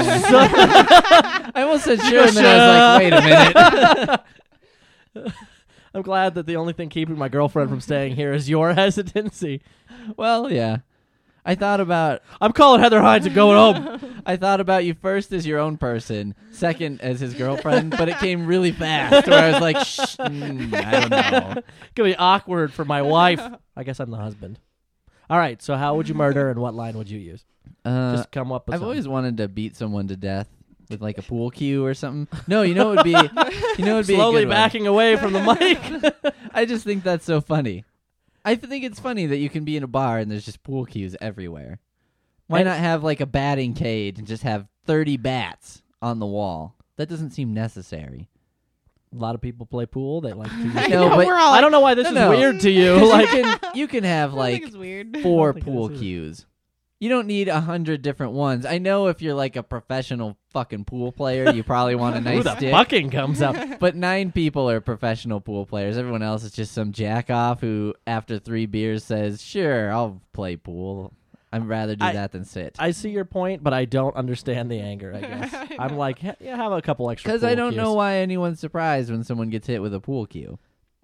[SPEAKER 1] I almost said sure, and then I was like, wait a minute.
[SPEAKER 2] I'm glad that the only thing keeping my girlfriend from staying here is your hesitancy.
[SPEAKER 1] Well, yeah. I thought about
[SPEAKER 2] I'm calling Heather Hines and going home.
[SPEAKER 1] I thought about you first as your own person, second as his girlfriend, but it came really fast where I was like, shh, I don't know.
[SPEAKER 2] It's gonna be awkward for my wife. I guess I'm the husband. All right, so how would you murder and what line would you use? Just come up with
[SPEAKER 1] I've
[SPEAKER 2] something.
[SPEAKER 1] always wanted to beat someone to death with like a pool cue or something. No, you know it would be a
[SPEAKER 2] slowly
[SPEAKER 1] good one.
[SPEAKER 2] backing away from the mic.
[SPEAKER 1] I just think that's so funny. I think it's funny that you can be in a bar and there's just pool cues everywhere. Why
[SPEAKER 2] And-
[SPEAKER 1] not have like a batting cage and just have 30 bats on the wall? That doesn't seem necessary.
[SPEAKER 2] A lot of people play pool. They like to use
[SPEAKER 3] I
[SPEAKER 1] No,
[SPEAKER 3] know,
[SPEAKER 1] but
[SPEAKER 3] we're all
[SPEAKER 2] I don't know why this
[SPEAKER 1] No,
[SPEAKER 2] is
[SPEAKER 1] no.
[SPEAKER 2] weird to you.
[SPEAKER 1] 'Cause
[SPEAKER 2] Like,
[SPEAKER 1] you can have
[SPEAKER 3] I think
[SPEAKER 1] like
[SPEAKER 3] it's weird.
[SPEAKER 1] 4
[SPEAKER 2] think it
[SPEAKER 1] pool
[SPEAKER 2] is.
[SPEAKER 1] cues. You don't need 100 different ones. I know if you're like a professional fucking pool player, you probably want a
[SPEAKER 2] ooh,
[SPEAKER 1] nice
[SPEAKER 2] the
[SPEAKER 1] stick.
[SPEAKER 2] fucking comes out.
[SPEAKER 1] But 9 people are professional pool players. Everyone else is just some jack off who, after 3 beers, says, "Sure, I'll play pool. I'd rather do that than sit."
[SPEAKER 2] I see your point, but I don't understand the anger. I guess I'm like, yeah, have a couple extra.
[SPEAKER 1] Because
[SPEAKER 2] pool
[SPEAKER 1] I don't
[SPEAKER 2] cues.
[SPEAKER 1] know why anyone's surprised when someone gets hit with a pool cue.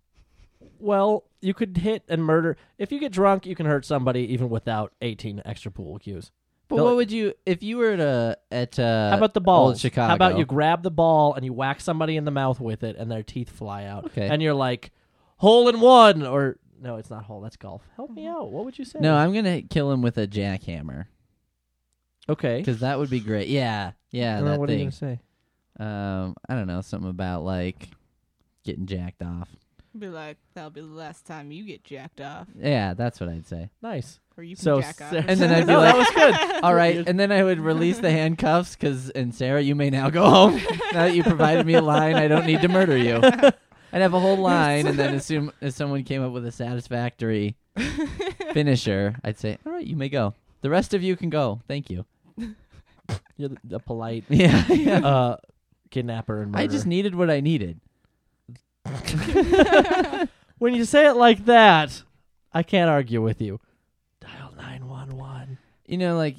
[SPEAKER 2] Well, you could hit and murder. If you get drunk, you can hurt somebody even without 18 extra pool cues.
[SPEAKER 1] But
[SPEAKER 2] They'll-
[SPEAKER 1] what would you, if you were at
[SPEAKER 2] How about the ball?
[SPEAKER 1] Old Chicago?
[SPEAKER 2] How about you grab the ball and you whack somebody in the mouth with it and their teeth fly out?
[SPEAKER 1] Okay.
[SPEAKER 2] And you're like, hole in one, or no, it's not hole. That's golf. Help me out. What would you say?
[SPEAKER 1] No, I'm gonna kill him with a jackhammer
[SPEAKER 2] Okay.
[SPEAKER 1] because that would be great. Yeah, that
[SPEAKER 2] what are you
[SPEAKER 1] thing.
[SPEAKER 2] gonna say?
[SPEAKER 1] I don't know, something about like getting jacked off.
[SPEAKER 3] Be like, that'll be the last time you get jacked off,
[SPEAKER 1] Yeah, that's what I'd say.
[SPEAKER 2] Nice.
[SPEAKER 3] or you can
[SPEAKER 2] So,
[SPEAKER 3] jack off.
[SPEAKER 2] Sarah-
[SPEAKER 1] And then I'd be
[SPEAKER 2] No,
[SPEAKER 1] like,
[SPEAKER 2] that was good.
[SPEAKER 1] all right, and then I would release the handcuffs and Sarah, you may now go home. Now that you provided me a line, I don't need to murder you. I'd have a whole line, and then as someone came up with a satisfactory finisher, I'd say, all right, you may go. The rest of you can go. Thank you.
[SPEAKER 2] You're the polite
[SPEAKER 1] Yeah.
[SPEAKER 2] kidnapper and murderer.
[SPEAKER 1] I just needed what I needed.
[SPEAKER 2] When you say it like that, I can't argue with you. Dial 911.
[SPEAKER 1] You know, like,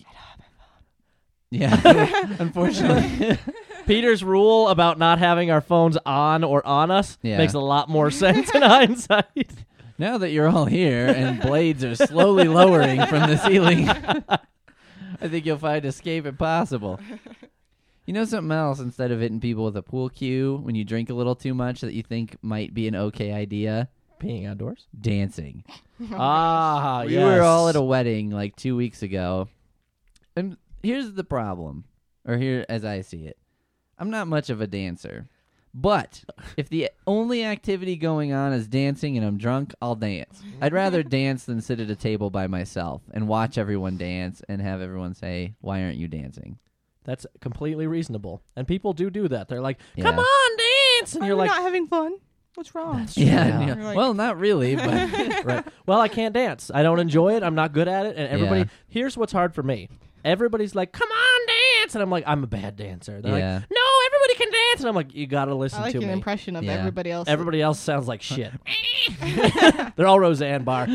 [SPEAKER 1] yeah, unfortunately.
[SPEAKER 2] Peter's rule about not having our phones on or on us
[SPEAKER 1] Yeah.
[SPEAKER 2] makes a lot more sense in hindsight.
[SPEAKER 1] Now that you're all here and blades are slowly lowering from the ceiling, I think you'll find escape impossible. You know something else, instead of hitting people with a pool cue when you drink a little too much that you think might be an okay idea?
[SPEAKER 2] Peeing outdoors.
[SPEAKER 1] Dancing.
[SPEAKER 2] Ah,
[SPEAKER 1] We were all at a wedding like 2 weeks ago. And here's the problem, or here as I see it. I'm not much of a dancer. But if the only activity going on is dancing and I'm drunk, I'll dance. I'd rather dance than sit at a table by myself and watch everyone dance and have everyone say, "Why aren't you dancing?"
[SPEAKER 2] That's completely reasonable. And people do that. They're like,
[SPEAKER 1] Yeah.
[SPEAKER 2] come on, dance. And
[SPEAKER 3] Are
[SPEAKER 2] you're
[SPEAKER 3] we
[SPEAKER 2] like,
[SPEAKER 3] not having fun? What's wrong?
[SPEAKER 2] That's
[SPEAKER 1] Yeah.
[SPEAKER 2] Yeah.
[SPEAKER 1] yeah.
[SPEAKER 3] You're like-
[SPEAKER 1] Well, not really, but
[SPEAKER 2] right. Well, I can't dance. I don't enjoy it. I'm not good at it. And everybody,
[SPEAKER 1] Yeah.
[SPEAKER 2] here's what's hard for me. Everybody's like, come on, dance. And I'm like, I'm a bad dancer. They're
[SPEAKER 1] Yeah.
[SPEAKER 2] like, no, everybody can dance. And I'm like, you got to listen
[SPEAKER 3] I like
[SPEAKER 2] to
[SPEAKER 3] your
[SPEAKER 2] me.
[SPEAKER 3] impression of
[SPEAKER 1] Yeah.
[SPEAKER 3] everybody else.
[SPEAKER 2] Everybody else sounds like shit. They're all Roseanne Barr.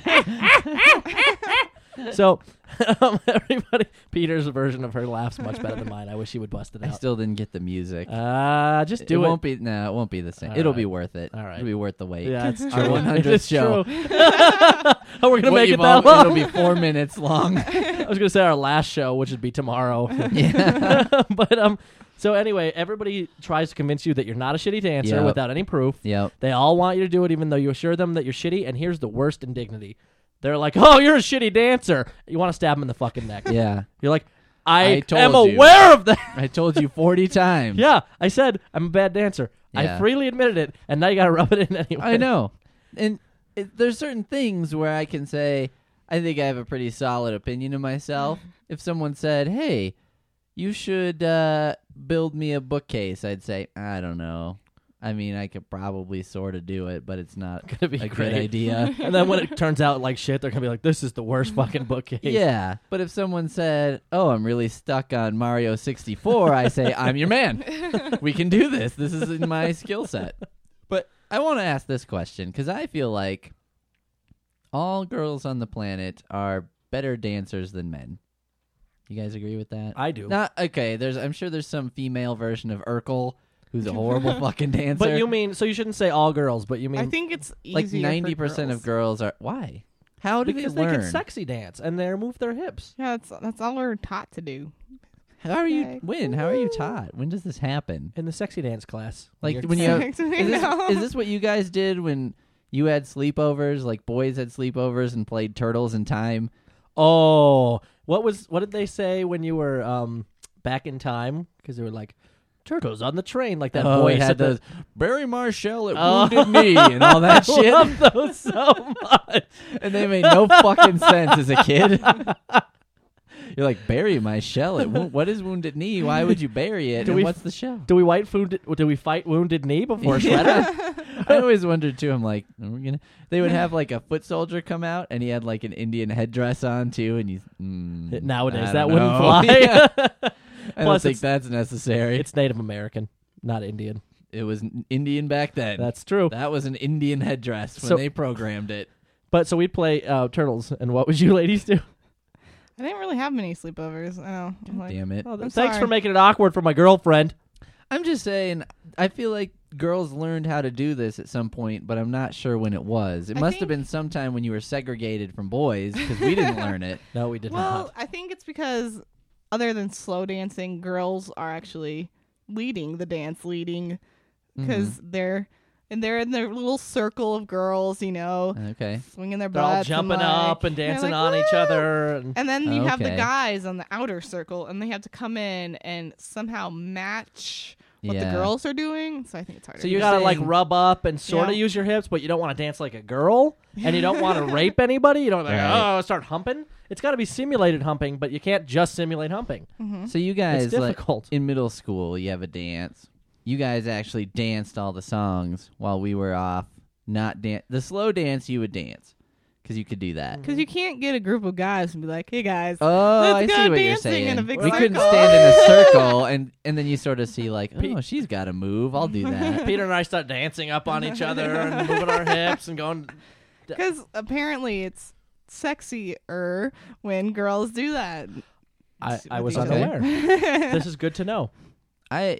[SPEAKER 2] So, everybody, Peter's version of her laughs much better than mine. I wish he would bust it
[SPEAKER 1] I
[SPEAKER 2] out.
[SPEAKER 1] still didn't get the music.
[SPEAKER 2] Just do it.
[SPEAKER 1] Won't be. No, it won't be the same.
[SPEAKER 2] All
[SPEAKER 1] It'll
[SPEAKER 2] right.
[SPEAKER 1] be worth it.
[SPEAKER 2] All right.
[SPEAKER 1] It'll be worth the wait.
[SPEAKER 2] Yeah, it's
[SPEAKER 1] Our
[SPEAKER 2] true.
[SPEAKER 1] 100th
[SPEAKER 2] It's
[SPEAKER 1] show.
[SPEAKER 2] true. Oh, we're gonna make it that long.
[SPEAKER 1] It'll be 4 minutes long.
[SPEAKER 2] I was gonna say our last show, which would be tomorrow.
[SPEAKER 1] Yeah.
[SPEAKER 2] But so anyway, everybody tries to convince you that you're not a shitty dancer
[SPEAKER 1] Yep.
[SPEAKER 2] without any proof.
[SPEAKER 1] Yep.
[SPEAKER 2] They all want you to do it, even though you assure them that you're shitty. And here's the worst indignity: they're like, "Oh, you're a shitty dancer." You want to stab them in the fucking neck.
[SPEAKER 1] Yeah.
[SPEAKER 2] You're like,
[SPEAKER 1] I
[SPEAKER 2] "I
[SPEAKER 1] told
[SPEAKER 2] am
[SPEAKER 1] you."
[SPEAKER 2] aware of that."
[SPEAKER 1] I told you 40 times.
[SPEAKER 2] Yeah, I said I'm a bad dancer.
[SPEAKER 1] Yeah.
[SPEAKER 2] I freely admitted it, and now you got to rub it in anyway.
[SPEAKER 1] I know. And there's certain things where I can say, I think I have a pretty solid opinion of myself. If someone said, "Hey, you should build me a bookcase," I'd say, "I don't know. I mean, I could probably sort of do it, but it's not
[SPEAKER 2] Gonna be
[SPEAKER 1] a
[SPEAKER 2] great.
[SPEAKER 1] good idea."
[SPEAKER 2] And then when it turns out like shit, they're gonna be like, "This is the worst fucking bookcase."
[SPEAKER 1] Yeah, but if someone said, "Oh, I'm really stuck on Mario 64," I say, "I'm your man. We can do this. This is in my skill set." But I want to ask this question because I feel like all girls on the planet are better dancers than men. You guys agree with that?
[SPEAKER 2] I do.
[SPEAKER 1] Not okay. I'm sure there's some female version of Urkel who's a horrible fucking dancer.
[SPEAKER 2] But you mean so you shouldn't say all girls, but you mean
[SPEAKER 3] I think it's
[SPEAKER 1] like
[SPEAKER 3] easier
[SPEAKER 1] 90%
[SPEAKER 3] for
[SPEAKER 1] of girls are. Why? How do
[SPEAKER 2] because
[SPEAKER 1] they
[SPEAKER 2] they
[SPEAKER 1] learn?
[SPEAKER 2] can sexy dance and they move their hips.
[SPEAKER 3] Yeah, that's all we're taught to do.
[SPEAKER 1] How are you?
[SPEAKER 3] Like,
[SPEAKER 1] When? How are you taught? When does this happen?
[SPEAKER 2] In the sexy dance class.
[SPEAKER 1] Like
[SPEAKER 2] You're-
[SPEAKER 1] when you have,
[SPEAKER 3] I know.
[SPEAKER 1] is this what you guys did when you had sleepovers? Like boys had sleepovers and played Turtles in Time.
[SPEAKER 2] Oh, what did they say when you were back in time? Because they were like turtles on the train, like that
[SPEAKER 1] Oh,
[SPEAKER 2] voice
[SPEAKER 1] it had
[SPEAKER 2] at the-
[SPEAKER 1] those Barry Marshall at
[SPEAKER 2] Oh.
[SPEAKER 1] Wounded Knee and all that
[SPEAKER 2] I
[SPEAKER 1] shit,
[SPEAKER 2] love those so much.
[SPEAKER 1] and they made no fucking sense as a kid. You're like, bury my shell at what is Wounded Knee? Why would you bury it?
[SPEAKER 2] Do
[SPEAKER 1] And
[SPEAKER 2] we-
[SPEAKER 1] what's the shell?
[SPEAKER 2] Do we fight Wounded Knee before Shredder?
[SPEAKER 1] I always wondered too. I'm like, are we gonna? They would have like a foot soldier come out, and he had like an Indian headdress on too, and he's
[SPEAKER 2] Nowadays,
[SPEAKER 1] I
[SPEAKER 2] that
[SPEAKER 1] don't
[SPEAKER 2] wouldn't
[SPEAKER 1] know.
[SPEAKER 2] fly.
[SPEAKER 1] Yeah. I don't
[SPEAKER 2] Plus,
[SPEAKER 1] think that's necessary.
[SPEAKER 2] It's Native American, not Indian.
[SPEAKER 1] It was Indian back then.
[SPEAKER 2] That's true.
[SPEAKER 1] That was an Indian headdress when
[SPEAKER 2] So-
[SPEAKER 1] they programmed it.
[SPEAKER 2] But so we'd play turtles, and what would you ladies do?
[SPEAKER 3] I didn't really have many sleepovers. I know. I'm like,
[SPEAKER 1] Damn it!
[SPEAKER 2] Oh,
[SPEAKER 3] I'm
[SPEAKER 2] thanks
[SPEAKER 3] sorry.
[SPEAKER 2] for making it awkward for my girlfriend.
[SPEAKER 1] I'm just saying. I feel like girls learned how to do this at some point, but I'm not sure when it was. It
[SPEAKER 3] I
[SPEAKER 1] must have
[SPEAKER 3] think-
[SPEAKER 1] been sometime when you were segregated from boys because we didn't learn it.
[SPEAKER 2] No, we did
[SPEAKER 3] Well,
[SPEAKER 2] not.
[SPEAKER 3] I think it's because other than slow dancing, girls are actually leading the dance, because they're in their little circle of girls, you know,
[SPEAKER 1] Okay.
[SPEAKER 3] swinging their
[SPEAKER 2] They're all
[SPEAKER 3] butts,
[SPEAKER 2] jumping
[SPEAKER 3] and like,
[SPEAKER 2] up and
[SPEAKER 3] they're
[SPEAKER 2] dancing
[SPEAKER 3] like,
[SPEAKER 2] on each
[SPEAKER 3] "Woo!"
[SPEAKER 2] other. And
[SPEAKER 3] And then you have the
[SPEAKER 1] Okay.
[SPEAKER 3] guys on the outer circle, and they have to come in and somehow match what
[SPEAKER 1] Yeah.
[SPEAKER 3] the girls are doing. So I think it's harder.
[SPEAKER 1] So
[SPEAKER 2] you
[SPEAKER 1] you're
[SPEAKER 2] gotta like
[SPEAKER 1] saying-
[SPEAKER 2] rub up and sort of
[SPEAKER 3] Yeah.
[SPEAKER 2] use your hips, but you don't want to dance like a girl, and you don't want to rape anybody. You don't like
[SPEAKER 1] Right.
[SPEAKER 2] start humping. It's got to be simulated humping, but you can't just simulate humping.
[SPEAKER 1] So you guys,
[SPEAKER 2] It's
[SPEAKER 1] like,
[SPEAKER 2] difficult.
[SPEAKER 1] in middle school, you have a dance. You guys actually danced all the songs while we were off. Not dance. The slow dance you would dance because you could do that.
[SPEAKER 3] because you can't get a group of guys and be like, "Hey guys,
[SPEAKER 1] Oh,
[SPEAKER 3] let's
[SPEAKER 1] I
[SPEAKER 3] go
[SPEAKER 1] see what you're
[SPEAKER 3] dancing
[SPEAKER 1] saying.
[SPEAKER 3] in a big
[SPEAKER 1] we couldn't
[SPEAKER 3] circle."
[SPEAKER 1] stand in a circle, and then you sort of see like,
[SPEAKER 2] Pete-
[SPEAKER 1] oh, she's got to move. I'll do that.
[SPEAKER 2] Peter and I start dancing up on each other and moving our hips and going.
[SPEAKER 3] Because apparently it's sexier when girls do that."
[SPEAKER 2] I was
[SPEAKER 3] with each
[SPEAKER 1] Okay.
[SPEAKER 2] unaware. This is good to know.
[SPEAKER 1] I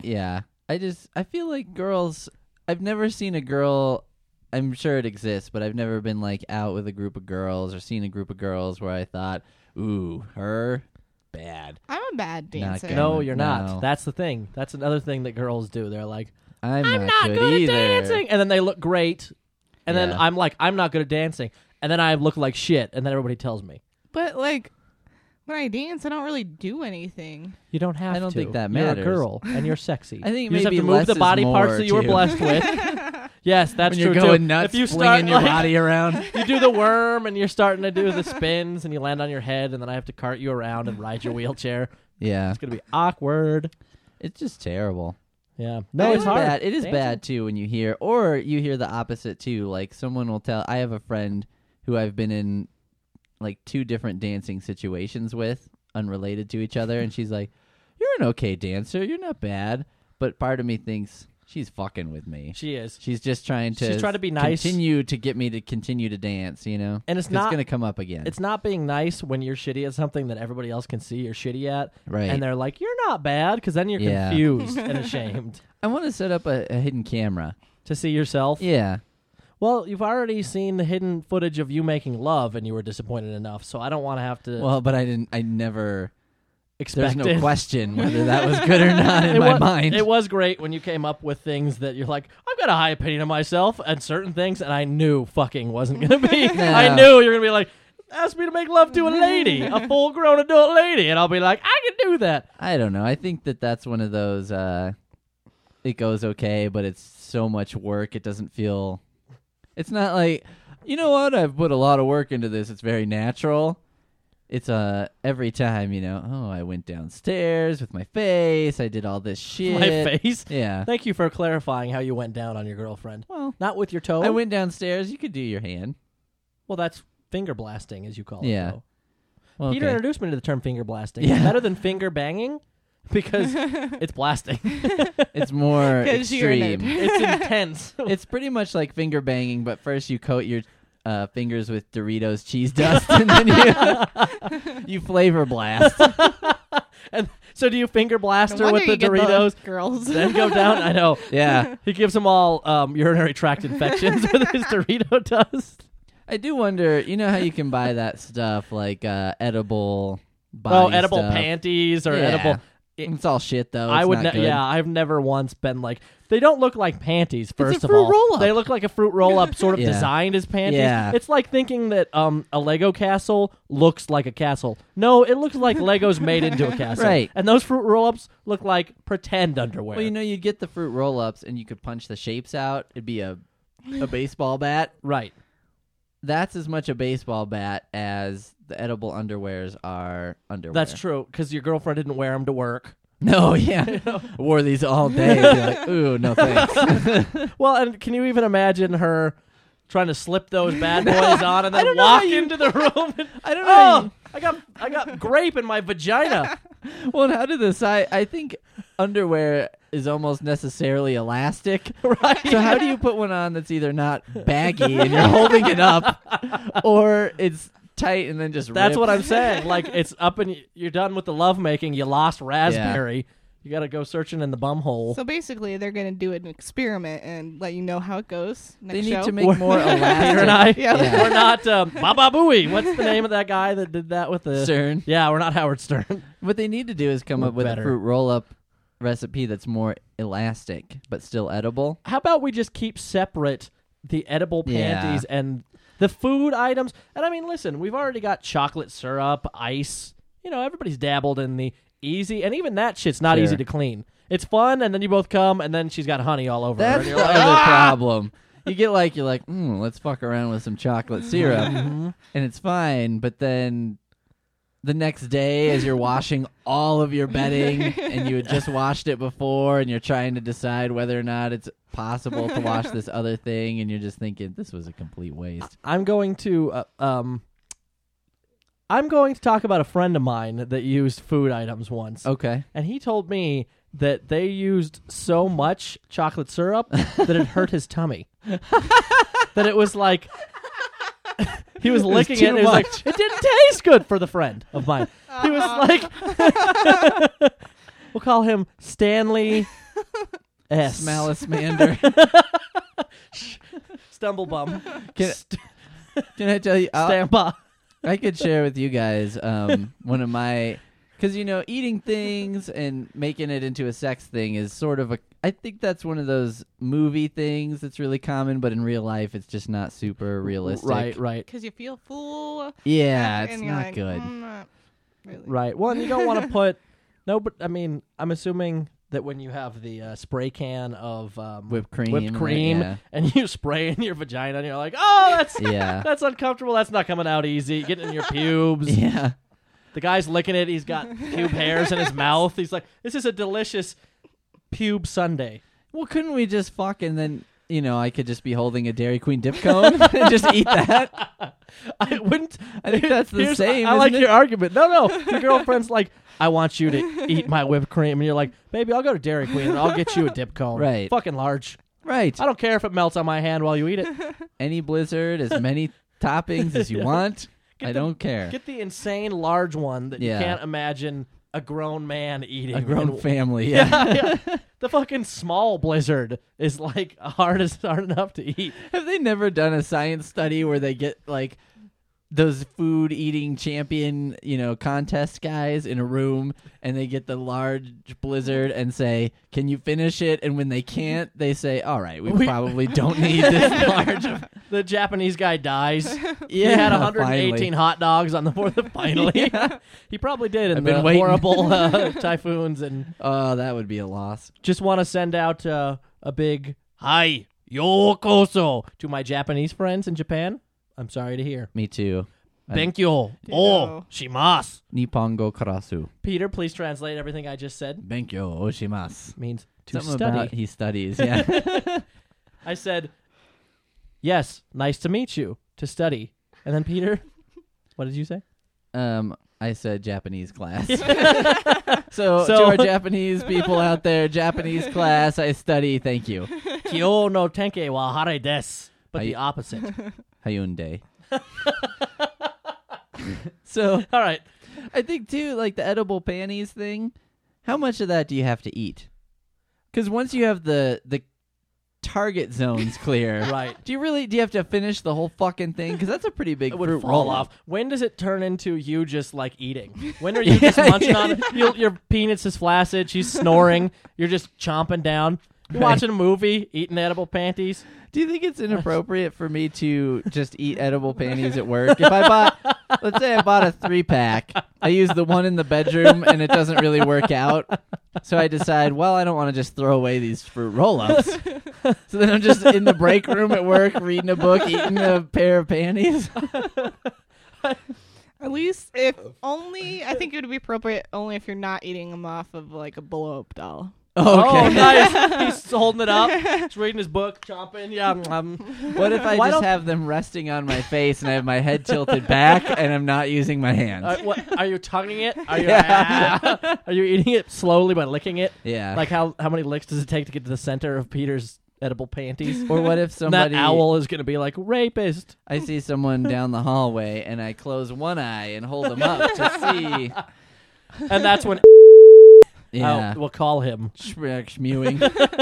[SPEAKER 1] feel like girls. I've never seen a girl. I'm sure it exists, but I've never been like out with a group of girls or seen a group of girls where I thought, ooh, her. bad.
[SPEAKER 3] I'm a bad dancer.
[SPEAKER 1] good.
[SPEAKER 2] No, you're
[SPEAKER 1] No.
[SPEAKER 2] not. That's the thing. That's another thing that girls do. They're like,
[SPEAKER 1] I'm
[SPEAKER 2] I'm not
[SPEAKER 1] good
[SPEAKER 2] good
[SPEAKER 1] either.
[SPEAKER 2] at dancing, and then they look great, and then
[SPEAKER 1] Yeah.
[SPEAKER 2] I'm like, I'm not good at dancing, and then I look like shit, and then everybody tells me
[SPEAKER 3] But like when I dance, I don't really do anything.
[SPEAKER 2] you don't have to.
[SPEAKER 1] I don't think that
[SPEAKER 2] You're
[SPEAKER 1] matters.
[SPEAKER 2] a girl, and you're sexy.
[SPEAKER 1] I think
[SPEAKER 2] you just have
[SPEAKER 1] maybe
[SPEAKER 2] to move
[SPEAKER 1] less
[SPEAKER 2] the
[SPEAKER 1] is
[SPEAKER 2] body parts
[SPEAKER 1] more,
[SPEAKER 2] that you were
[SPEAKER 1] too.
[SPEAKER 2] blessed with. Yes, that's
[SPEAKER 1] When you're
[SPEAKER 2] true
[SPEAKER 1] going
[SPEAKER 2] too.
[SPEAKER 1] nuts,
[SPEAKER 2] if you
[SPEAKER 1] flinging
[SPEAKER 2] start
[SPEAKER 1] your
[SPEAKER 2] like,
[SPEAKER 1] body around.
[SPEAKER 2] you do the worm, and you're starting to do the spins, and you land on your head, and then I have to cart you around and ride your wheelchair.
[SPEAKER 1] Yeah,
[SPEAKER 2] It's gonna be awkward.
[SPEAKER 1] it's just terrible.
[SPEAKER 2] Yeah,
[SPEAKER 1] No,
[SPEAKER 2] no,
[SPEAKER 1] it's
[SPEAKER 2] hard.
[SPEAKER 1] bad. It is
[SPEAKER 2] Dancing.
[SPEAKER 1] bad too when you hear the opposite too. Like someone will tell. I have a friend who I've been in like 2 different dancing situations with, unrelated to each other, and she's like, "You're an okay dancer. You're not bad." But part of me thinks she's fucking with me.
[SPEAKER 2] She is.
[SPEAKER 1] She's just trying to.
[SPEAKER 2] She's trying to be nice.
[SPEAKER 1] Continue to get me to continue to dance. You know,
[SPEAKER 2] And it's
[SPEAKER 1] 'Cause
[SPEAKER 2] not-
[SPEAKER 1] going to come up again.
[SPEAKER 2] It's not being nice when you're shitty at something that everybody else can see you're shitty at.
[SPEAKER 1] Right.
[SPEAKER 2] And they're like, you're not bad, because then you're
[SPEAKER 1] Yeah.
[SPEAKER 2] confused and ashamed
[SPEAKER 1] I want to set up a hidden camera.
[SPEAKER 2] to see yourself.
[SPEAKER 1] Yeah.
[SPEAKER 2] Well, you've already seen the hidden footage of you making love and you were disappointed enough, so I don't want to have to
[SPEAKER 1] Well, but I never.
[SPEAKER 2] expect
[SPEAKER 1] There's no
[SPEAKER 2] it.
[SPEAKER 1] question whether that was good or not in
[SPEAKER 2] It
[SPEAKER 1] my
[SPEAKER 2] wa-
[SPEAKER 1] mind.
[SPEAKER 2] It was great when you came up with things that you're like, I've got a high opinion of myself and certain things, and I knew fucking wasn't going to be.
[SPEAKER 1] No.
[SPEAKER 2] I knew you're going to be like, ask me to make love to a lady, a full-grown adult lady, and I'll be like, I can do that.
[SPEAKER 1] I don't know. I think that's one of those. It goes okay, but it's so much work. It doesn't feel. It's not like, you know what? I've put a lot of work into this. It's very natural. It's every time, you know. Oh, I went downstairs with my face. I did all this shit.
[SPEAKER 2] My face.
[SPEAKER 1] Yeah.
[SPEAKER 2] Thank you for clarifying how you went down on your girlfriend.
[SPEAKER 1] Well,
[SPEAKER 2] Not with your toe.
[SPEAKER 1] I went downstairs. You could do your hand.
[SPEAKER 2] Well, that's finger blasting, as you call it.
[SPEAKER 1] Yeah.
[SPEAKER 2] though.
[SPEAKER 1] Well,
[SPEAKER 2] Peter
[SPEAKER 1] okay.
[SPEAKER 2] introduced me to the term finger blasting.
[SPEAKER 1] Yeah.
[SPEAKER 2] It's better than finger banging because it's blasting.
[SPEAKER 1] It's more
[SPEAKER 3] 'Cause you're a nerd.
[SPEAKER 1] extreme.
[SPEAKER 2] It's intense.
[SPEAKER 1] It's pretty much like finger banging, but first you coat your fingers with Doritos cheese dust, and then you flavor blast.
[SPEAKER 2] And so do you finger blast
[SPEAKER 3] No
[SPEAKER 2] her
[SPEAKER 3] wonder
[SPEAKER 2] with the
[SPEAKER 3] you get
[SPEAKER 2] Doritos?
[SPEAKER 3] girls.
[SPEAKER 2] Then go down? I know.
[SPEAKER 1] Yeah,
[SPEAKER 2] He gives them all urinary tract infections with his Dorito dust.
[SPEAKER 1] I do wonder. You know how you can buy that stuff like edible body
[SPEAKER 2] edible
[SPEAKER 1] stuff?
[SPEAKER 2] panties or
[SPEAKER 1] Yeah.
[SPEAKER 2] edible.
[SPEAKER 1] It's all shit though.
[SPEAKER 2] I
[SPEAKER 1] It's
[SPEAKER 2] would,
[SPEAKER 1] not good.
[SPEAKER 2] yeah. I've never once been like. They don't look like panties. First
[SPEAKER 1] a
[SPEAKER 2] of
[SPEAKER 1] fruit
[SPEAKER 2] all,
[SPEAKER 1] roll-up.
[SPEAKER 2] they look like a fruit roll up, sort of
[SPEAKER 1] Yeah.
[SPEAKER 2] designed as panties.
[SPEAKER 1] Yeah.
[SPEAKER 2] It's like thinking that a Lego castle looks like a castle. No, it looks like Legos made into a castle.
[SPEAKER 1] Right.
[SPEAKER 2] And those fruit roll ups look like pretend underwear.
[SPEAKER 1] Well, you know, you'd get the fruit roll-ups, and you could punch the shapes out. It'd be a baseball bat.
[SPEAKER 2] right.
[SPEAKER 1] That's as much a baseball bat as the edible underwears are underwear.
[SPEAKER 2] That's true because your girlfriend didn't wear them to work.
[SPEAKER 1] No, yeah. Wore these all day. And be like, ooh, no thanks.
[SPEAKER 2] Well, and can you even imagine her trying to slip those bad boys on and
[SPEAKER 1] I
[SPEAKER 2] then
[SPEAKER 1] don't know how
[SPEAKER 2] walk
[SPEAKER 1] you-
[SPEAKER 2] into the room? And,
[SPEAKER 1] I don't know.
[SPEAKER 2] oh, I got grape in my vagina.
[SPEAKER 1] Well, and how did this? I think underwear is almost necessarily elastic.
[SPEAKER 2] Right.
[SPEAKER 1] So how do you put one on that's either not baggy and you're holding it up, or it's tight and then just
[SPEAKER 2] That's
[SPEAKER 1] rips?
[SPEAKER 2] what I'm saying. Like it's up and you're done with the lovemaking. You lost raspberry. You got to go searching in the bum hole.
[SPEAKER 3] So basically, they're going to do an experiment and let you know how it goes. Next
[SPEAKER 1] They need
[SPEAKER 3] show.
[SPEAKER 1] to make more elastic.
[SPEAKER 2] Peter and I,
[SPEAKER 3] Yeah.
[SPEAKER 2] we're not Baba Booey. What's the name of that guy that did that with the
[SPEAKER 1] Stern.
[SPEAKER 2] Yeah, we're not Howard Stern.
[SPEAKER 1] What they need to do is come
[SPEAKER 2] We're
[SPEAKER 1] up with
[SPEAKER 2] better.
[SPEAKER 1] a fruit roll-up recipe that's more elastic but still edible.
[SPEAKER 2] How about we just keep separate the edible
[SPEAKER 1] Yeah.
[SPEAKER 2] panties and the food items? And I mean, listen, we've already got chocolate syrup, ice. You know, everybody's dabbled in the easy, and even that shit's not
[SPEAKER 1] Sure.
[SPEAKER 2] easy to clean. It's fun, and then you both come, and then she's got honey all over her.
[SPEAKER 1] That's
[SPEAKER 2] And
[SPEAKER 1] the
[SPEAKER 2] you're like,
[SPEAKER 1] other
[SPEAKER 2] "Ah!"
[SPEAKER 1] problem. You're like, let's fuck around with some chocolate syrup, and it's fine. But then the next day, as you're washing all of your bedding, and you had just washed it before, and you're trying to decide whether or not it's possible to wash this other thing, and you're just thinking this was a complete waste.
[SPEAKER 2] I'm going to talk about a friend of mine that used food items once.
[SPEAKER 1] Okay.
[SPEAKER 2] And he told me that they used so much chocolate syrup that it hurt his tummy. That it was like he was licking it
[SPEAKER 1] too
[SPEAKER 2] and it was like,
[SPEAKER 1] much.
[SPEAKER 2] it didn't taste good for the friend of mine. He was like we'll call him Stanley S.
[SPEAKER 1] Smallismander.
[SPEAKER 2] Stumblebum.
[SPEAKER 1] Can I tell you?
[SPEAKER 2] Stampa.
[SPEAKER 1] I could share with you guys one of my, Because, eating things and making it into a sex thing is sort of I think that's one of those movie things that's really common, but in real life, it's just not super realistic.
[SPEAKER 2] Right.
[SPEAKER 3] Because you feel full.
[SPEAKER 1] Yeah,
[SPEAKER 3] and
[SPEAKER 1] it's
[SPEAKER 3] you're
[SPEAKER 1] not
[SPEAKER 3] like,
[SPEAKER 1] good.
[SPEAKER 3] Not really.
[SPEAKER 2] Right. Well, and you don't want to put... No, but, I mean, I'm assuming that when you have the spray can of
[SPEAKER 1] Whipped cream. Yeah.
[SPEAKER 2] and you spray in your vagina, and you're like, oh, that's
[SPEAKER 1] Yeah.
[SPEAKER 2] that's uncomfortable. That's not coming out easy. Getting in your pubes.
[SPEAKER 1] Yeah.
[SPEAKER 2] The guy's licking it. He's got pube hairs in his mouth. He's like, this is a delicious pube sundae.
[SPEAKER 1] Well, couldn't we just fuck and then, I could just be holding a Dairy Queen dip cone and just eat that?
[SPEAKER 2] I wouldn't.
[SPEAKER 1] I think that's the same.
[SPEAKER 2] I like
[SPEAKER 1] isn't
[SPEAKER 2] your
[SPEAKER 1] it?
[SPEAKER 2] argument. No. Your girlfriend's like, I want you to eat my whipped cream. And you're like, baby, I'll go to Dairy Queen and I'll get you a dip cone.
[SPEAKER 1] Right.
[SPEAKER 2] Fucking large.
[SPEAKER 1] Right.
[SPEAKER 2] I don't care if it melts on my hand while you eat it.
[SPEAKER 1] Any Blizzard, as many toppings as you want. I
[SPEAKER 2] the-
[SPEAKER 1] don't care.
[SPEAKER 2] Get the insane large one that
[SPEAKER 1] Yeah.
[SPEAKER 2] you can't imagine a grown man eating.
[SPEAKER 1] A grown
[SPEAKER 2] And-
[SPEAKER 1] family, yeah.
[SPEAKER 2] yeah. The fucking small Blizzard is like hard enough to eat.
[SPEAKER 1] Have they never done a science study where they get like those food eating champion, contest guys in a room and they get the large Blizzard and say, "Can you finish it?" And when they can't, they say, "All right, we probably don't need this large."
[SPEAKER 2] The Japanese guy dies.
[SPEAKER 1] Yeah,
[SPEAKER 2] He had 118
[SPEAKER 1] finally.
[SPEAKER 2] hot dogs on the 4th of finally.
[SPEAKER 1] Yeah.
[SPEAKER 2] He probably did in
[SPEAKER 1] I've been
[SPEAKER 2] the
[SPEAKER 1] waiting.
[SPEAKER 2] horrible typhoons. And
[SPEAKER 1] Oh, that would be a loss.
[SPEAKER 2] just want to send out a big hi, yokoso to my Japanese friends in Japan. I'm sorry to hear.
[SPEAKER 1] Me too.
[SPEAKER 2] Thank you. Oh, shimasu.
[SPEAKER 1] Nippongo karasu.
[SPEAKER 2] Peter, please translate everything I just said.
[SPEAKER 1] Thank you, oshimasu.
[SPEAKER 2] Means to
[SPEAKER 1] Something
[SPEAKER 2] study.
[SPEAKER 1] about he studies, yeah.
[SPEAKER 2] I said, yes, nice to meet you, to study. And then Peter, what did you say?
[SPEAKER 1] I said Japanese class. So to our Japanese people out there, Japanese class, I study, thank you.
[SPEAKER 2] Kyo no tenke wa hare desu. But the
[SPEAKER 1] I-
[SPEAKER 2] opposite.
[SPEAKER 1] Hyundai. So
[SPEAKER 2] All right.
[SPEAKER 1] I think too, like the edible panties thing, how much of that do you have to eat? Because once you have the target zones clear,
[SPEAKER 2] Right.
[SPEAKER 1] do you have to finish the whole fucking thing? Because that's a pretty big
[SPEAKER 2] It would
[SPEAKER 1] fruit
[SPEAKER 2] fall
[SPEAKER 1] roll
[SPEAKER 2] off. When does it turn into you just like eating? When are you just munching on it? Your penis is flaccid. She's snoring. You're just chomping down. You're
[SPEAKER 1] Right.
[SPEAKER 2] watching a movie, eating edible panties.
[SPEAKER 1] Do you think it's inappropriate for me to just eat edible panties at work? If let's say I bought a 3-pack, I use the one in the bedroom and it doesn't really work out. So I decide, well, I don't want to just throw away these fruit roll-ups. So then I'm just in the break room at work reading a book, eating a pair of panties.
[SPEAKER 3] At least if only, I think it would be appropriate only if you're not eating them off of like a blow-up doll.
[SPEAKER 2] Oh,
[SPEAKER 1] Okay.
[SPEAKER 2] nice. He's holding it up. He's reading his book, chomping. Yeah.
[SPEAKER 1] What if I
[SPEAKER 2] Why
[SPEAKER 1] just
[SPEAKER 2] don't-
[SPEAKER 1] have them resting on my face and I have my head tilted back and I'm not using my hands?
[SPEAKER 2] What, are you tonguing it? Are you,
[SPEAKER 1] Yeah.
[SPEAKER 2] are you eating it slowly by licking it?
[SPEAKER 1] Yeah.
[SPEAKER 2] Like how many licks does it take to get to the center of Peter's edible panties?
[SPEAKER 1] Or what if somebody...
[SPEAKER 2] That owl is going to be like, rapist.
[SPEAKER 1] I see someone down the hallway and I close one eye and hold them up to see.
[SPEAKER 2] And that's when
[SPEAKER 1] Yeah.
[SPEAKER 2] we'll call him.
[SPEAKER 1] Schmewing.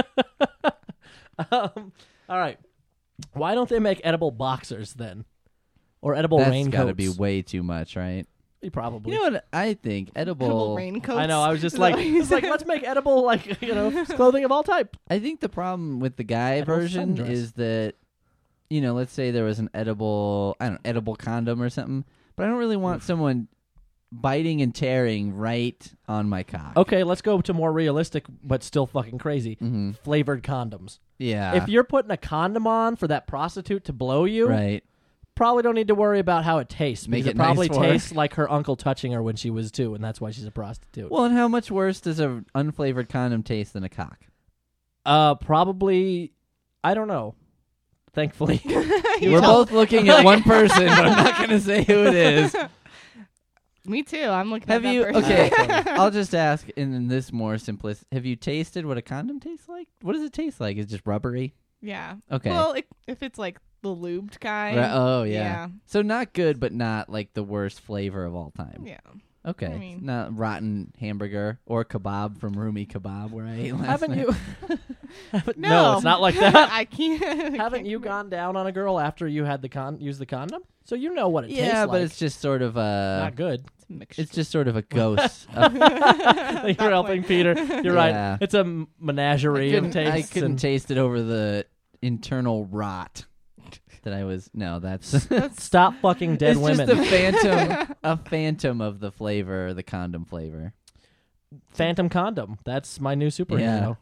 [SPEAKER 2] All right. Why don't they make edible boxers then? Or edible
[SPEAKER 1] That's
[SPEAKER 2] raincoats?
[SPEAKER 1] got to be way too much, right?
[SPEAKER 2] Probably.
[SPEAKER 1] You know what I think?
[SPEAKER 3] Edible raincoats.
[SPEAKER 2] I know. I was just
[SPEAKER 3] Is
[SPEAKER 2] like,
[SPEAKER 3] that what you
[SPEAKER 2] it's like,
[SPEAKER 3] said?
[SPEAKER 2] let's make edible, like, clothing of all type.
[SPEAKER 1] I think the problem with the guy
[SPEAKER 2] Edible
[SPEAKER 1] version
[SPEAKER 2] sundress.
[SPEAKER 1] is that, let's say there was an edible condom or something, but I don't really want someone biting and tearing right on my cock.
[SPEAKER 2] Okay, let's go to more realistic, but still fucking crazy.
[SPEAKER 1] Mm-hmm.
[SPEAKER 2] Flavored condoms.
[SPEAKER 1] Yeah.
[SPEAKER 2] If you're putting a condom on for that prostitute to blow you,
[SPEAKER 1] right.
[SPEAKER 2] probably don't need to worry about how it tastes.
[SPEAKER 1] Make
[SPEAKER 2] Because
[SPEAKER 1] it
[SPEAKER 2] it probably
[SPEAKER 1] nice for her.
[SPEAKER 2] tastes like her uncle touching her when she was 2, and that's why she's a prostitute.
[SPEAKER 1] Well, and how much worse does an unflavored condom taste than a cock?
[SPEAKER 2] Probably, I don't know. Thankfully.
[SPEAKER 1] We're both looking at one person, but I'm not going to say who it is.
[SPEAKER 3] Me too. I'm looking
[SPEAKER 1] Have
[SPEAKER 3] at that
[SPEAKER 1] you?
[SPEAKER 3] person.
[SPEAKER 1] Okay, I'll just ask in this more simplistic. Have you tasted what a condom tastes like? What does it taste like? Is it just rubbery?
[SPEAKER 3] Yeah.
[SPEAKER 1] Okay.
[SPEAKER 3] Well, if it's like the lubed kind.
[SPEAKER 1] Right, oh yeah.
[SPEAKER 3] Yeah.
[SPEAKER 1] So not good, but not like the worst flavor of all time.
[SPEAKER 3] Yeah.
[SPEAKER 1] Okay.
[SPEAKER 3] I mean-
[SPEAKER 1] Not rotten hamburger or kebab from Rumi Kebab where I ate last
[SPEAKER 2] Haven't
[SPEAKER 1] night.
[SPEAKER 2] you?
[SPEAKER 3] No.
[SPEAKER 2] No, it's not like that.
[SPEAKER 3] I can't. I
[SPEAKER 2] Haven't
[SPEAKER 3] can't
[SPEAKER 2] you
[SPEAKER 3] commit.
[SPEAKER 2] gone down on a girl after you had used the condom? So you know what it tastes
[SPEAKER 1] Yeah,
[SPEAKER 2] like.
[SPEAKER 1] but it's just sort of
[SPEAKER 2] not good.
[SPEAKER 3] It's mixture.
[SPEAKER 1] It's just sort of a ghost. of,
[SPEAKER 2] You're helping Peter. You're
[SPEAKER 1] Yeah.
[SPEAKER 2] right. It's a menagerie of tastes.
[SPEAKER 1] I couldn't
[SPEAKER 2] and
[SPEAKER 1] taste it over the internal rot that I was. No, that's
[SPEAKER 2] stop fucking dead
[SPEAKER 1] it's
[SPEAKER 2] women.
[SPEAKER 1] just a phantom of the flavor, the condom flavor.
[SPEAKER 2] Phantom Condom. That's my new superhero.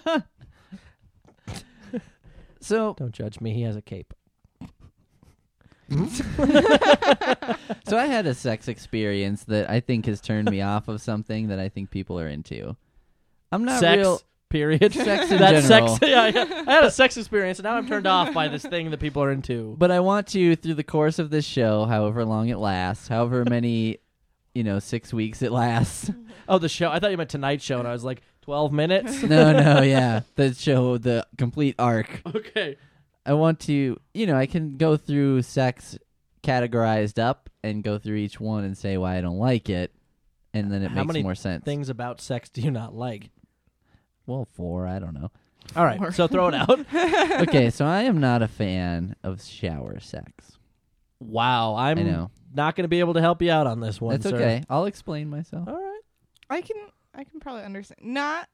[SPEAKER 1] So
[SPEAKER 2] Don't judge me. He has a cape.
[SPEAKER 1] So I had a sex experience that I think has turned me off of something that I think people are into. I'm not
[SPEAKER 2] Sex.
[SPEAKER 1] real.
[SPEAKER 2] Period.
[SPEAKER 1] Sex in
[SPEAKER 2] That's
[SPEAKER 1] general.
[SPEAKER 2] sex. Yeah, I had a sex experience, and now I'm turned off by this thing that people are into.
[SPEAKER 1] But I want to, through the course of this show, however long it lasts, however many, 6 weeks it lasts.
[SPEAKER 2] Oh, the show. I thought you meant tonight's show, and I was like, 12 minutes?
[SPEAKER 1] No, yeah. The show, the complete arc.
[SPEAKER 2] Okay.
[SPEAKER 1] I want to, I can go through sex categorized up and go through each one and say why I don't like it. And then it
[SPEAKER 2] How
[SPEAKER 1] makes
[SPEAKER 2] many
[SPEAKER 1] more sense.
[SPEAKER 2] Things about sex do you not like?
[SPEAKER 1] Well, 4, I don't know.
[SPEAKER 2] All right, so throw it out.
[SPEAKER 1] Okay, so I am not a fan of shower sex.
[SPEAKER 2] Wow,
[SPEAKER 1] I
[SPEAKER 2] I'm
[SPEAKER 1] know.
[SPEAKER 2] not going to be able to help you out on this one,
[SPEAKER 1] That's
[SPEAKER 2] sir.
[SPEAKER 1] okay. I'll explain myself.
[SPEAKER 2] All right.
[SPEAKER 3] I can probably understand. Not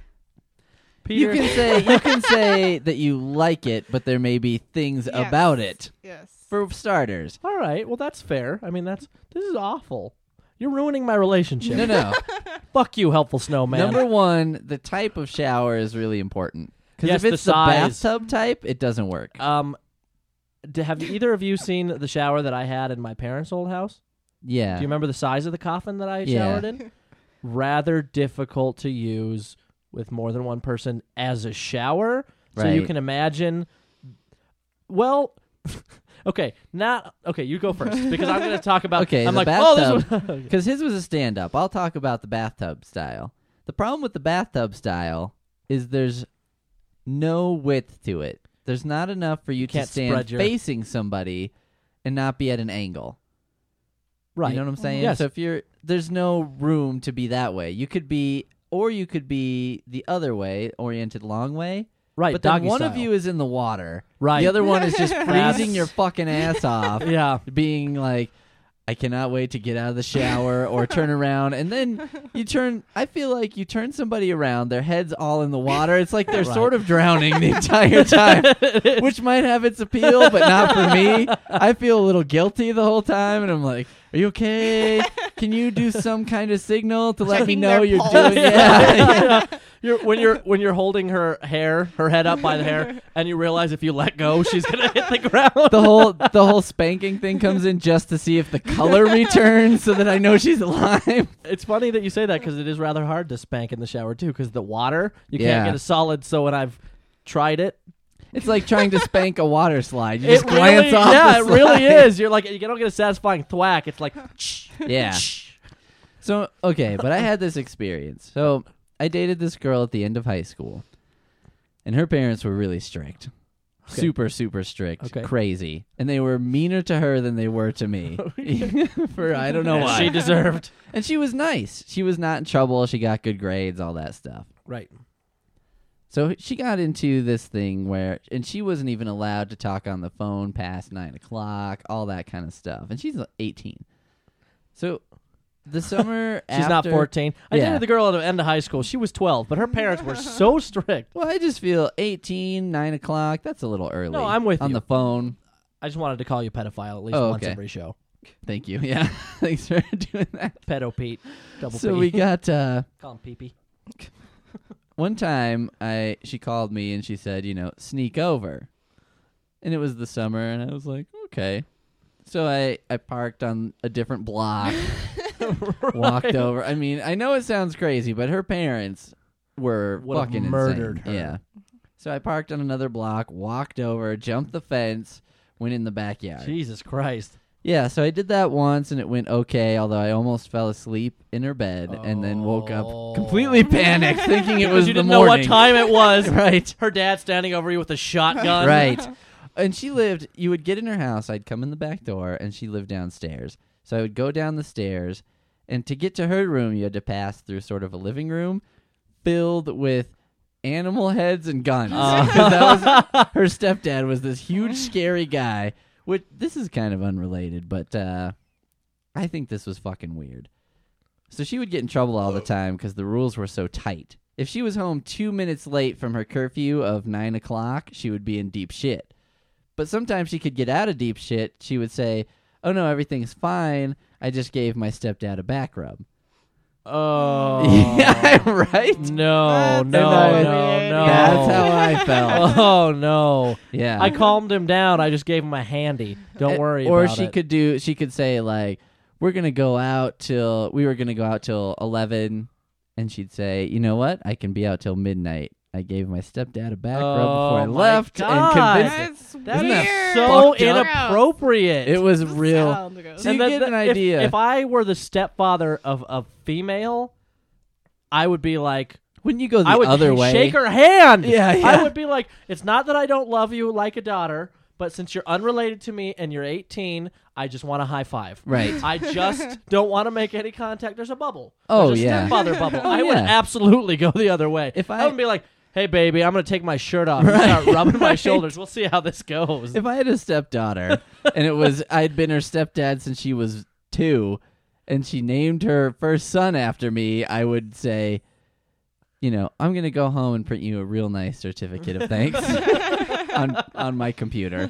[SPEAKER 2] Peter.
[SPEAKER 1] You can say that you like it, but there may be things
[SPEAKER 3] Yes.
[SPEAKER 1] about it.
[SPEAKER 3] yes.
[SPEAKER 1] For starters.
[SPEAKER 2] All right, well, that's fair. I mean, this is awful. You're ruining my relationship.
[SPEAKER 1] No.
[SPEAKER 2] Fuck you, helpful snowman.
[SPEAKER 1] Number one, the type of shower is really important. Because
[SPEAKER 2] Yes,
[SPEAKER 1] if it's
[SPEAKER 2] the
[SPEAKER 1] the
[SPEAKER 2] size.
[SPEAKER 1] bathtub type, it doesn't work.
[SPEAKER 2] Have either of you seen the shower that I had in my parents' old house?
[SPEAKER 1] Yeah.
[SPEAKER 2] Do you remember the size of the coffin that I
[SPEAKER 1] Yeah.
[SPEAKER 2] showered in? Rather difficult to use with more than one person as a shower. So you
[SPEAKER 1] Right.
[SPEAKER 2] can imagine. Well, okay, you go first because I'm going to talk about.
[SPEAKER 1] Okay,
[SPEAKER 2] I'm
[SPEAKER 1] the
[SPEAKER 2] like, oh, this
[SPEAKER 1] bathtub.
[SPEAKER 2] one.
[SPEAKER 1] Because his was a stand-up. I'll talk about the bathtub style. The problem with the bathtub style is there's no width to it. There's not enough for you to
[SPEAKER 2] Can't
[SPEAKER 1] stand
[SPEAKER 2] spread your-
[SPEAKER 1] facing somebody and not be at an angle.
[SPEAKER 2] Right.
[SPEAKER 1] You know what I'm saying?
[SPEAKER 2] Yes.
[SPEAKER 1] So there's no room to be that way. You could be the other way, oriented long way.
[SPEAKER 2] Right.
[SPEAKER 1] But then
[SPEAKER 2] doggy
[SPEAKER 1] one
[SPEAKER 2] style.
[SPEAKER 1] of you is in the water.
[SPEAKER 2] Right.
[SPEAKER 1] The other one is just
[SPEAKER 2] That's-
[SPEAKER 1] freezing your fucking ass off.
[SPEAKER 2] Yeah.
[SPEAKER 1] Being like, I cannot wait to get out of the shower or turn around. And then I feel like you turn somebody around, their head's all in the water. It's like they're
[SPEAKER 2] Right.
[SPEAKER 1] sort of drowning the entire time, which might have its appeal, but not for me. I feel a little guilty the whole time. And I'm like, are you okay? Can you do some kind of signal to let me
[SPEAKER 3] Checking
[SPEAKER 1] know
[SPEAKER 3] their
[SPEAKER 1] you're
[SPEAKER 3] pulse.
[SPEAKER 1] doing it? Yeah.
[SPEAKER 2] When you're holding her head up by the hair, and you realize if you let go, she's gonna hit the ground.
[SPEAKER 1] The whole spanking thing comes in just to see if the color returns so that I know she's alive.
[SPEAKER 2] It's funny that you say that because it is rather hard to spank in the shower too. Because the water, you
[SPEAKER 1] Yeah.
[SPEAKER 2] can't get a solid. So when I've tried it,
[SPEAKER 1] It's like trying to spank a water slide. You
[SPEAKER 2] it
[SPEAKER 1] just glance
[SPEAKER 2] really,
[SPEAKER 1] off
[SPEAKER 2] yeah,
[SPEAKER 1] the
[SPEAKER 2] it really
[SPEAKER 1] slide.
[SPEAKER 2] is. You're like you don't get a satisfying thwack. It's like,
[SPEAKER 1] Yeah. So, okay, but I had this experience. So, I dated this girl at the end of high school, and her parents were really strict.
[SPEAKER 2] Okay.
[SPEAKER 1] Super, super strict.
[SPEAKER 2] Okay.
[SPEAKER 1] Crazy. And they were meaner to her than they were to me. For I don't know
[SPEAKER 2] as
[SPEAKER 1] why.
[SPEAKER 2] she deserved.
[SPEAKER 1] And she was nice. She was not in trouble. She got good grades, all that stuff.
[SPEAKER 2] Right.
[SPEAKER 1] So she got into this thing and she wasn't even allowed to talk on the phone past 9 o'clock, all that kind of stuff. And she's 18. So the summer
[SPEAKER 2] She's not 14. I
[SPEAKER 1] Yeah.
[SPEAKER 2] dated the girl at the end of high school. She was 12, but her parents were so strict.
[SPEAKER 1] Well, I just feel 18, 9 o'clock, that's a little early.
[SPEAKER 2] No, I'm with
[SPEAKER 1] on
[SPEAKER 2] you.
[SPEAKER 1] the phone.
[SPEAKER 2] I just wanted to call you pedophile at least
[SPEAKER 1] Oh,
[SPEAKER 2] once
[SPEAKER 1] okay.
[SPEAKER 2] every show.
[SPEAKER 1] Thank you. Yeah. Thanks for doing that.
[SPEAKER 2] Pedo Pete. Double
[SPEAKER 1] So
[SPEAKER 2] P.
[SPEAKER 1] we got
[SPEAKER 2] Call him Pee-Pee.
[SPEAKER 1] one time she called me and she said, sneak over. And it was the summer and I was like, okay. So I parked on a different block, walked over. I mean, I know it sounds crazy, but her parents were
[SPEAKER 2] Would have
[SPEAKER 1] fucking
[SPEAKER 2] murdered
[SPEAKER 1] insane.
[SPEAKER 2] her.
[SPEAKER 1] Yeah. So I parked on another block, walked over, jumped the fence, went in the backyard.
[SPEAKER 2] Jesus Christ.
[SPEAKER 1] Yeah, so I did that once and it went okay, although I almost fell asleep in her bed and then woke up completely panicked, thinking it was
[SPEAKER 2] you
[SPEAKER 1] the
[SPEAKER 2] didn't
[SPEAKER 1] morning.
[SPEAKER 2] know what time it was.
[SPEAKER 1] Right.
[SPEAKER 2] Her dad standing over you with a shotgun.
[SPEAKER 1] Right. And you would get in her house, I'd come in the back door, and she lived downstairs. So I would go down the stairs, and to get to her room, you had to pass through sort of a living room filled with animal heads and guns. 'Cause her stepdad was this huge, scary guy. Which, this is kind of unrelated, but I think this was fucking weird. So she would get in trouble all the time because the rules were so tight. If she was home 2 minutes late from her curfew of 9 o'clock, she would be in deep shit. But sometimes she could get out of deep shit. She would say, "Oh no, everything's fine. I just gave my stepdad a back rub."
[SPEAKER 2] Oh.
[SPEAKER 1] Yeah, right?
[SPEAKER 2] No.
[SPEAKER 1] That's how I felt.
[SPEAKER 2] Oh, no.
[SPEAKER 1] Yeah.
[SPEAKER 2] I calmed him down. I just gave him a handy. Don't worry about it.
[SPEAKER 1] Or she could say, like, we were going to go out till 11, and she'd say, "You know what? I can be out till midnight. I gave my stepdad a back rub before I
[SPEAKER 2] my
[SPEAKER 1] left
[SPEAKER 2] God.
[SPEAKER 1] and convinced him."
[SPEAKER 3] That's
[SPEAKER 2] That
[SPEAKER 3] weird.
[SPEAKER 2] is so
[SPEAKER 1] fucked up?
[SPEAKER 2] inappropriate.
[SPEAKER 1] It was real.
[SPEAKER 3] Sounds gross.
[SPEAKER 1] So you get an idea.
[SPEAKER 2] If I were the stepfather of a female, I would be like,
[SPEAKER 1] When you go the
[SPEAKER 2] I would
[SPEAKER 1] other way,
[SPEAKER 2] shake her hand.
[SPEAKER 1] Yeah.
[SPEAKER 2] I would be like, it's not that I don't love you like a daughter, but since you're unrelated to me and you're 18, I just want a high five.
[SPEAKER 1] Right.
[SPEAKER 2] I just don't want to make any contact. There's a bubble.
[SPEAKER 1] Oh,
[SPEAKER 2] There's a
[SPEAKER 1] yeah.
[SPEAKER 2] stepfather bubble.
[SPEAKER 1] Oh,
[SPEAKER 2] I would
[SPEAKER 1] yeah.
[SPEAKER 2] absolutely go the other way.
[SPEAKER 1] If
[SPEAKER 2] I would be like, "Hey, baby, I'm going to take my shirt off and start rubbing my shoulders. We'll see how this goes."
[SPEAKER 1] If I had a stepdaughter and I'd been her stepdad since she was 2, and she named her first son after me, I would say, I'm going to go home and print you a real nice certificate of thanks on my computer.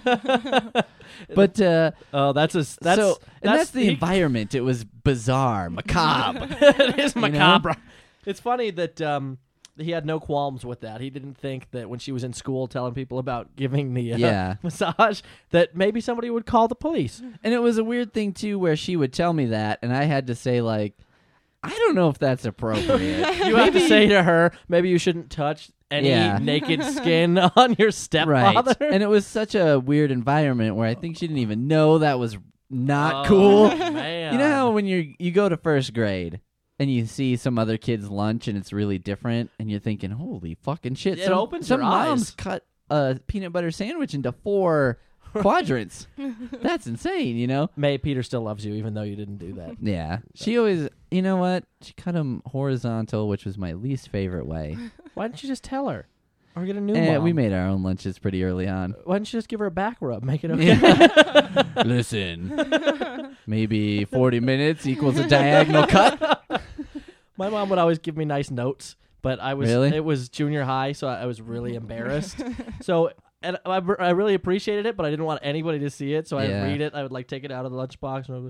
[SPEAKER 1] But
[SPEAKER 2] that's
[SPEAKER 1] the environment. It was bizarre, macabre.
[SPEAKER 2] It is
[SPEAKER 1] You know?
[SPEAKER 2] macabre. It's funny that he had no qualms with that. He didn't think that when she was in school telling people about giving the massage that maybe somebody would call the police.
[SPEAKER 1] And it was a weird thing too, where she would tell me that, and I had to say, like, I don't know if that's appropriate.
[SPEAKER 2] You have to say to her, maybe you shouldn't touch any naked skin on your stepfather.
[SPEAKER 1] Right. And it was such a weird environment where I think she didn't even know that was not cool.
[SPEAKER 2] Man.
[SPEAKER 1] You know how when you go to first grade and you see some other kid's lunch and it's really different, and you're thinking, holy fucking shit.
[SPEAKER 2] It opens
[SPEAKER 1] some
[SPEAKER 2] your
[SPEAKER 1] moms
[SPEAKER 2] eyes.
[SPEAKER 1] cut a peanut butter sandwich into 4 quadrants. That's insane,
[SPEAKER 2] May Peter still loves you, even though you didn't do that.
[SPEAKER 1] Yeah. She always, you know what? She cut them horizontal, which was my least favorite way.
[SPEAKER 2] Why didn't you just tell her? Or get a new
[SPEAKER 1] And
[SPEAKER 2] mom?
[SPEAKER 1] we made our own lunches pretty early on.
[SPEAKER 2] Why didn't you just give her a back rub? Make it okay.
[SPEAKER 1] Listen, maybe 40 minutes equals a diagonal cut.
[SPEAKER 2] My mom would always give me nice notes, but
[SPEAKER 1] Really?
[SPEAKER 2] It was junior high, so I was really embarrassed. And I really appreciated it, but I didn't want anybody to see it, so I'd read it. I would take it out of the lunchbox and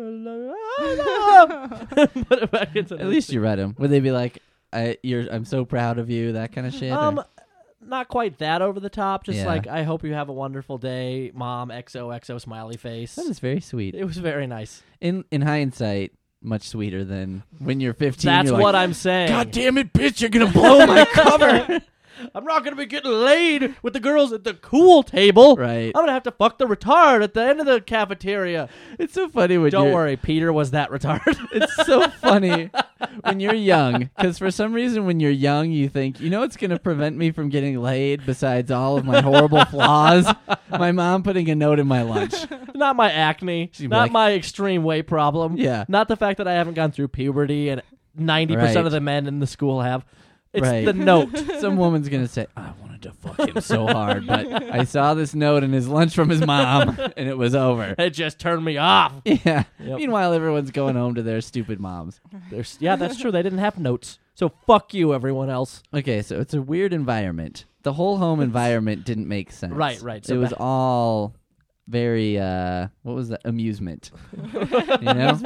[SPEAKER 2] I would put it back into the
[SPEAKER 1] At least you read them. Would they be like, I'm so proud of you, that kind of shit? or-
[SPEAKER 2] Not quite that over the top. Just
[SPEAKER 1] Yeah.
[SPEAKER 2] like, I hope you have a wonderful day, Mom. XOXO smiley face.
[SPEAKER 1] That is very sweet.
[SPEAKER 2] It was very nice.
[SPEAKER 1] In hindsight, much sweeter than when you're 15.
[SPEAKER 2] That's
[SPEAKER 1] you're
[SPEAKER 2] what
[SPEAKER 1] like,
[SPEAKER 2] I'm saying.
[SPEAKER 1] God damn it, bitch! You're gonna blow my cover.
[SPEAKER 2] I'm not going to be getting laid with the girls at the cool table.
[SPEAKER 1] Right.
[SPEAKER 2] I'm going to have to fuck the retard at the end of the cafeteria.
[SPEAKER 1] It's so funny when
[SPEAKER 2] Don't worry, Peter was that retard.
[SPEAKER 1] It's so funny when you're young, because for some reason when you're young you think, what's going to prevent me from getting laid besides all of my horrible flaws? My mom putting a note in my lunch.
[SPEAKER 2] Not my acne.
[SPEAKER 1] She'd be
[SPEAKER 2] Not
[SPEAKER 1] like-
[SPEAKER 2] my extreme weight problem.
[SPEAKER 1] Yeah.
[SPEAKER 2] Not the fact that I haven't gone through puberty and 90%
[SPEAKER 1] Right.
[SPEAKER 2] of the men in the school have. It's
[SPEAKER 1] Right.
[SPEAKER 2] the note.
[SPEAKER 1] Some woman's going to say, I wanted to fuck him so hard, but I saw this note in his lunch from his mom, and it was over.
[SPEAKER 2] It just turned me off.
[SPEAKER 1] Yeah.
[SPEAKER 2] Yep.
[SPEAKER 1] Meanwhile, everyone's going home to their stupid moms.
[SPEAKER 2] Yeah, that's true. They didn't have notes. So fuck you, everyone else.
[SPEAKER 1] Okay, so it's a weird environment. The whole home environment didn't make sense.
[SPEAKER 2] Right. So
[SPEAKER 1] it was all very, what was that? Amusement. You know?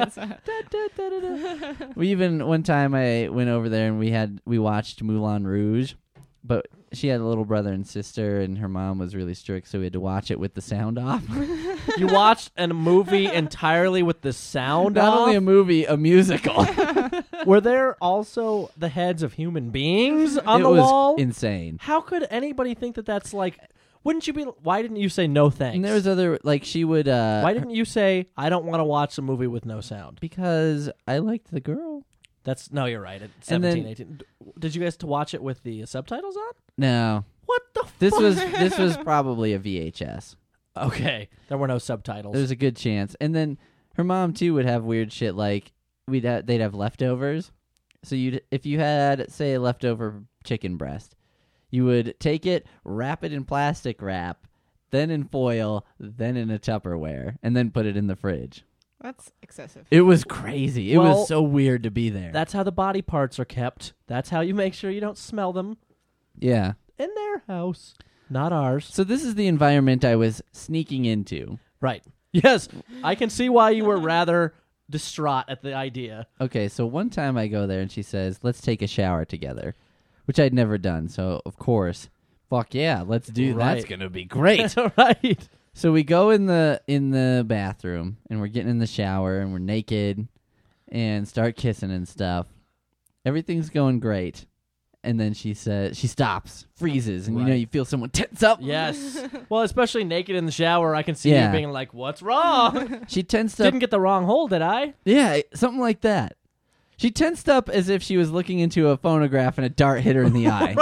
[SPEAKER 1] We even, one time I went over there and we watched Moulin Rouge, but she had a little brother and sister, and her mom was really strict, so we had to watch it with the sound off.
[SPEAKER 2] You watched a movie entirely with the sound
[SPEAKER 1] Not
[SPEAKER 2] off?
[SPEAKER 1] only a movie, a musical.
[SPEAKER 2] Were there also the heads of human beings on
[SPEAKER 1] it
[SPEAKER 2] the
[SPEAKER 1] was
[SPEAKER 2] wall?
[SPEAKER 1] insane.
[SPEAKER 2] How could anybody think that that's like... Wouldn't you be... Why didn't you say no thanks?
[SPEAKER 1] And there was other, like, she would,
[SPEAKER 2] Why didn't you say, I don't want to watch a movie with no sound?
[SPEAKER 1] because I liked the girl.
[SPEAKER 2] No, you're right. At
[SPEAKER 1] And then-
[SPEAKER 2] 17, 18. Did you guys to watch it with the subtitles on?
[SPEAKER 1] No.
[SPEAKER 2] What the
[SPEAKER 1] This
[SPEAKER 2] fuck?
[SPEAKER 1] this was probably a VHS.
[SPEAKER 2] Okay. There were no subtitles.
[SPEAKER 1] There's a good chance. And then her mom too would have weird shit like they'd have leftovers. So if you had, say, a leftover chicken breast, you would take it, wrap it in plastic wrap, then in foil, then in a Tupperware, and then put it in the fridge.
[SPEAKER 3] That's excessive.
[SPEAKER 1] It was crazy. It
[SPEAKER 2] Well,
[SPEAKER 1] was so weird to be there.
[SPEAKER 2] That's how the body parts are kept. That's how you make sure you don't smell them
[SPEAKER 1] yeah.
[SPEAKER 2] in their house, not ours.
[SPEAKER 1] So this is the environment I was sneaking into.
[SPEAKER 2] Right. Yes, I can see why you were rather distraught at the idea.
[SPEAKER 1] Okay, so one time I go there and she says, "Let's take a shower together," which I'd never done. So of course, fuck yeah, let's do.
[SPEAKER 2] Right.
[SPEAKER 1] That's gonna be great.
[SPEAKER 2] Right.
[SPEAKER 1] So we go in the bathroom and we're getting in the shower and we're naked and start kissing and stuff. Everything's going great. And then she stops, freezes, and
[SPEAKER 2] Right.
[SPEAKER 1] you feel someone tense up.
[SPEAKER 2] Yes. Well, especially naked in the shower, I can see
[SPEAKER 1] Yeah.
[SPEAKER 2] you being like, "What's wrong?
[SPEAKER 1] She tensed up.
[SPEAKER 2] Didn't get the wrong hole, did I?"
[SPEAKER 1] Yeah, something like that. She tensed up as if she was looking into a phonograph and a dart hit her in the eye.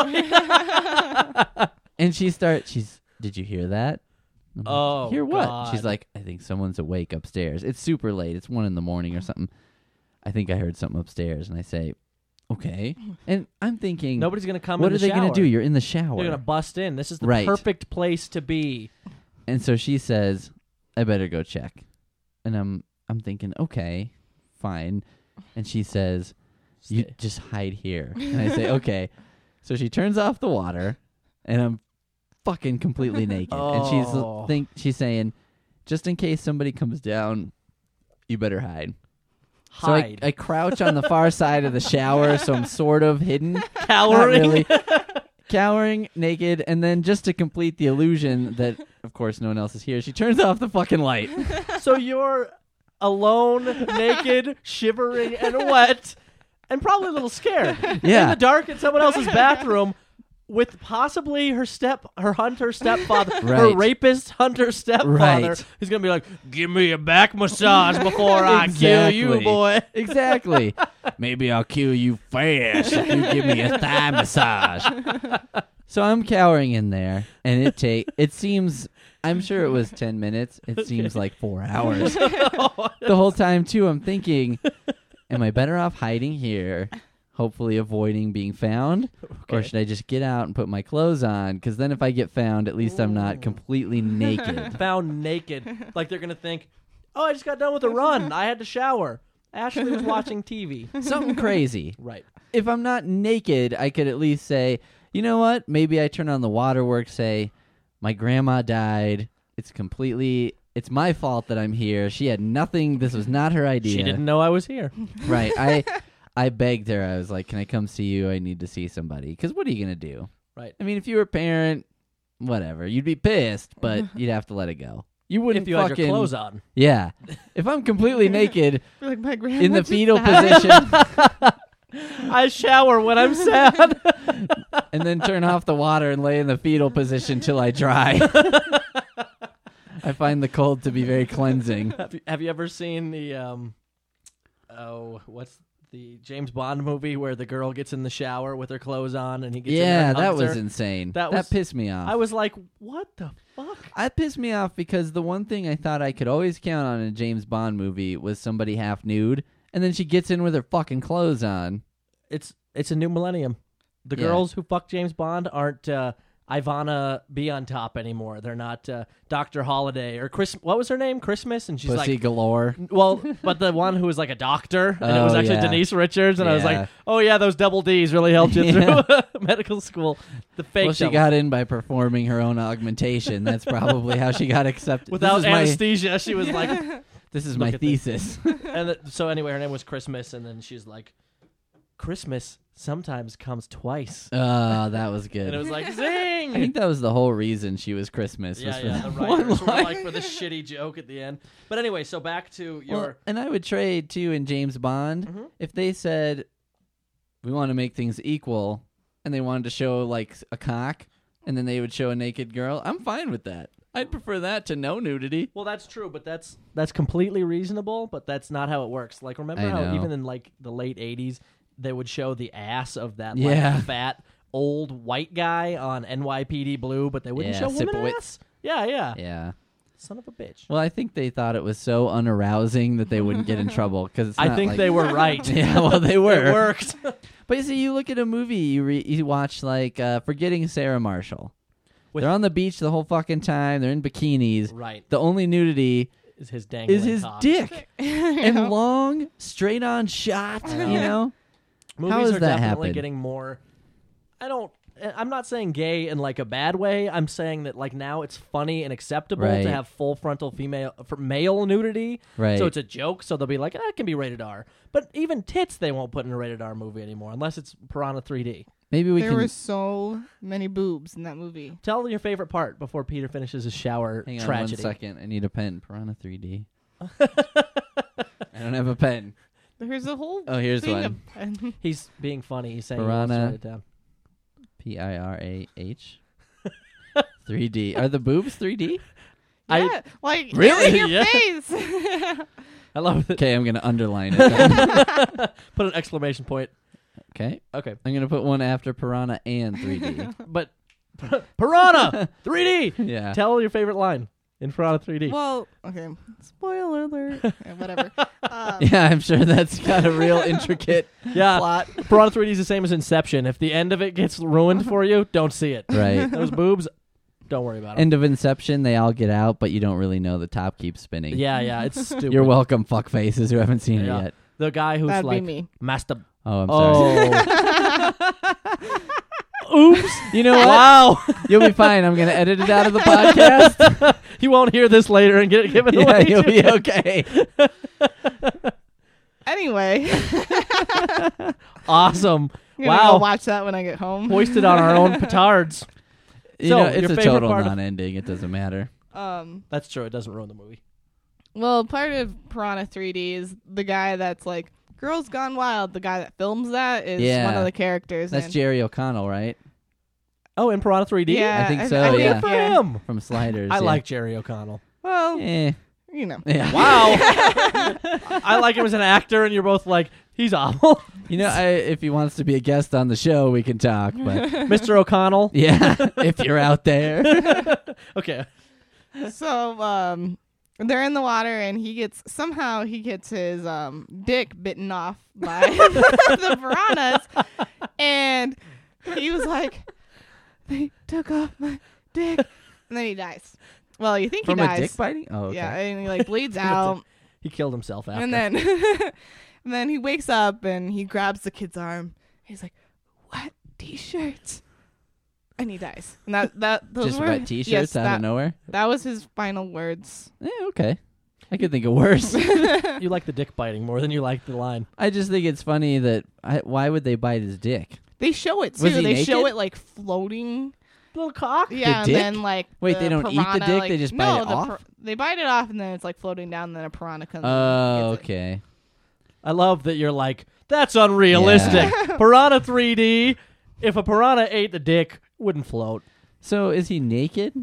[SPEAKER 1] And she's, "Did you hear that?" I'm like,
[SPEAKER 2] Oh,
[SPEAKER 1] hear what?
[SPEAKER 2] God.
[SPEAKER 1] She's like, "I think someone's awake upstairs. It's super late. It's 1 a.m. or something. I think I heard something upstairs." And I say, "Okay." And I'm thinking,
[SPEAKER 2] Nobody's gonna come.
[SPEAKER 1] what
[SPEAKER 2] in
[SPEAKER 1] are
[SPEAKER 2] the
[SPEAKER 1] they
[SPEAKER 2] shower.
[SPEAKER 1] going to do? You're in the shower.
[SPEAKER 2] They're gonna bust in. This is the
[SPEAKER 1] Right.
[SPEAKER 2] perfect place to be.
[SPEAKER 1] And so she says, "I better go check." And I'm thinking, "Okay, fine." And she says, "You
[SPEAKER 2] Stay.
[SPEAKER 1] just hide here." And I say, "Okay." So she turns off the water, and I'm fucking completely naked.
[SPEAKER 2] Oh.
[SPEAKER 1] And she's saying, "Just in case somebody comes down, you better hide."
[SPEAKER 2] Hide.
[SPEAKER 1] So I crouch on the far side of the shower, so I'm sort of hidden. Not
[SPEAKER 2] Cowering.
[SPEAKER 1] really. Cowering, naked, and then just to complete the illusion that, of course, no one else is here, she turns off the fucking light.
[SPEAKER 2] So you're alone, naked, shivering, and wet, and probably a little scared.
[SPEAKER 1] Yeah.
[SPEAKER 2] In the dark in someone else's bathroom with possibly her hunter stepfather, her
[SPEAKER 1] Right.
[SPEAKER 2] rapist hunter stepfather.
[SPEAKER 1] Right.
[SPEAKER 2] He's going to be like, "Give me a back massage before I kill you,
[SPEAKER 1] Exactly.
[SPEAKER 2] boy."
[SPEAKER 1] Exactly. Maybe I'll kill you fast if you give me a thigh massage. So I'm cowering in there, and it seems, I'm sure it was 10 minutes. It seems like 4 hours. The whole time, too, I'm thinking, am I better off hiding here, hopefully avoiding being found? Or should I just get out and put my clothes on? Because then if I get found, at least I'm not completely naked.
[SPEAKER 2] Found naked. Like they're going to think, "Oh, I just got done with a run. I had to shower. Ashley was watching TV."
[SPEAKER 1] Something crazy.
[SPEAKER 2] Right.
[SPEAKER 1] If I'm not naked, I could at least say, you know what? Maybe I turn on the waterworks, say, my grandma died. It's my fault that I'm here. She had nothing. This was not her idea.
[SPEAKER 2] She didn't know I was here.
[SPEAKER 1] Right. I begged her. I was like, can I come see you? I need to see somebody. Because what are you going to do?
[SPEAKER 2] Right.
[SPEAKER 1] I mean, if you were a parent, whatever. You'd be pissed, but you'd have to let it go. You wouldn't
[SPEAKER 2] If you had
[SPEAKER 1] fucking...
[SPEAKER 2] your clothes on.
[SPEAKER 1] Yeah. If I'm completely naked
[SPEAKER 3] You're like, my grandma
[SPEAKER 1] in the
[SPEAKER 3] just
[SPEAKER 1] fetal
[SPEAKER 3] died.
[SPEAKER 1] position...
[SPEAKER 2] I shower when I'm sad.
[SPEAKER 1] and then turn off the water and lay in the fetal position till I dry. I find the cold to be very cleansing.
[SPEAKER 2] Have you ever seen the what's the James Bond movie where the girl gets in the shower with her clothes on and he gets in there
[SPEAKER 1] Yeah,
[SPEAKER 2] and
[SPEAKER 1] that
[SPEAKER 2] hugs
[SPEAKER 1] was
[SPEAKER 2] her?
[SPEAKER 1] insane.
[SPEAKER 2] That
[SPEAKER 1] That
[SPEAKER 2] was-
[SPEAKER 1] pissed me off.
[SPEAKER 2] I was like, what the fuck?
[SPEAKER 1] That pissed me off because the one thing I thought I could always count on in a James Bond movie was somebody half nude, and then she gets in with her fucking clothes on.
[SPEAKER 2] It's a new millennium. The
[SPEAKER 1] Yeah.
[SPEAKER 2] girls who fuck James Bond aren't Ivana Be on Top anymore. They're not Dr. Holiday or Chris. What was her name? Christmas, and she's
[SPEAKER 1] Pussy
[SPEAKER 2] like,
[SPEAKER 1] galore.
[SPEAKER 2] well, but the one who was like a doctor, and it was
[SPEAKER 1] Oh,
[SPEAKER 2] actually
[SPEAKER 1] yeah.
[SPEAKER 2] Denise Richards, and I was
[SPEAKER 1] Yeah.
[SPEAKER 2] like, oh yeah, those double D's really helped you
[SPEAKER 1] Yeah.
[SPEAKER 2] through medical school. The fake
[SPEAKER 1] Well, she
[SPEAKER 2] double.
[SPEAKER 1] got in by performing her own augmentation. That's probably how she got accepted.
[SPEAKER 2] Without
[SPEAKER 1] this is my,
[SPEAKER 2] anesthesia. She was like,
[SPEAKER 1] this is
[SPEAKER 2] Look
[SPEAKER 1] my
[SPEAKER 2] at this.
[SPEAKER 1] thesis.
[SPEAKER 2] so anyway, her name was Christmas, and then she's like, Christmas sometimes comes twice,
[SPEAKER 1] Oh, that was good.
[SPEAKER 2] and it was like, zing.
[SPEAKER 1] I think that was the whole reason she was Christmas. Was
[SPEAKER 2] Yeah,
[SPEAKER 1] for
[SPEAKER 2] yeah.
[SPEAKER 1] that
[SPEAKER 2] The
[SPEAKER 1] one
[SPEAKER 2] writers were
[SPEAKER 1] line.
[SPEAKER 2] like for the shitty joke at the end. But anyway, so back to your.
[SPEAKER 1] Well, and I would trade too in James Bond
[SPEAKER 2] Mhm.
[SPEAKER 1] if they said we want to make things equal, and they wanted to show like a cock, and then they would show a naked girl. I'm fine with that. I'd prefer that to no nudity.
[SPEAKER 2] Well, that's true, but that's completely reasonable. But that's not how it works. Like, remember
[SPEAKER 1] I
[SPEAKER 2] how
[SPEAKER 1] know.
[SPEAKER 2] even in like the late '80s, they would show the ass of that
[SPEAKER 1] Yeah.
[SPEAKER 2] like fat old white guy on NYPD Blue, but they wouldn't
[SPEAKER 1] Yeah,
[SPEAKER 2] show women
[SPEAKER 1] Sipowicz.
[SPEAKER 2] ass. Yeah, yeah,
[SPEAKER 1] Yeah.
[SPEAKER 2] Son of a bitch.
[SPEAKER 1] Well, I think they thought it was so unarousing that they wouldn't get in trouble because
[SPEAKER 2] I think they were right.
[SPEAKER 1] Yeah, well, they were.
[SPEAKER 2] It worked.
[SPEAKER 1] But you see, you look at a movie, you watch like Forgetting Sarah Marshall.
[SPEAKER 2] With-
[SPEAKER 1] They're on the beach the whole fucking time. They're in bikinis.
[SPEAKER 2] Right.
[SPEAKER 1] The only nudity
[SPEAKER 2] is his dangling
[SPEAKER 1] is his
[SPEAKER 2] cock.
[SPEAKER 1] dick and
[SPEAKER 3] know?
[SPEAKER 1] long, straight on shot.
[SPEAKER 2] I know.
[SPEAKER 1] You know,
[SPEAKER 2] Movies
[SPEAKER 1] How does
[SPEAKER 2] are
[SPEAKER 1] that
[SPEAKER 2] definitely
[SPEAKER 1] happen?
[SPEAKER 2] getting more. I'm not saying gay in like a bad way. I'm saying that like now it's funny and acceptable
[SPEAKER 1] Right.
[SPEAKER 2] to have full frontal male nudity.
[SPEAKER 1] right?
[SPEAKER 2] So it's a joke. So they'll be like, it can be rated R. But even tits, they won't put in a rated R movie anymore unless it's Piranha 3D.
[SPEAKER 1] Maybe we
[SPEAKER 3] There
[SPEAKER 1] can.
[SPEAKER 3] were so many boobs in that movie.
[SPEAKER 2] Tell your favorite part before Peter finishes his shower
[SPEAKER 1] Hang on
[SPEAKER 2] tragedy.
[SPEAKER 1] 1 second. I need a pen. Piranha 3D. I don't have a pen.
[SPEAKER 3] There's a whole
[SPEAKER 1] Oh, here's
[SPEAKER 3] thing
[SPEAKER 1] one.
[SPEAKER 3] of
[SPEAKER 2] He's being funny. He's saying he wants to
[SPEAKER 1] Piranha.
[SPEAKER 2] write it down.
[SPEAKER 1] PIRAH. 3D. Are the boobs 3D?
[SPEAKER 3] yeah, like
[SPEAKER 1] Really?
[SPEAKER 3] in your
[SPEAKER 2] Yeah.
[SPEAKER 3] face.
[SPEAKER 2] I love that.
[SPEAKER 1] Okay, I'm gonna underline it. then.
[SPEAKER 2] Put an exclamation point.
[SPEAKER 1] Okay,
[SPEAKER 2] Okay.
[SPEAKER 1] I'm gonna put one after Piranha and 3D.
[SPEAKER 2] But Piranha 3D.
[SPEAKER 1] Yeah.
[SPEAKER 2] Tell your favorite line in Piranha 3D.
[SPEAKER 3] Well, okay. Spoiler alert. Yeah, whatever.
[SPEAKER 1] Yeah, I'm sure that's got a real intricate
[SPEAKER 2] Yeah.
[SPEAKER 1] plot.
[SPEAKER 2] Piranha 3D is the same as Inception. If the end of it gets ruined for you, don't see it.
[SPEAKER 1] Right.
[SPEAKER 2] Those boobs, don't worry about them.
[SPEAKER 1] End of Inception, they all get out, but you don't really know the top keeps spinning.
[SPEAKER 2] Yeah, it's stupid.
[SPEAKER 1] You're welcome, fuck faces who haven't seen
[SPEAKER 2] Yeah.
[SPEAKER 1] it yet.
[SPEAKER 2] The guy who's
[SPEAKER 3] That'd
[SPEAKER 2] like
[SPEAKER 3] be me.
[SPEAKER 2] master.
[SPEAKER 1] Oh, I'm sorry.
[SPEAKER 2] Oh. Oops.
[SPEAKER 1] You know what?
[SPEAKER 2] Wow.
[SPEAKER 1] You'll be fine. I'm gonna edit it out of the podcast.
[SPEAKER 2] You won't hear this later and get it given
[SPEAKER 1] Yeah,
[SPEAKER 2] away.
[SPEAKER 1] you'll
[SPEAKER 2] to
[SPEAKER 1] be
[SPEAKER 2] me.
[SPEAKER 1] okay.
[SPEAKER 3] Anyway,
[SPEAKER 2] Awesome.
[SPEAKER 3] I'm gonna go
[SPEAKER 2] Wow.
[SPEAKER 3] watch that when I get home.
[SPEAKER 2] Hoisted on our own petards.
[SPEAKER 1] You
[SPEAKER 2] So,
[SPEAKER 1] know,
[SPEAKER 2] your
[SPEAKER 1] it's a
[SPEAKER 2] favorite
[SPEAKER 1] total
[SPEAKER 2] part of-
[SPEAKER 1] non-ending. It doesn't matter.
[SPEAKER 2] That's true. It doesn't ruin the movie.
[SPEAKER 3] Well, part of Piranha 3D is the guy that's like Girls Gone Wild. The guy that films that is
[SPEAKER 1] Yeah.
[SPEAKER 3] one of the characters.
[SPEAKER 1] That's
[SPEAKER 3] and
[SPEAKER 1] Jerry O'Connell, right?
[SPEAKER 2] Oh, in Piranha 3D?
[SPEAKER 3] Yeah,
[SPEAKER 1] I think so,
[SPEAKER 3] think,
[SPEAKER 1] yeah.
[SPEAKER 2] Good for him.
[SPEAKER 1] From Sliders.
[SPEAKER 2] I
[SPEAKER 1] yeah.
[SPEAKER 2] like Jerry O'Connell.
[SPEAKER 3] Well,
[SPEAKER 1] Eh.
[SPEAKER 3] you know.
[SPEAKER 1] Yeah.
[SPEAKER 2] Wow. I like him as an actor, and you're both like, he's awful.
[SPEAKER 1] You know, if he wants to be a guest on the show, we can talk. But
[SPEAKER 2] Mr. O'Connell.
[SPEAKER 1] yeah, if you're out there.
[SPEAKER 2] Okay.
[SPEAKER 3] So, they're in the water, and he gets his dick bitten off by the piranhas, and he was like, "They took off my dick," and then he dies. Well, you think
[SPEAKER 1] From
[SPEAKER 3] he
[SPEAKER 1] a
[SPEAKER 3] dies?
[SPEAKER 1] dick biting? Oh, okay.
[SPEAKER 3] Yeah, and he like bleeds out,
[SPEAKER 2] He killed himself after.
[SPEAKER 3] and then and then he wakes up and he grabs the kid's arm. He's like, "Wet t-shirts," and he dies. And those
[SPEAKER 1] Just
[SPEAKER 3] were
[SPEAKER 1] wet t-shirts
[SPEAKER 3] yes,
[SPEAKER 1] out of nowhere?
[SPEAKER 3] That was his final words.
[SPEAKER 1] Okay. I could think of worse.
[SPEAKER 2] You like the dick biting more than you like the line.
[SPEAKER 1] I just think it's funny that why would they bite his dick?
[SPEAKER 3] They show it too.
[SPEAKER 1] Was he
[SPEAKER 3] They show
[SPEAKER 1] naked?
[SPEAKER 3] it like floating.
[SPEAKER 2] Little cock?
[SPEAKER 3] Yeah,
[SPEAKER 1] dick?
[SPEAKER 3] and then like
[SPEAKER 1] Wait,
[SPEAKER 3] the
[SPEAKER 1] they don't eat the
[SPEAKER 3] piranha,
[SPEAKER 1] dick?
[SPEAKER 3] like-
[SPEAKER 1] They just bite
[SPEAKER 3] no,
[SPEAKER 1] it off?
[SPEAKER 3] They bite it off, and then it's like floating down. And then a piranha comes.
[SPEAKER 1] Oh,
[SPEAKER 3] and gets it.
[SPEAKER 1] okay.
[SPEAKER 2] I love that you're like, that's unrealistic. Piranha 3D. If a piranha ate the dick, wouldn't float.
[SPEAKER 1] So is he naked?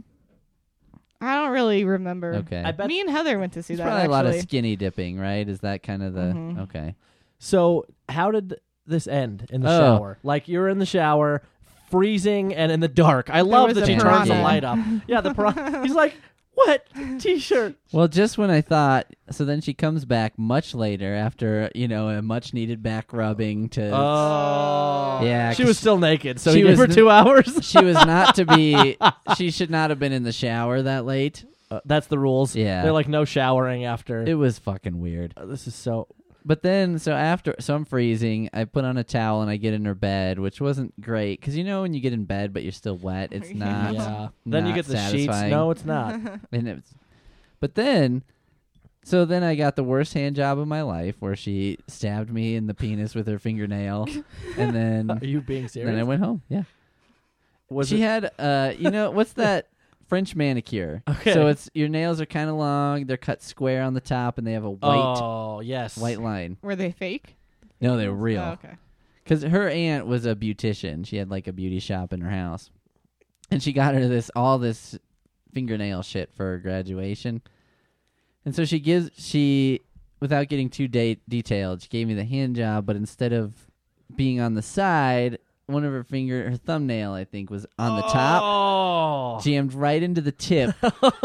[SPEAKER 3] I don't really remember.
[SPEAKER 1] Okay.
[SPEAKER 2] I bet.
[SPEAKER 3] Me and Heather went to see
[SPEAKER 1] There's
[SPEAKER 3] that.
[SPEAKER 1] probably
[SPEAKER 3] Actually,
[SPEAKER 1] a lot of skinny dipping, right? Is that kind of the
[SPEAKER 3] Mhm.
[SPEAKER 1] okay?
[SPEAKER 2] So, how did this end in the
[SPEAKER 1] Oh.
[SPEAKER 2] shower? Like, you're in the shower, freezing and in the dark. I love
[SPEAKER 3] was
[SPEAKER 2] that
[SPEAKER 3] a
[SPEAKER 2] she turns the
[SPEAKER 3] piranha.
[SPEAKER 2] light up. Yeah, the piranha. He's like, what? T-shirt.
[SPEAKER 1] Well, just when I thought, so then she comes back much later after a much needed back rubbing to.
[SPEAKER 2] Oh.
[SPEAKER 1] Yeah,
[SPEAKER 2] She
[SPEAKER 1] 'cause
[SPEAKER 2] was still naked, so
[SPEAKER 1] she
[SPEAKER 2] he gave
[SPEAKER 1] was
[SPEAKER 2] her 2 hours.
[SPEAKER 1] she was not to be. She should not have been in the shower that late.
[SPEAKER 2] That's the rules.
[SPEAKER 1] Yeah.
[SPEAKER 2] They're like, no showering after.
[SPEAKER 1] It was fucking weird.
[SPEAKER 2] This is so...
[SPEAKER 1] But then, so I'm freezing. I put on a towel and I get in her bed, which wasn't great because when you get in bed but you're still wet, it's not.
[SPEAKER 2] Yeah. Then you
[SPEAKER 1] not
[SPEAKER 2] get the
[SPEAKER 1] satisfying.
[SPEAKER 2] sheets. No, it's not.
[SPEAKER 1] And but then, so then I got the worst hand job of my life, where she stabbed me in the penis with her fingernail, and then
[SPEAKER 2] Are you being serious?
[SPEAKER 1] then I went home. Yeah,
[SPEAKER 2] Was
[SPEAKER 1] she
[SPEAKER 2] it...
[SPEAKER 1] had what's that? French manicure.
[SPEAKER 2] Okay.
[SPEAKER 1] So it's your nails are kind of long. They're cut square on the top, and they have a
[SPEAKER 2] Oh, yes.
[SPEAKER 1] white line.
[SPEAKER 3] Were they fake?
[SPEAKER 1] No, they were real.
[SPEAKER 3] Oh, okay.
[SPEAKER 1] Because her aunt was a beautician. She had like a beauty shop in her house. And she got her all this fingernail shit for her graduation. And so she without getting too detailed, she gave me the hand job, but instead of being on the side, one of her thumbnail, I think, was on the top.
[SPEAKER 2] Oh.
[SPEAKER 1] Jammed right into the tip.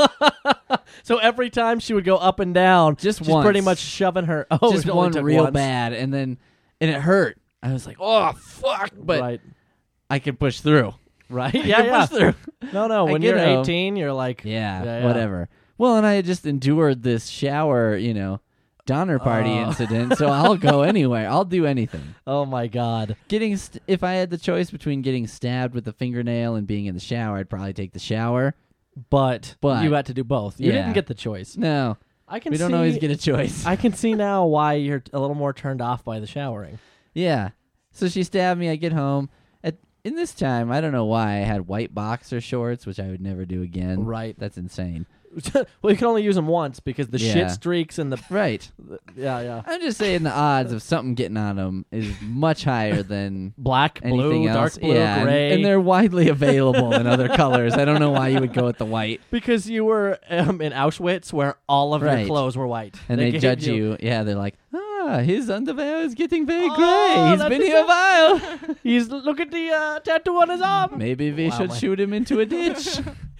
[SPEAKER 2] So every time she would go up and down,
[SPEAKER 1] Just
[SPEAKER 2] she's
[SPEAKER 1] once.
[SPEAKER 2] pretty much shoving her. Oh,
[SPEAKER 1] Just
[SPEAKER 2] it only
[SPEAKER 1] one
[SPEAKER 2] took
[SPEAKER 1] real
[SPEAKER 2] once.
[SPEAKER 1] bad. And it hurt. I was like, oh, fuck. But
[SPEAKER 2] right.
[SPEAKER 1] I could push through.
[SPEAKER 2] Right?
[SPEAKER 1] I
[SPEAKER 2] Yeah,
[SPEAKER 1] could
[SPEAKER 2] yeah.
[SPEAKER 1] push through.
[SPEAKER 2] No,
[SPEAKER 1] I
[SPEAKER 2] when
[SPEAKER 1] get
[SPEAKER 2] you're
[SPEAKER 1] it.
[SPEAKER 2] 18, you're like,
[SPEAKER 1] Yeah,
[SPEAKER 2] Yeah, yeah.
[SPEAKER 1] whatever. Well, and I had just endured this shower, Donner Party incident, so I'll go anywhere. I'll do anything.
[SPEAKER 2] Oh my God.
[SPEAKER 1] If I had the choice between getting stabbed with a fingernail and being in the shower, I'd probably take the shower.
[SPEAKER 2] But
[SPEAKER 1] But-
[SPEAKER 2] you got to do both. You
[SPEAKER 1] Yeah.
[SPEAKER 2] didn't get the choice.
[SPEAKER 1] No,
[SPEAKER 2] We
[SPEAKER 1] we don't always get a choice.
[SPEAKER 2] I can see now why you're a little more turned off by the showering.
[SPEAKER 1] Yeah. So she stabbed me. I get home. In this time, I don't know why I had white boxer shorts, which I would never do again.
[SPEAKER 2] Right.
[SPEAKER 1] That's insane.
[SPEAKER 2] Well, you can only use them once because the
[SPEAKER 1] Yeah.
[SPEAKER 2] shit streaks and the
[SPEAKER 1] Right.
[SPEAKER 2] yeah.
[SPEAKER 1] I'm just saying the odds of something getting on them is much higher than
[SPEAKER 2] Black,
[SPEAKER 1] anything
[SPEAKER 2] blue,
[SPEAKER 1] else.
[SPEAKER 2] dark blue,
[SPEAKER 1] yeah, and-
[SPEAKER 2] gray.
[SPEAKER 1] and they're widely available in other colors. I don't know why you would go with the white.
[SPEAKER 2] Because you were in Auschwitz where all of your
[SPEAKER 1] Right.
[SPEAKER 2] clothes were white.
[SPEAKER 1] And they
[SPEAKER 2] gave
[SPEAKER 1] judge you. Yeah, they're like, his underwear is getting very
[SPEAKER 2] Oh,
[SPEAKER 1] gray. He's
[SPEAKER 2] that's
[SPEAKER 1] been here a while.
[SPEAKER 2] Look at the tattoo on his arm.
[SPEAKER 1] Maybe we
[SPEAKER 2] Wow,
[SPEAKER 1] should
[SPEAKER 2] my-
[SPEAKER 1] shoot him into a ditch.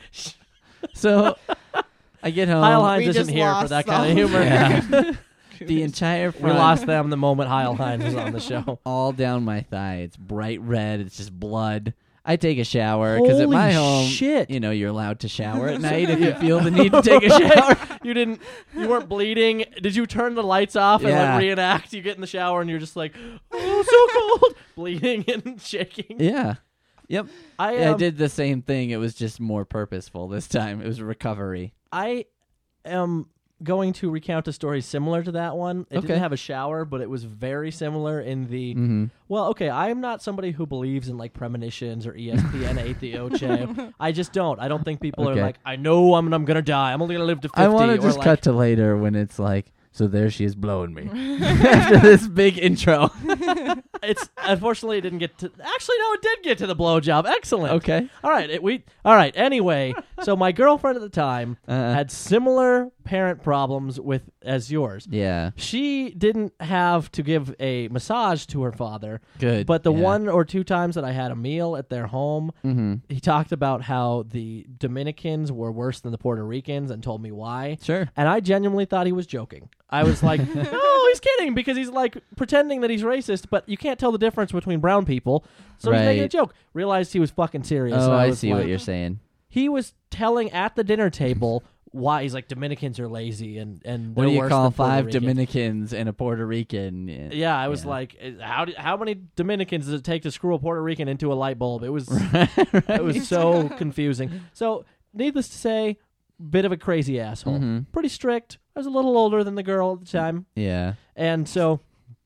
[SPEAKER 1] So I get home.
[SPEAKER 2] Heil
[SPEAKER 3] We
[SPEAKER 2] Hines isn't
[SPEAKER 3] just
[SPEAKER 2] here for
[SPEAKER 3] lost
[SPEAKER 2] that kind of
[SPEAKER 3] some.
[SPEAKER 2] humor.
[SPEAKER 1] Yeah. The entire
[SPEAKER 2] We
[SPEAKER 1] front,
[SPEAKER 2] lost them the moment Heil Hines was on the show.
[SPEAKER 1] all down my thigh. It's bright red. It's just blood. I take a shower because at
[SPEAKER 2] Holy
[SPEAKER 1] my home,
[SPEAKER 2] shit.
[SPEAKER 1] you're allowed to shower at night if you feel the need to take a shower.
[SPEAKER 2] You weren't bleeding. Did you turn the lights off and
[SPEAKER 1] Yeah.
[SPEAKER 2] like reenact? You get in the shower and you're just like, oh, so cold, bleeding and shaking.
[SPEAKER 1] Yeah. Yep.
[SPEAKER 2] I
[SPEAKER 1] I did the same thing. It was just more purposeful this time. It was a recovery.
[SPEAKER 2] I am going to recount a story similar to that one. It
[SPEAKER 1] Okay.
[SPEAKER 2] didn't have a shower, but it was very similar in the.
[SPEAKER 1] Mm-hmm.
[SPEAKER 2] Well, okay, I am not somebody who believes in like premonitions or ESPN Atheoche. I just don't. I don't think people
[SPEAKER 1] Okay.
[SPEAKER 2] are like, I know I'm gonna die. I'm only gonna live to 50.
[SPEAKER 1] I want to
[SPEAKER 2] or
[SPEAKER 1] just
[SPEAKER 2] like,
[SPEAKER 1] cut to later when it's like, so there she is blowing me after this big intro.
[SPEAKER 2] It's unfortunately it didn't get to. Actually, no, it did get to the blowjob. Excellent.
[SPEAKER 1] Okay.
[SPEAKER 2] All right. All right. Anyway, so my girlfriend at the time had similar parent problems as yours.
[SPEAKER 1] Yeah.
[SPEAKER 2] She didn't have to give a massage to her father,
[SPEAKER 1] Good.
[SPEAKER 2] but the
[SPEAKER 1] Yeah.
[SPEAKER 2] one or two times that I had a meal at their home,
[SPEAKER 1] Mm-hmm.
[SPEAKER 2] he talked about how the Dominicans were worse than the Puerto Ricans and told me why.
[SPEAKER 1] Sure.
[SPEAKER 2] And I genuinely thought he was joking. I was like, no, he's kidding because he's like pretending that he's racist, but you can't tell the difference between brown people. So he's making a
[SPEAKER 1] Right.
[SPEAKER 2] joke. Realized he was fucking serious.
[SPEAKER 1] Oh,
[SPEAKER 2] and
[SPEAKER 1] I
[SPEAKER 2] was
[SPEAKER 1] see
[SPEAKER 2] like-
[SPEAKER 1] what you're saying.
[SPEAKER 2] He was telling at the dinner table why he's like Dominicans are lazy and
[SPEAKER 1] What
[SPEAKER 2] they're
[SPEAKER 1] do you
[SPEAKER 2] worse
[SPEAKER 1] call
[SPEAKER 2] than Puerto
[SPEAKER 1] 5
[SPEAKER 2] Ricans.
[SPEAKER 1] Dominicans and a Puerto Rican?
[SPEAKER 2] Yeah, I was
[SPEAKER 1] Yeah.
[SPEAKER 2] like, how many Dominicans does it take to screw a Puerto Rican into a light bulb? It was
[SPEAKER 1] Right.
[SPEAKER 2] it was so confusing. So, needless to say, bit of a crazy asshole.
[SPEAKER 1] Mhm.
[SPEAKER 2] Pretty strict. I was a little older than the girl at the time,
[SPEAKER 1] Yeah.
[SPEAKER 2] and so,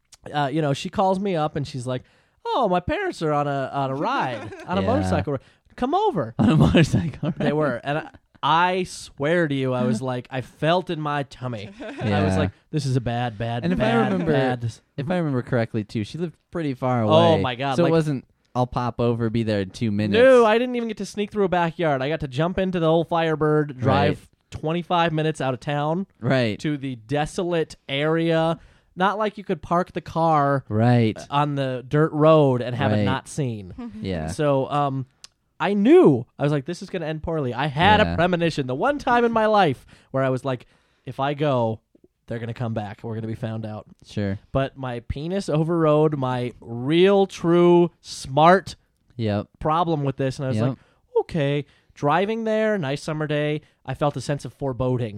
[SPEAKER 2] she calls me up and she's like, "Oh, my parents are on a ride on a
[SPEAKER 1] Yeah.
[SPEAKER 2] motorcycle ride. Come over."
[SPEAKER 1] On a motorcycle.
[SPEAKER 2] They were, and I swear to you, I was like, I felt in my tummy. I was like, this is a bad,
[SPEAKER 1] And if I
[SPEAKER 2] bad,
[SPEAKER 1] remember-
[SPEAKER 2] bad.
[SPEAKER 1] if I remember correctly, too, she lived pretty far away.
[SPEAKER 2] Oh, my God,
[SPEAKER 1] So
[SPEAKER 2] like-
[SPEAKER 1] it wasn't, I'll pop over, be there in 2 minutes.
[SPEAKER 2] No, I didn't even get to sneak through a backyard. I got to jump into the old Firebird, drive 25 minutes out of town
[SPEAKER 1] Right.
[SPEAKER 2] to the desolate area. Not like you could park the car
[SPEAKER 1] Right.
[SPEAKER 2] on the dirt road and have it
[SPEAKER 1] Right.
[SPEAKER 2] not seen.
[SPEAKER 1] Yeah.
[SPEAKER 2] So, I knew. I was like, this is going to end poorly. I had a
[SPEAKER 1] Yeah.
[SPEAKER 2] premonition. The one time in my life where I was like, if I go, they're going to come back. We're going to be found out.
[SPEAKER 1] Sure.
[SPEAKER 2] But my penis overrode my real, true, smart
[SPEAKER 1] Yep.
[SPEAKER 2] problem with this. And I was
[SPEAKER 1] Yep.
[SPEAKER 2] like, okay, driving there, nice summer day, I felt a sense of foreboding.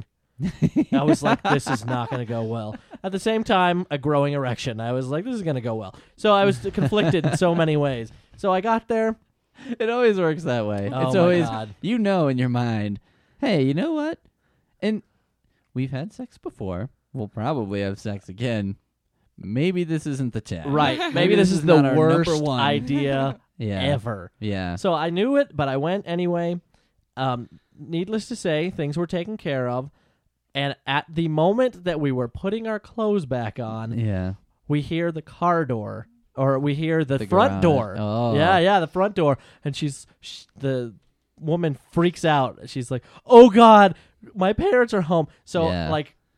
[SPEAKER 2] I was like, this is not going to go well. At the same time, a growing erection. I was like, this is going to go well. So I was conflicted in so many ways. So I got there.
[SPEAKER 1] It always works that way.
[SPEAKER 2] Oh
[SPEAKER 1] It's
[SPEAKER 2] my
[SPEAKER 1] always,
[SPEAKER 2] God.
[SPEAKER 1] you know in your mind, hey, you know what? And we've had sex before. We'll probably have sex again. Maybe this isn't the time.
[SPEAKER 2] Right. Maybe this is the
[SPEAKER 1] not our
[SPEAKER 2] worst
[SPEAKER 1] number one.
[SPEAKER 2] idea
[SPEAKER 1] Yeah.
[SPEAKER 2] ever.
[SPEAKER 1] Yeah.
[SPEAKER 2] So I knew it, but I went anyway. Needless to say, things were taken care of. And at the moment that we were putting our clothes back on,
[SPEAKER 1] Yeah.
[SPEAKER 2] we hear the car door, or we hear the,
[SPEAKER 1] The
[SPEAKER 2] front
[SPEAKER 1] garage.
[SPEAKER 2] door.
[SPEAKER 1] Oh.
[SPEAKER 2] Yeah, the front door. And the woman freaks out. She's like, "Oh God, my parents are home." So
[SPEAKER 1] Yeah.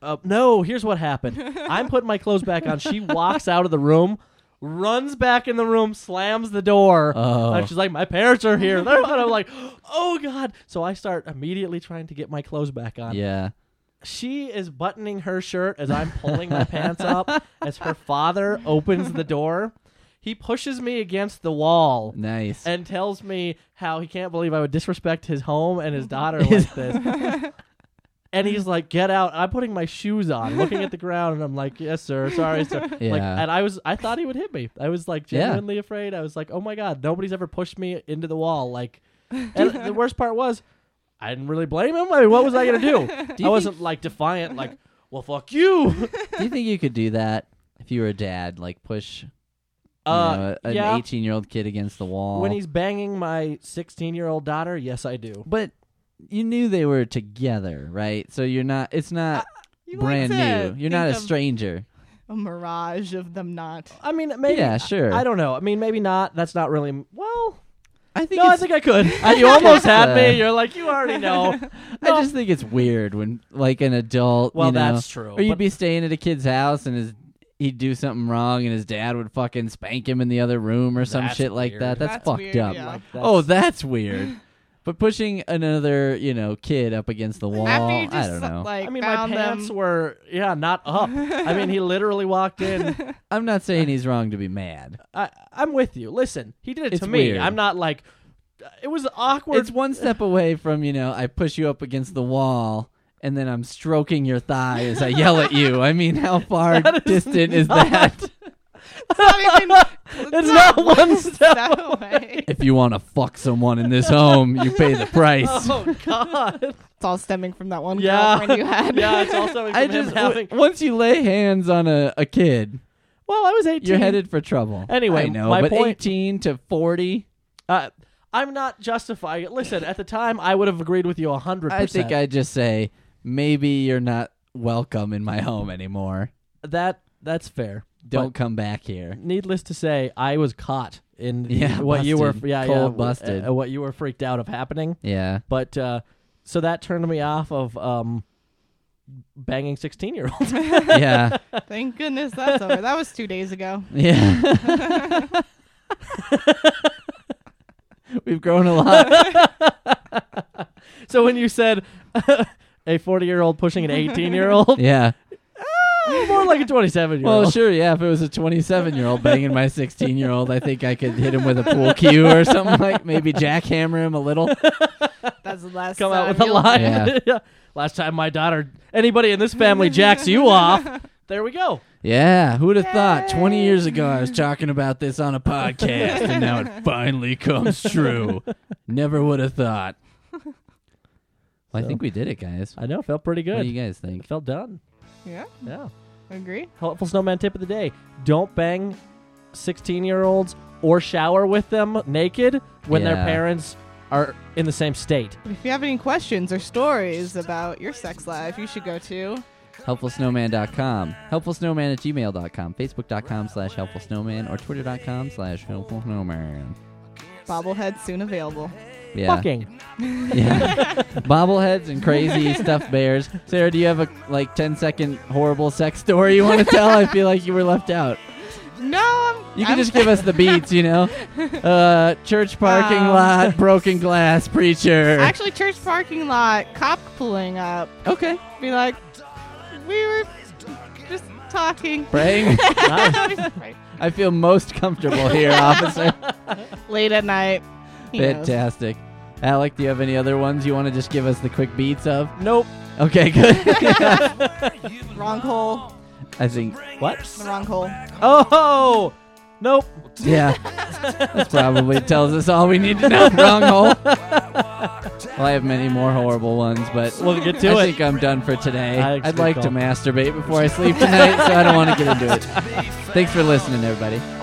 [SPEAKER 2] no, here's what happened. I'm putting my clothes back on. She walks out of the room, runs back in the room, slams the door.
[SPEAKER 1] Oh.
[SPEAKER 2] And she's like, "My parents are here." And I'm like, "Oh God." So I start immediately trying to get my clothes back on.
[SPEAKER 1] Yeah.
[SPEAKER 2] She is buttoning her shirt as I'm pulling my pants up as her father opens the door. He pushes me against the wall
[SPEAKER 1] Nice.
[SPEAKER 2] and tells me how he can't believe I would disrespect his home and his daughter like this. And he's like, "Get out!" I'm putting my shoes on, looking at the ground, and I'm like, "Yes, sir. Sorry, sir."
[SPEAKER 1] Yeah.
[SPEAKER 2] Like, and I thought he would hit me. I was like genuinely afraid. I was like, "Oh my god, nobody's ever pushed me into the wall." Like, and the worst part was, I didn't really blame him. I mean, what was I gonna do? I wasn't like defiant, like, "Well, fuck you."
[SPEAKER 1] Do you think you could do that if you were a dad? Like push an
[SPEAKER 2] yeah.
[SPEAKER 1] 18-year-old kid against the wall?
[SPEAKER 2] When he's banging my 16-year-old daughter, yes, I do.
[SPEAKER 1] But you knew they were together, right? So you're not. It's not
[SPEAKER 3] You
[SPEAKER 1] brand
[SPEAKER 3] like to
[SPEAKER 1] new. You're not a
[SPEAKER 3] think of
[SPEAKER 1] stranger.
[SPEAKER 3] A mirage of them not.
[SPEAKER 2] I mean, maybe.
[SPEAKER 1] Yeah, sure.
[SPEAKER 2] I don't know. I mean, maybe not. That's not really. Well,
[SPEAKER 1] I think.
[SPEAKER 2] no, I think I could. You almost had me. You're like, you already know.
[SPEAKER 1] I just think it's weird when, like, an adult.
[SPEAKER 2] Well,
[SPEAKER 1] you know,
[SPEAKER 2] that's true.
[SPEAKER 1] Or you'd
[SPEAKER 2] but-
[SPEAKER 1] be staying at a kid's house and he'd do something wrong and his dad would fucking spank him in the other room or some
[SPEAKER 2] That's
[SPEAKER 1] shit like
[SPEAKER 2] weird.
[SPEAKER 1] that. That's fucked
[SPEAKER 3] weird,
[SPEAKER 1] up.
[SPEAKER 3] yeah.
[SPEAKER 2] Like,
[SPEAKER 1] Oh, that's weird. But pushing another, kid up against the wall,
[SPEAKER 3] After you
[SPEAKER 1] I
[SPEAKER 3] just
[SPEAKER 1] don't know.
[SPEAKER 3] like
[SPEAKER 2] I mean, my
[SPEAKER 3] found
[SPEAKER 2] pants
[SPEAKER 3] them.
[SPEAKER 2] were, not up. I mean, he literally walked in.
[SPEAKER 1] I'm not saying he's wrong to be mad.
[SPEAKER 2] I'm with you. Listen, he did it
[SPEAKER 1] It's
[SPEAKER 2] to me.
[SPEAKER 1] weird.
[SPEAKER 2] I'm not like, it was awkward.
[SPEAKER 1] It's one step away from, I push you up against the wall and then I'm stroking your thigh as I yell at you. I mean, how far distant is that?
[SPEAKER 3] It's not even.
[SPEAKER 2] It's not one step
[SPEAKER 3] away.
[SPEAKER 1] If you want to fuck someone in this home, you pay the price.
[SPEAKER 2] Oh, God.
[SPEAKER 3] It's all stemming from that one
[SPEAKER 2] Yeah.
[SPEAKER 3] girlfriend you had.
[SPEAKER 2] Yeah, it's also from
[SPEAKER 1] I
[SPEAKER 2] him
[SPEAKER 1] just
[SPEAKER 2] having.
[SPEAKER 1] once you lay hands on a kid,
[SPEAKER 2] Well, I was 18.
[SPEAKER 1] you're headed for trouble.
[SPEAKER 2] Anyway,
[SPEAKER 1] I know,
[SPEAKER 2] my
[SPEAKER 1] but
[SPEAKER 2] point-
[SPEAKER 1] 18 to 40,
[SPEAKER 2] I'm not justifying it. Listen, at the time, I would have agreed with you 100%.
[SPEAKER 1] I think I'd just say maybe you're not welcome in my home anymore.
[SPEAKER 2] That's fair.
[SPEAKER 1] Don't come back here.
[SPEAKER 2] Needless to say, I was caught in
[SPEAKER 1] Yeah,
[SPEAKER 2] what you were,
[SPEAKER 1] busted. Cold busted.
[SPEAKER 2] what you were freaked out of happening.
[SPEAKER 1] Yeah.
[SPEAKER 2] But so that turned me off of banging 16-year-olds.
[SPEAKER 1] Yeah.
[SPEAKER 3] Thank goodness that's over. That was 2 days ago.
[SPEAKER 1] Yeah. We've grown a lot.
[SPEAKER 2] So when you said a 40-year-old pushing an 18-year-old,
[SPEAKER 1] Yeah.
[SPEAKER 2] more like a 27-year-old.
[SPEAKER 1] Well, sure, yeah. If it was a 27-year-old banging my 16-year-old, I think I could hit him with a pool cue or something like maybe jackhammer him a little.
[SPEAKER 3] That's the last
[SPEAKER 2] Come out
[SPEAKER 3] time
[SPEAKER 2] with a
[SPEAKER 3] you'll-
[SPEAKER 2] line.
[SPEAKER 1] Yeah.
[SPEAKER 2] Last time my daughter, anybody in this family jacks you off, there we go.
[SPEAKER 1] Yeah, who'd have thought 20 years ago I was talking about this on a podcast and now it finally comes true. Never would have thought. Well, I
[SPEAKER 2] So-
[SPEAKER 1] think we did it, guys.
[SPEAKER 2] I know, felt pretty good.
[SPEAKER 1] What do you guys think?
[SPEAKER 2] It felt done.
[SPEAKER 3] Yeah,
[SPEAKER 2] Yeah.
[SPEAKER 3] agree.
[SPEAKER 2] Helpful Snowman tip of the day. Don't bang 16-year-olds or shower with them naked when their
[SPEAKER 1] Yeah.
[SPEAKER 2] parents are in the same state.
[SPEAKER 3] If you have any questions or stories about your sex life, you should go to
[SPEAKER 1] HelpfulSnowman.com, HelpfulSnowman@gmail.com, Facebook.com/HelpfulSnowman, or Twitter.com/HelpfulSnowman.
[SPEAKER 3] Bobblehead soon available.
[SPEAKER 1] Yeah.
[SPEAKER 2] Fucking.
[SPEAKER 1] Yeah. Bobbleheads and crazy stuffed bears. Sarah, do you have a 10-second horrible sex story you want to tell? I feel like you were left out.
[SPEAKER 3] No,
[SPEAKER 1] You can just give us the beats, church parking lot, broken glass, preacher.
[SPEAKER 3] Actually, church parking lot, cop pulling up.
[SPEAKER 1] Okay.
[SPEAKER 3] Be like, we were just talking.
[SPEAKER 1] Praying. I feel most comfortable here, officer.
[SPEAKER 3] Late at night. He knows.
[SPEAKER 1] Fantastic. Alec, do you have any other ones you want to just give us the quick beats of?
[SPEAKER 2] Nope.
[SPEAKER 1] Okay, good.
[SPEAKER 3] Wrong hole.
[SPEAKER 1] I think,
[SPEAKER 2] What?
[SPEAKER 3] The wrong hole.
[SPEAKER 2] Oh! Nope.
[SPEAKER 1] yeah. That's probably tells us all we need to know. Wrong hole. Well, I have many more horrible ones, but
[SPEAKER 2] We'll get to
[SPEAKER 1] I
[SPEAKER 2] it.
[SPEAKER 1] think I'm done for today.
[SPEAKER 2] I
[SPEAKER 1] I'd
[SPEAKER 2] expect
[SPEAKER 1] like to
[SPEAKER 2] all.
[SPEAKER 1] masturbate before I sleep tonight, so I don't want to get into it. Thanks for listening, everybody.